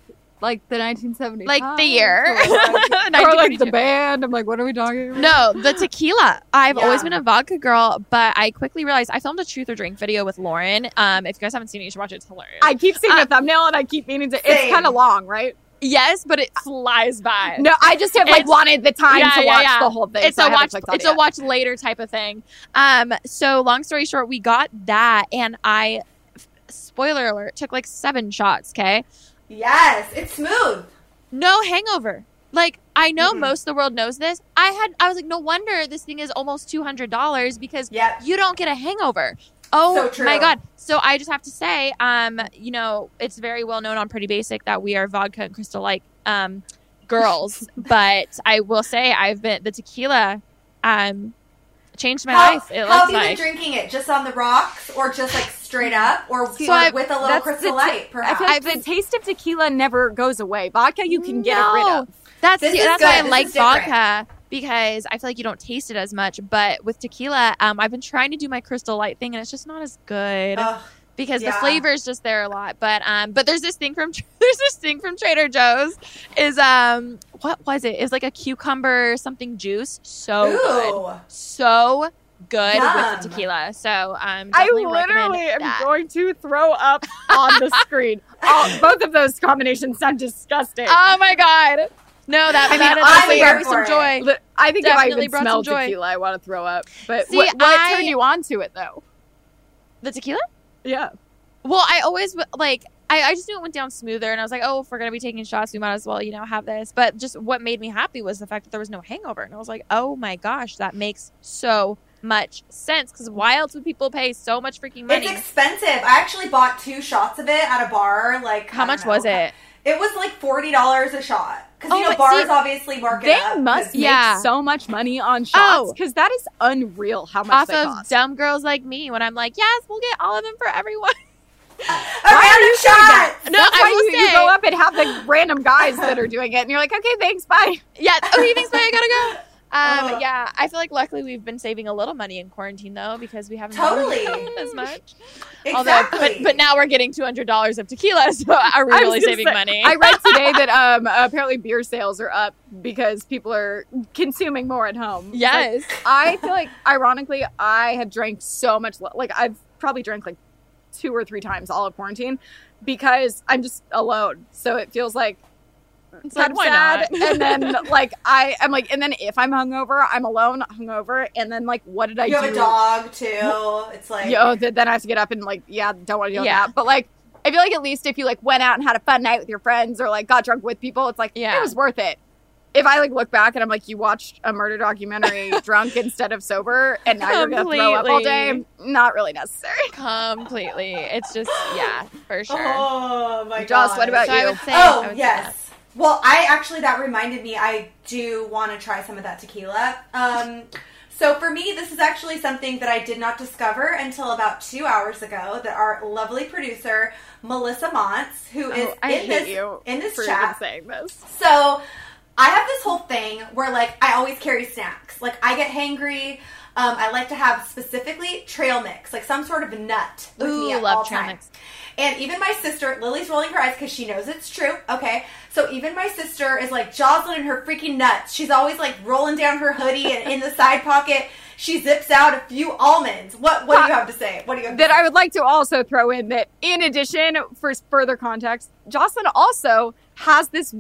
Speaker 1: like the nineteen seventy,
Speaker 3: like the year,
Speaker 1: or like, or like the band. I'm like, what are we talking about?
Speaker 3: No, the tequila. I've
Speaker 2: Yeah.
Speaker 3: always been a vodka girl, but I quickly realized I filmed a Truth or Drink video with Lauren. Um, if you guys haven't seen it, you should watch it. It's hilarious.
Speaker 1: I keep seeing
Speaker 3: Uh,
Speaker 1: the thumbnail and I keep meaning to. It's
Speaker 2: Same.
Speaker 1: kind of long, right?
Speaker 3: yes, but it flies by.
Speaker 1: No, I just have like
Speaker 3: It's-
Speaker 1: wanted the time
Speaker 3: yeah,
Speaker 1: to
Speaker 3: yeah,
Speaker 1: watch
Speaker 3: yeah.
Speaker 1: the whole thing.
Speaker 3: It's
Speaker 1: so I
Speaker 3: a
Speaker 1: haven't
Speaker 3: watch.
Speaker 1: clicked on
Speaker 3: It's
Speaker 1: it
Speaker 3: a
Speaker 1: yet.
Speaker 3: watch later type of thing. Um, so long story short, we got that, and I, spoiler alert, took like seven shots. Okay,
Speaker 2: Yes, it's smooth.
Speaker 3: no hangover. Like, I know
Speaker 2: Mhm.
Speaker 3: most of the world knows this. I had, I was like, no wonder this thing is almost two hundred dollars because
Speaker 2: Yep.
Speaker 3: you don't get a hangover. Oh
Speaker 2: So true.
Speaker 3: my God. So I just have to say, um, you know, it's very well known on Pretty Basic that we are vodka and Crystal Light um, girls. But I will say I've been, the tequila um, changed my
Speaker 2: How,
Speaker 3: life. It
Speaker 2: how have
Speaker 3: looks
Speaker 2: you
Speaker 3: like.
Speaker 2: been drinking it? Just on the rocks, or just like straight up, or,
Speaker 3: So
Speaker 2: or
Speaker 3: I've-
Speaker 2: with a little
Speaker 1: That's
Speaker 2: Crystal
Speaker 1: the
Speaker 2: Light?
Speaker 1: I
Speaker 2: Perhaps.
Speaker 1: feel like
Speaker 3: I've been-
Speaker 1: the taste of tequila never goes away. Vodka, you can get rid
Speaker 3: No.
Speaker 1: of.
Speaker 3: That's
Speaker 2: This
Speaker 3: the-
Speaker 2: is
Speaker 3: that's why I
Speaker 2: good. This
Speaker 3: like
Speaker 2: is different.
Speaker 3: vodka because I feel like you don't taste it as much. But with tequila, um, I've been trying to do my Crystal Light thing, and it's just not as good.
Speaker 2: Ugh.
Speaker 3: because the
Speaker 2: Yeah.
Speaker 3: flavor is just there a lot. But um, but there's this thing from there's this thing from Trader Joe's is um what was it? It's like a cucumber something juice. So good,
Speaker 2: Ooh.
Speaker 3: so good
Speaker 2: Yum.
Speaker 3: with the tequila. So um,
Speaker 1: I
Speaker 3: definitely recommend
Speaker 1: literally am
Speaker 3: that.
Speaker 1: going to throw up on the screen. Oh, both of those combinations sound disgusting.
Speaker 3: Oh my God! No, that
Speaker 1: I mean,
Speaker 3: that
Speaker 1: I'm
Speaker 3: definitely
Speaker 2: here
Speaker 3: brought me
Speaker 2: for
Speaker 3: some
Speaker 2: it.
Speaker 3: joy.
Speaker 1: Li- I think if I
Speaker 3: Definitely
Speaker 1: even
Speaker 3: brought some
Speaker 1: smell
Speaker 3: joy.
Speaker 1: tequila, I want to throw up. But
Speaker 3: See,
Speaker 1: what, what
Speaker 3: I-
Speaker 1: turned you on to it, though?
Speaker 3: The tequila?
Speaker 1: Yeah.
Speaker 3: Well, I always w- like. I, I just knew it went down smoother, and I was like, "Oh, if we're gonna be taking shots, we might as well, you know, have this." But just what made me happy was the fact that there was no hangover, and I was like, "Oh my gosh, that makes so much sense." Because why else would people pay so much freaking money?
Speaker 2: It's expensive. I actually bought two shots of it at a bar. Like,
Speaker 3: How
Speaker 2: I don't
Speaker 3: much
Speaker 2: know.
Speaker 3: was it?
Speaker 2: It was like forty dollars a shot. Because
Speaker 3: Oh,
Speaker 2: you know
Speaker 3: but
Speaker 2: bars
Speaker 3: see,
Speaker 2: obviously mark it
Speaker 1: They
Speaker 2: up.
Speaker 1: must
Speaker 2: 'cause-
Speaker 1: make
Speaker 3: Yeah.
Speaker 1: so much money on
Speaker 3: Oh.
Speaker 1: shots because that is unreal how much
Speaker 3: Off
Speaker 1: they
Speaker 3: of
Speaker 1: cost.
Speaker 3: dumb girls like me, when I'm like, "Yes, we'll get all of them for everyone."
Speaker 2: A
Speaker 1: Why are
Speaker 2: random
Speaker 1: you doing that?
Speaker 2: shot.
Speaker 3: No,
Speaker 1: That's
Speaker 3: I
Speaker 1: why
Speaker 3: will
Speaker 1: you, you
Speaker 3: say-
Speaker 1: go up and have the random guys that are doing it, and you're like, okay, thanks, bye.
Speaker 3: Yeah. Okay, thanks, bye. I gotta go. Um,
Speaker 2: Ugh.
Speaker 3: yeah, I feel like luckily we've been saving a little money in quarantine though because we haven't
Speaker 2: Totally.
Speaker 3: done as much.
Speaker 2: Exactly.
Speaker 3: Although, but but now we're getting two hundred dollars of tequila, so are we
Speaker 1: I was
Speaker 3: really
Speaker 1: gonna
Speaker 3: saving
Speaker 1: say-
Speaker 3: money?
Speaker 1: I read today that um, apparently beer sales are up because people are consuming more at home. It's like,
Speaker 3: yes.
Speaker 1: I feel like, ironically, I have drank so much. le- Like, I've probably drank like two or three times all of quarantine because I'm just alone. So it feels like
Speaker 3: It's like,
Speaker 1: I'm
Speaker 3: why
Speaker 1: sad.
Speaker 3: not?
Speaker 1: And then, like, I, I'm like, and then if I'm hungover, I'm alone, hungover. And then, like, what did I
Speaker 2: You
Speaker 1: do?
Speaker 2: have a dog too. It's like
Speaker 1: Yo, th- then I have to get up and, like, yeah, don't want to deal
Speaker 3: Yeah.
Speaker 1: with that. But, like, I feel like at least if you, like, went out and had a fun night with your friends or, like, got drunk with people, it's like,
Speaker 3: Yeah.
Speaker 1: it was worth it. If I, like, look back and I'm like, you watched a murder documentary drunk instead of sober and now you're going to throw up all day,
Speaker 3: Completely.
Speaker 1: not really necessary.
Speaker 3: Completely. It's just, yeah, for sure.
Speaker 2: Oh my god.
Speaker 1: Joss, what about
Speaker 3: so I
Speaker 1: you?
Speaker 3: would say, I
Speaker 2: Oh
Speaker 3: would say
Speaker 2: yes. Well, I actually that reminded me. I do want to try some of that tequila. Um, so for me, this is actually something that I did not discover until about two hours ago. That our lovely producer Melissa Montz, who is
Speaker 1: Oh, I
Speaker 2: in
Speaker 1: hate
Speaker 2: this
Speaker 1: you
Speaker 2: in this
Speaker 1: for
Speaker 2: chat.
Speaker 1: even saying this.
Speaker 2: So I have this whole thing where like I always carry snacks. Like I get hangry. Um, I like to have specifically trail mix, like some sort of nut with
Speaker 3: Ooh,
Speaker 2: me at
Speaker 3: love
Speaker 2: all
Speaker 3: trail
Speaker 2: times.
Speaker 3: mix.
Speaker 2: And even my sister, Lily's rolling her eyes because she knows it's true. Okay, so even my sister is like Jocelyn and her freaking nuts. She's always like rolling down her hoodie and in the side pocket she zips out a few almonds. What What do you have to say? What do you have to
Speaker 1: That
Speaker 2: say?
Speaker 1: I would like to also throw in that, in addition, for further context, Jocelyn also has this,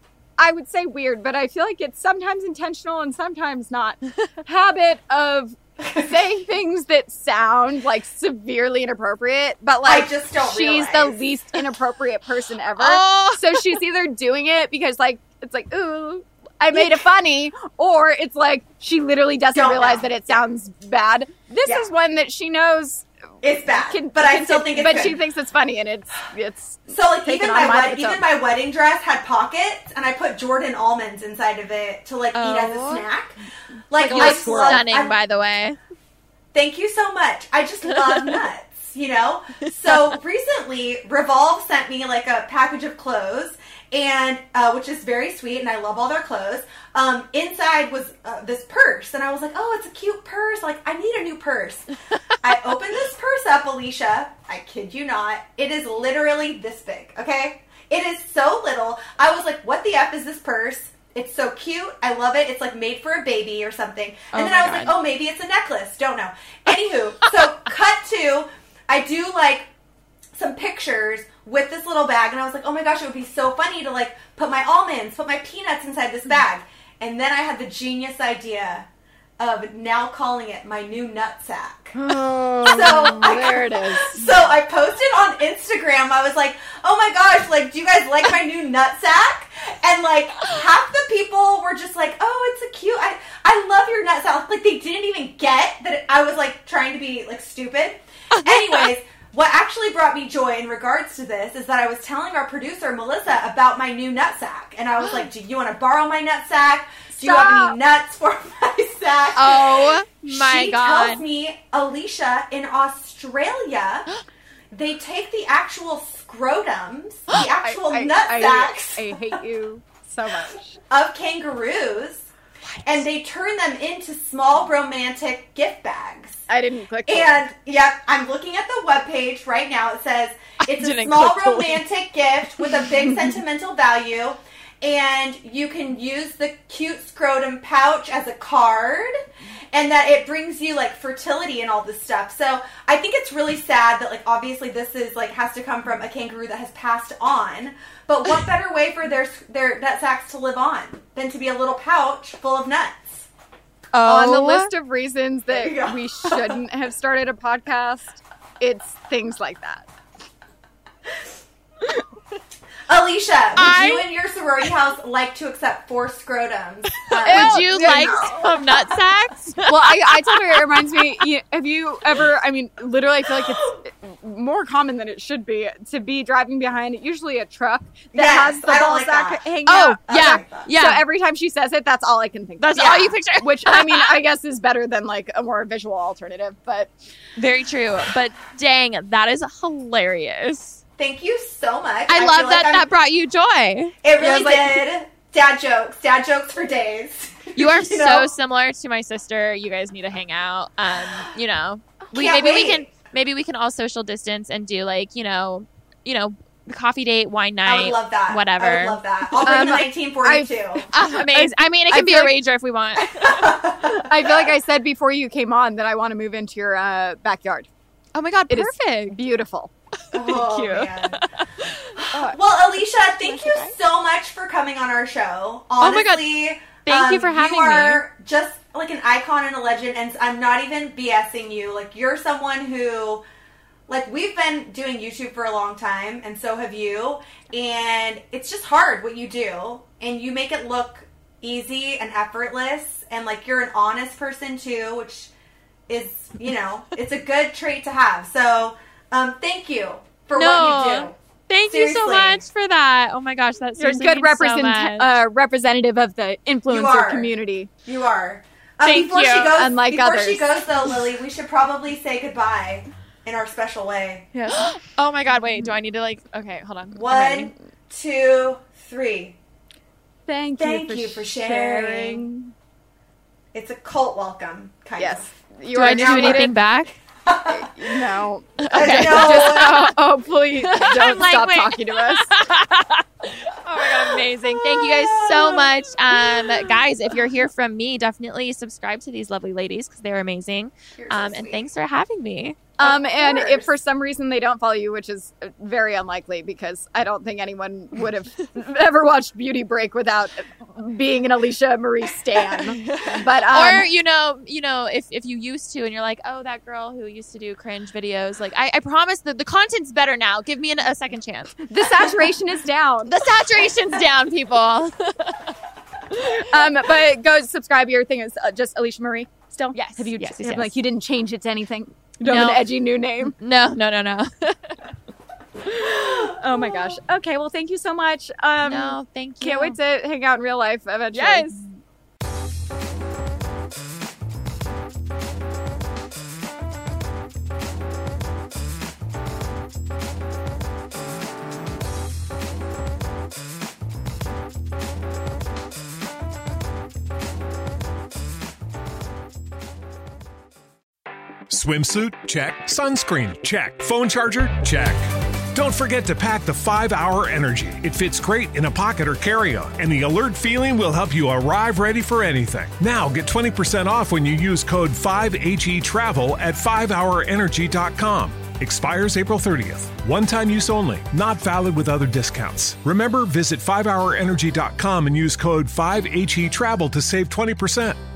Speaker 1: I would say weird, but I feel like it's sometimes intentional and sometimes not, habit of saying things that sound like severely inappropriate, but like
Speaker 2: I just don't
Speaker 1: she's
Speaker 2: realize.
Speaker 1: the least inappropriate person ever.
Speaker 3: Oh.
Speaker 1: So she's either doing it because like it's like, ooh, I made it funny, or it's like she literally doesn't
Speaker 2: Don't
Speaker 1: realize
Speaker 2: know.
Speaker 1: that it sounds bad. This
Speaker 2: Yeah.
Speaker 1: is one that she knows
Speaker 2: It's bad,
Speaker 1: can-
Speaker 2: but I
Speaker 1: can
Speaker 2: still
Speaker 1: take-
Speaker 2: think it's
Speaker 1: but
Speaker 2: good.
Speaker 1: she thinks it's funny, and it's it's
Speaker 2: So like
Speaker 1: taken
Speaker 2: even
Speaker 1: on
Speaker 2: my
Speaker 1: mind of
Speaker 2: wed-
Speaker 1: its
Speaker 2: even
Speaker 1: own.
Speaker 2: my wedding dress had pockets, and I put Jordan almonds inside of it to like eat as a
Speaker 3: Oh.
Speaker 2: snack. Like
Speaker 3: You
Speaker 2: I
Speaker 3: look
Speaker 2: just love-
Speaker 3: stunning,
Speaker 2: I'm-
Speaker 3: by the way.
Speaker 2: Thank you so much. I just love nuts, you know? So recently, Revolve sent me like a package of clothes, and uh, which is very sweet, and I love all their clothes. Um, inside was uh, this purse, and I was like, oh, it's a cute purse. Like, I need a new purse. I opened this purse up, Alicia. I kid you not. It is literally this big, okay? It is so little. I was like, what the F is this purse? It's so cute. I love it. It's like made for a baby or something. And
Speaker 3: Oh
Speaker 2: then
Speaker 3: my
Speaker 2: I was
Speaker 3: God.
Speaker 2: like, oh, maybe it's a necklace. Don't know. Anywho, so cut to, I do like some pictures with this little bag. And I was like, oh my gosh, it would be so funny to like put my almonds, put my peanuts inside this bag. And then I had the genius idea of now calling it my new nut sack.
Speaker 1: Oh,
Speaker 2: So, I-
Speaker 1: there it is.
Speaker 2: So I posted on Instagram, I was like, oh my gosh, like, do you guys like my new nut sack? And like, half the people were just like, oh, it's a cute, I, I love your nut sack. Like, they didn't even get that I was like trying to be like stupid. Anyways, what actually brought me joy in regards to this is that I was telling our producer, Melissa, about my new nut sack. And I was like, do you want to borrow my nut sack? Do you have
Speaker 1: Stop.
Speaker 2: any nuts for my sack?
Speaker 3: Oh my
Speaker 2: she
Speaker 3: God.
Speaker 2: tells me, Alicia, in Australia, they take the actual scrotums, the actual
Speaker 1: I, I,
Speaker 2: nut
Speaker 1: I,
Speaker 2: sacks
Speaker 1: I hate you so much.
Speaker 2: of kangaroos, and they turn them into small romantic gift bags.
Speaker 1: I didn't click. the
Speaker 2: And, yep, I'm looking at the webpage right now. It says, it's a
Speaker 3: didn't
Speaker 2: small
Speaker 3: click the link.
Speaker 2: romantic gift with a big sentimental value. And you can use the cute scrotum pouch as a card. And that it brings you, like, fertility and all this stuff. So I think it's really sad that, like, obviously this is, like, has to come from a kangaroo that has passed on. But what better way for their, their nut sacks to live on than to be a little pouch full of nuts?
Speaker 3: Oh,
Speaker 1: On the list of reasons
Speaker 2: There you go.
Speaker 1: that we shouldn't have started a podcast, it's things like that.
Speaker 2: Alicia, would
Speaker 3: I-
Speaker 2: you and your sorority house like to accept four scrotums? Uh,
Speaker 3: would you
Speaker 1: Yeah,
Speaker 3: like
Speaker 1: no.
Speaker 3: some nut sacks?
Speaker 1: Well, I, I told her it reminds me. You, have you ever? I mean, literally, I feel like it's more common than it should be to be driving behind usually a truck that
Speaker 2: Yes,
Speaker 1: has the
Speaker 2: I don't
Speaker 1: ball
Speaker 2: like
Speaker 1: sack
Speaker 2: that.
Speaker 1: hanging
Speaker 3: Oh,
Speaker 1: out.
Speaker 2: I
Speaker 3: yeah,
Speaker 2: like that.
Speaker 3: yeah.
Speaker 1: So every time she says it, that's all I can think.
Speaker 3: That's
Speaker 1: of.
Speaker 3: all you picture.
Speaker 1: Which I mean, I guess is better than like a more visual alternative. But
Speaker 3: Very true. But dang, that is hilarious.
Speaker 2: Thank you so much.
Speaker 3: I,
Speaker 2: feel
Speaker 3: love
Speaker 2: like
Speaker 3: that
Speaker 2: I'm-
Speaker 3: that brought you joy.
Speaker 2: It
Speaker 1: Yeah,
Speaker 2: really
Speaker 1: it's like-
Speaker 2: did. Dad jokes. Dad jokes for days.
Speaker 3: You are
Speaker 2: You
Speaker 3: so
Speaker 2: know?
Speaker 3: similar to my sister. You guys need to hang out. Um, you know, we
Speaker 2: Can't
Speaker 3: maybe we
Speaker 2: wait.
Speaker 3: can maybe we can all social distance and do like you know, you know, coffee date, wine
Speaker 2: I
Speaker 3: night.
Speaker 2: would love that.
Speaker 3: whatever.
Speaker 2: I would love that. I'll bring
Speaker 1: Um,
Speaker 2: the nineteen forty-two.
Speaker 3: Ah, amazing. I mean, it
Speaker 1: I
Speaker 3: can be
Speaker 1: feel
Speaker 3: a
Speaker 1: like-
Speaker 3: rager if we want.
Speaker 1: I feel like I said before you came on that I want to move into your uh, backyard.
Speaker 3: Oh my god,
Speaker 1: It is
Speaker 3: perfect.
Speaker 1: Beautiful.
Speaker 2: Oh,
Speaker 3: you.
Speaker 2: man. Well, Alicia, thank you so much for coming on our show.
Speaker 3: Oh my God.
Speaker 2: Honestly,
Speaker 3: Thank you
Speaker 2: um,
Speaker 3: for having
Speaker 2: You
Speaker 3: me.
Speaker 2: are just like an icon and a legend, and I'm not even BSing you. Like, you're someone who, like, we've been doing YouTube for a long time, and so have you, and it's just hard what you do, and you make it look easy and effortless, and, like, you're an honest person, too, which is, you know, it's a good trait to have. So, um, thank you for what you
Speaker 3: No.
Speaker 2: do.
Speaker 3: Thank you so
Speaker 2: Seriously.
Speaker 3: much for that. Oh my gosh, that's
Speaker 1: You're a good represent- uh, representative of the
Speaker 2: You
Speaker 1: influencer
Speaker 2: are.
Speaker 1: community.
Speaker 2: You are. Um,
Speaker 3: Thank
Speaker 2: before
Speaker 3: you,
Speaker 2: She goes,
Speaker 1: unlike
Speaker 2: before she
Speaker 1: others.
Speaker 2: goes, though, Lily, we should probably say goodbye in our special way.
Speaker 1: Yes.
Speaker 3: Oh my god, wait, do I need to like? Okay, hold on. I'm ready.
Speaker 2: One, two, three.
Speaker 1: Thank,
Speaker 2: Thank
Speaker 1: you, for
Speaker 2: you for
Speaker 1: sharing.
Speaker 2: sharing. It's a cult welcome, kind
Speaker 1: Yes.
Speaker 2: of.
Speaker 1: You
Speaker 3: Do
Speaker 1: are
Speaker 3: I do
Speaker 1: now
Speaker 3: anything
Speaker 1: needed-
Speaker 3: back?
Speaker 1: No.
Speaker 3: Okay.
Speaker 2: No.
Speaker 1: Just, oh, oh, please don't
Speaker 3: like,
Speaker 1: stop
Speaker 3: wait.
Speaker 1: talking to us.
Speaker 3: Oh my god, amazing. Thank you guys so much. Um guys, if you're here from me, definitely subscribe to these lovely ladies because they're amazing.
Speaker 2: You're so
Speaker 3: Um and
Speaker 2: sweet.
Speaker 3: thanks for having me.
Speaker 1: Um,
Speaker 2: Of
Speaker 1: and if
Speaker 2: course.
Speaker 1: for some reason they don't follow you, which is very unlikely because I don't think anyone would have ever watched Beauty Break without being an Alicia Marie stan. But um,
Speaker 3: or you know, you know, if, if you used to and you're like, oh, that girl who used to do cringe videos, like I, I promise that the content's better now. Give me an, a second chance.
Speaker 1: the saturation is down.
Speaker 3: The saturation's down, people.
Speaker 1: Um, but go subscribe. Your thing is uh, just Alicia Marie still.
Speaker 3: Yes,
Speaker 1: Have you?
Speaker 3: yes, yes,
Speaker 1: have,
Speaker 3: yes.
Speaker 1: Like you didn't change it to anything. You don't
Speaker 3: No.
Speaker 1: have an edgy new name.
Speaker 3: No, no, no, no.
Speaker 1: Oh my gosh. Okay. Well, thank you so much. Um,
Speaker 3: no, thank you.
Speaker 1: can't wait to hang out in real life eventually.
Speaker 3: Yes.
Speaker 4: Swimsuit? Check. Sunscreen? Check. Phone charger? Check. Don't forget to pack the five hour Energy. It fits great in a pocket or carry-on, and the alert feeling will help you arrive ready for anything. Now get twenty percent off when you use code five H E travel at five hour energy dot com. Expires April thirtieth. One-time use only. Not valid with other discounts. Remember, visit five hour energy dot com and use code five H E travel to save twenty percent.